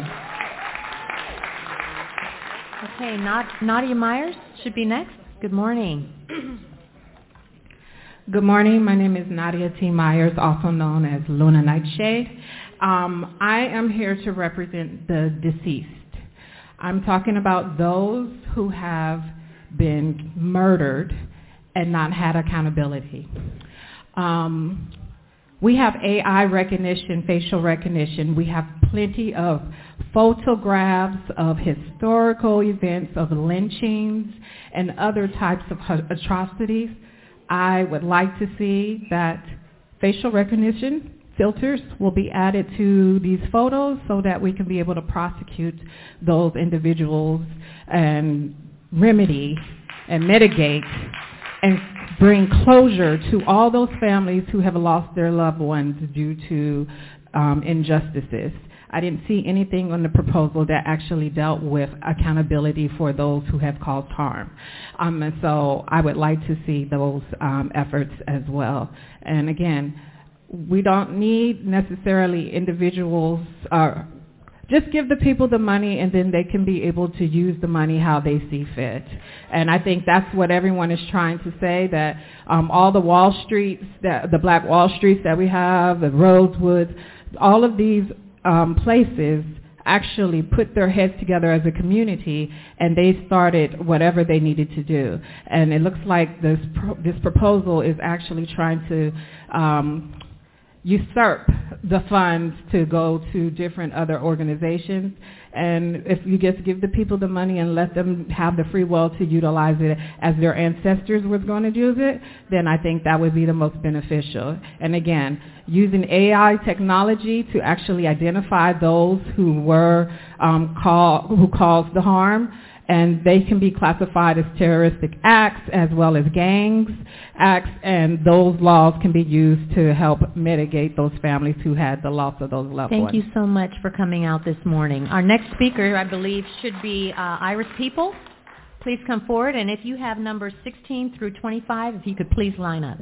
S1: Okay, Nadia Myers should be next. Good morning.
S10: Good morning. My name is Nadia T. Myers, also known as Luna Nightshade. Um, I am here to represent the deceased. I'm talking about those who have been murdered and not had accountability. Um, we have A I recognition, facial recognition. We have plenty of photographs of historical events, of lynchings, and other types of atrocities. I would like to see that facial recognition filters will be added to these photos so that we can be able to prosecute those individuals and remedy and mitigate and bring closure to all those families who have lost their loved ones due to um, injustices. I didn't see anything on the proposal that actually dealt with accountability for those who have caused harm. Um, and so I would like to see those um, efforts as well. And again, we don't need necessarily individuals, uh, just give the people the money and then they can be able to use the money how they see fit. And I think that's what everyone is trying to say, that um, all the Wall Streets, that, the Black Wall Streets that we have, the Rosewood, all of these Um, places actually put their heads together as a community and they started whatever they needed to do. And it looks like this pro- this proposal is actually trying to um, usurp the funds to go to different other organizations. And if you just give the people the money and let them have the free will to utilize it as their ancestors was going to use it, then I think that would be the most beneficial. And again, using A I technology to actually identify those who were um, call, who caused the harm, and they can be classified as terroristic acts as well as gangs acts, and those laws can be used to help mitigate those families who had the loss of those loved
S1: Thank
S10: ones.
S1: you so much for coming out this morning. Our next speaker, I believe, should be uh, Iris People. Please come forward, and if you have numbers sixteen through twenty-five, if you could please line up.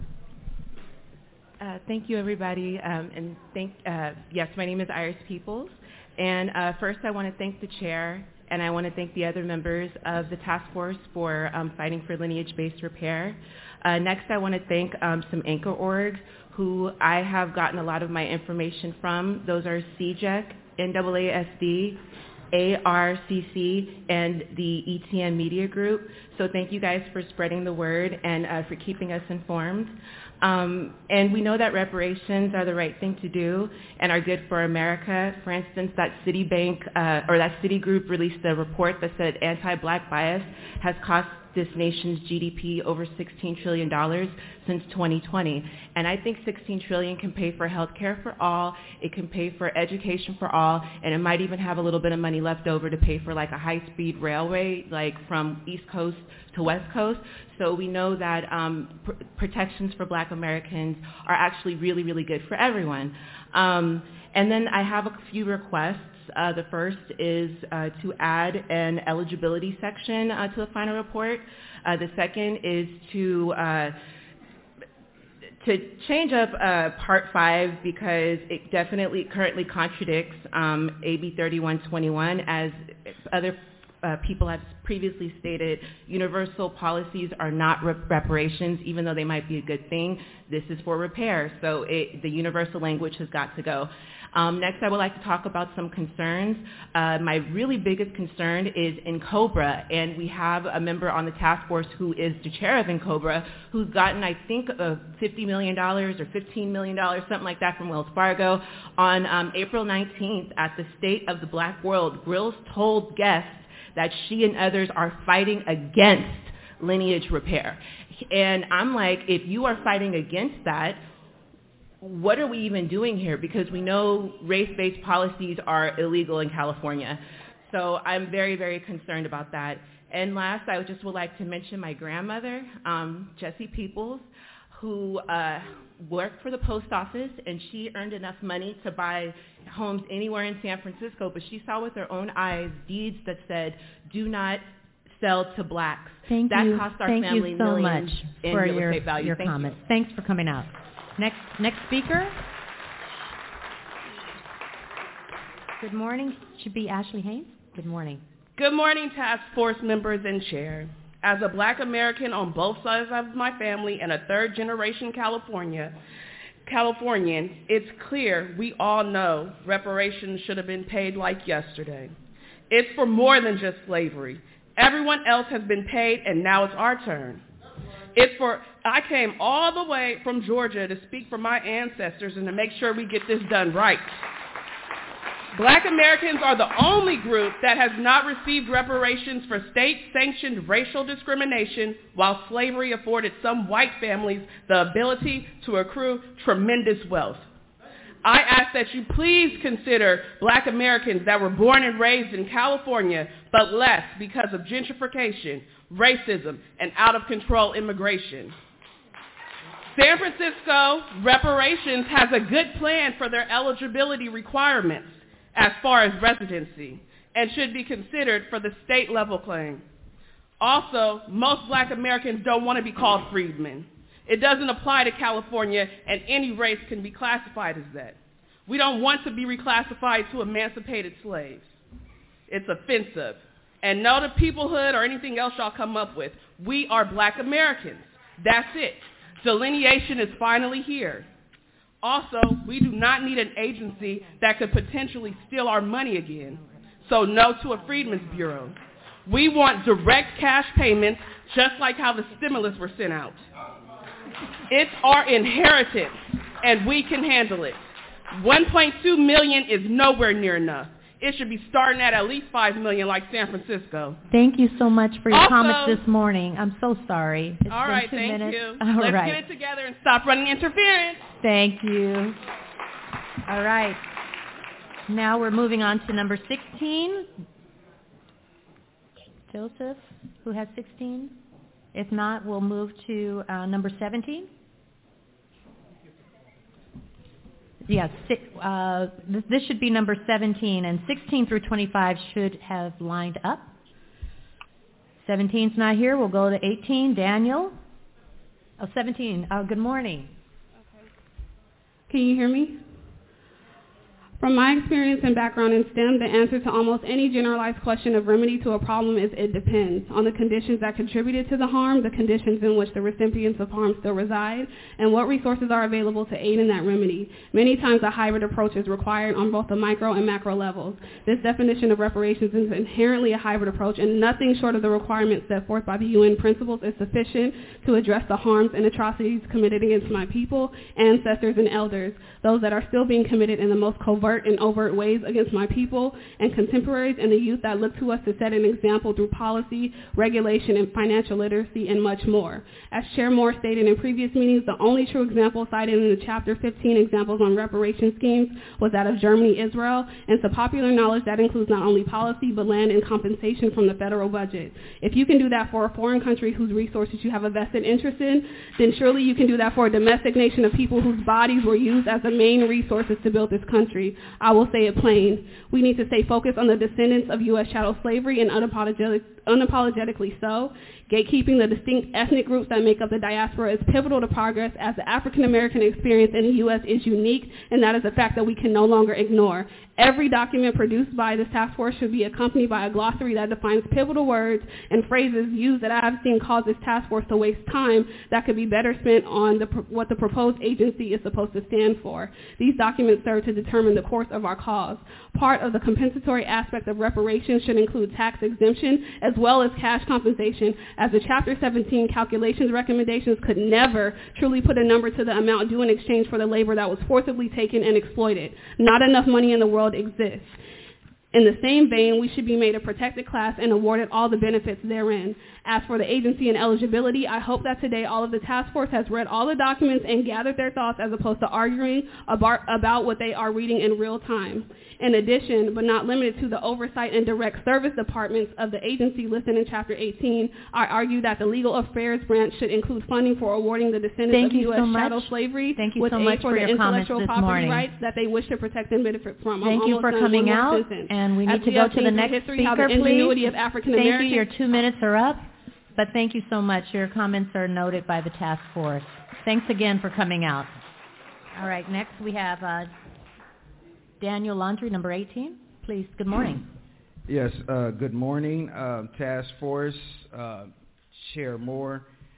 S11: Uh, thank you, everybody, um, and thank, uh, yes, my name is Iris Peoples, and uh, first I want to thank the chair, and I want to thank the other members of the task force for um, fighting for lineage-based repair. Uh, next, I want to thank um, some anchor orgs who I have gotten a lot of my information from. Those are C J E C, N double A S D, A R C C, and the E T N Media Group. So thank you guys for spreading the word and uh, for keeping us informed. Um, and we know that reparations are the right thing to do and are good for America. For instance, that Citibank uh, or that Citigroup released a report that said anti-black bias has cost this nation's G D P over sixteen trillion dollars since twenty twenty. And I think sixteen trillion dollars can pay for health care for all, it can pay for education for all, and it might even have a little bit of money left over to pay for like a high-speed railway, like from East Coast to West Coast. So we know that um, pr- protections for black Americans are actually really, really good for everyone. Um, and then I have a few requests. Uh, the first is uh, to add an eligibility section uh, to the final report. Uh, the second is to uh, to change up uh, Part five because it definitely currently contradicts um, A B thirty-one twenty-one as other uh, people have previously stated, universal policies are not rep- reparations, even though they might be a good thing. This is for repair, so it, the universal language has got to go. Um, next, I would like to talk about some concerns. Uh, my really biggest concern is N'COBRA, and we have a member on the task force who is the chair of N'COBRA, who's gotten, I think, uh, fifty million dollars or fifteen million dollars, something like that, from Wells Fargo. On um, April nineteenth, at the State of the Black World, Grills told guests that she and others are fighting against lineage repair. And I'm like, if you are fighting against that, what are we even doing here? Because we know race-based policies are illegal in California. So I'm very, very concerned about that. And last, I just would like to mention my grandmother, um, Jessie Peoples, who uh, worked for the post office, and she earned enough money to buy homes anywhere in San Francisco, but she saw with her own eyes deeds that said, do not sell to blacks.
S1: Thank
S11: that
S1: you.
S11: cost our
S1: Thank
S11: family
S1: you so
S11: millions
S1: much
S11: in
S1: for
S11: real
S1: your,
S11: estate value.
S1: your
S11: Thank
S1: comments.
S11: You.
S1: Thanks for coming out. Next, next speaker. Good morning. Should be Ashley Haynes. Good morning.
S13: Good morning, task force members and chair. As a black American on both sides of my family and a third generation California, Californian, it's clear we all know reparations should have been paid like yesterday. It's for more than just slavery. Everyone else has been paid, and now it's our turn. It's for, I came all the way from Georgia to speak for my ancestors and to make sure we get this done right. Black Americans are the only group that has not received reparations for state-sanctioned racial discrimination, while slavery afforded some white families the ability to accrue tremendous wealth. I ask that you please consider black Americans that were born and raised in California, but left because of gentrification, racism, and out-of-control immigration. San Francisco Reparations has a good plan for their eligibility requirements as far as residency, and should be considered for the state-level claim. Also, most black Americans don't want to be called freedmen. It doesn't apply to California, and any race can be classified as that. We don't want to be reclassified to emancipated slaves. It's offensive. And no to peoplehood or anything else y'all come up with. We are black Americans. That's it. Delineation is finally here. Also, we do not need an agency that could potentially steal our money again. So no to a Freedmen's Bureau. We want direct cash payments, just like how the stimulus were sent out. It's our inheritance, and we can handle it. one point two million dollars is nowhere near enough. It should be starting at at least five million dollars like San Francisco.
S1: Thank you so much for your
S13: Also,
S1: comments this morning. I'm so sorry. It's
S13: all
S1: been
S13: right,
S1: two
S13: thank
S1: minutes.
S13: you.
S1: All
S13: Let's
S1: right.
S13: get it together and stop running interference.
S1: Thank you. All right. Now we're moving on to number sixteen. Joseph, who has sixteen? If not, we'll move to uh, number seventeen. Yes, six, uh, this, this should be number seventeen, and sixteen through twenty-five should have lined up. seventeen's not here. We'll go to eighteen. Daniel? Oh, seventeen. Uh, good morning.
S14: Can you hear me? From my experience and background in STEM, the answer to almost any generalized question of remedy to a problem is it depends on the conditions that contributed to the harm, the conditions in which the recipients of harm still reside, and what resources are available to aid in that remedy. Many times a hybrid approach is required on both the micro and macro levels. This definition of reparations is inherently a hybrid approach, and nothing short of the requirements set forth by the U N principles is sufficient to address the harms and atrocities committed against my people, ancestors, and elders, those that are still being committed in the most covert and overt ways against my people and contemporaries and the youth that look to us to set an example through policy, regulation, and financial literacy, and much more. As Chair Moore stated in previous meetings, the only true example cited in the Chapter fifteen examples on reparation schemes was that of Germany, Israel, and to popular knowledge that includes not only policy but land and compensation from the federal budget. If you can do that for a foreign country whose resources you have a vested interest in, then surely you can do that for a domestic nation of people whose bodies were used as the main resources to build this country. I will say it plain. We need to stay focused on the descendants of U S chattel slavery and unapologetic, unapologetically so. Gatekeeping the distinct ethnic groups that make up the diaspora is pivotal to progress, as the African American experience in the U S is unique, and that is a fact that we can no longer ignore. Every document produced by this task force should be accompanied by a glossary that defines pivotal words and phrases used that I have seen cause this task force to waste time that could be better spent on the, what the proposed agency is supposed to stand for. These documents serve to determine the course of our cause. Part of the compensatory aspect of reparations should include tax exemption as well as cash compensation, as the Chapter seventeen calculations recommendations could never truly put a number to the amount due in exchange for the labor that was forcibly taken and exploited. Not enough money in the world exists. In the same vein, we should be made a protected class and awarded all the benefits therein. As for the agency and eligibility, I hope that today all of the task force has read all the documents and gathered their thoughts as opposed to arguing about, about what they are reading in real time. In addition, but not limited to the oversight and direct service departments of the agency listed in Chapter eighteen, I argue that the legal affairs branch should include funding for awarding the descendants
S1: Thank
S14: of
S1: you
S14: U S
S1: so much.
S14: chattel slavery
S1: Thank you
S14: with
S1: so
S14: aid
S1: much
S14: for
S1: for
S14: the
S1: your comments
S14: intellectual
S1: this
S14: property
S1: morning.
S14: rights that they wish to protect and benefit from. I'm
S1: Thank you
S14: almost
S1: for
S14: done.
S1: coming
S14: One more
S1: out,
S14: sentence.
S1: and we
S14: As
S1: need to
S14: we
S1: go
S14: have
S1: to the
S14: seen through
S1: next
S14: history, how
S1: speaker,
S14: the ingenuity
S1: please.
S14: of African
S1: Thank you.
S14: Americans.
S1: Your two minutes are up, but thank you so much. Your comments are noted by the task force. Thanks again for coming out. All right, next we have uh, Daniel Landry, number eighteen. Please, good morning.
S16: Yes, uh, good morning, uh, Task Force, uh, Chair Moore,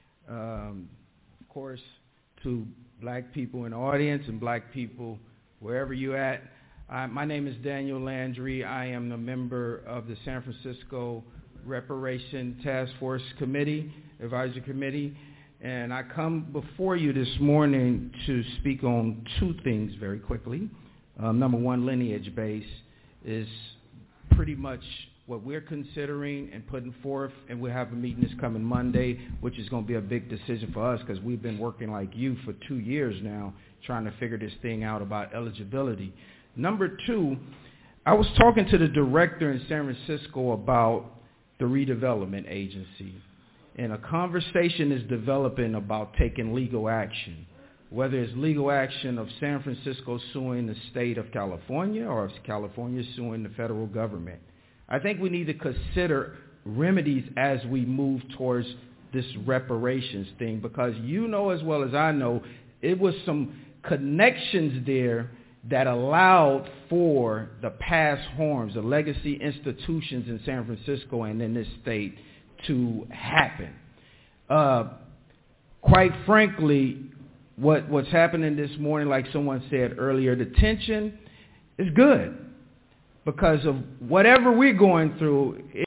S16: um, of course, to black people in the audience and black people wherever you're at. I, my name is Daniel Landry. I am a member of the San Francisco Reparation Task Force Committee, Advisory Committee, and I come before you this morning to speak on two things very quickly. Um, number one, lineage base is pretty much what we're considering and putting forth, and we'll have a meeting this coming Monday, which is going to be a big decision for us because we've been working like you for two years now trying to figure this thing out about eligibility. Number two, I was talking to the director in San Francisco about the redevelopment agency, and a conversation is developing about taking legal action, whether it's legal action of San Francisco suing the state of California or if California suing the federal government. I think we need to consider remedies as we move towards this reparations thing, because you know as well as I know, it was some connections there that allowed for the past harms, the legacy institutions in San Francisco and in this state to happen. Uh, quite frankly, what, what's happening this morning, like someone said earlier, the tension is good because of whatever we're going through, it,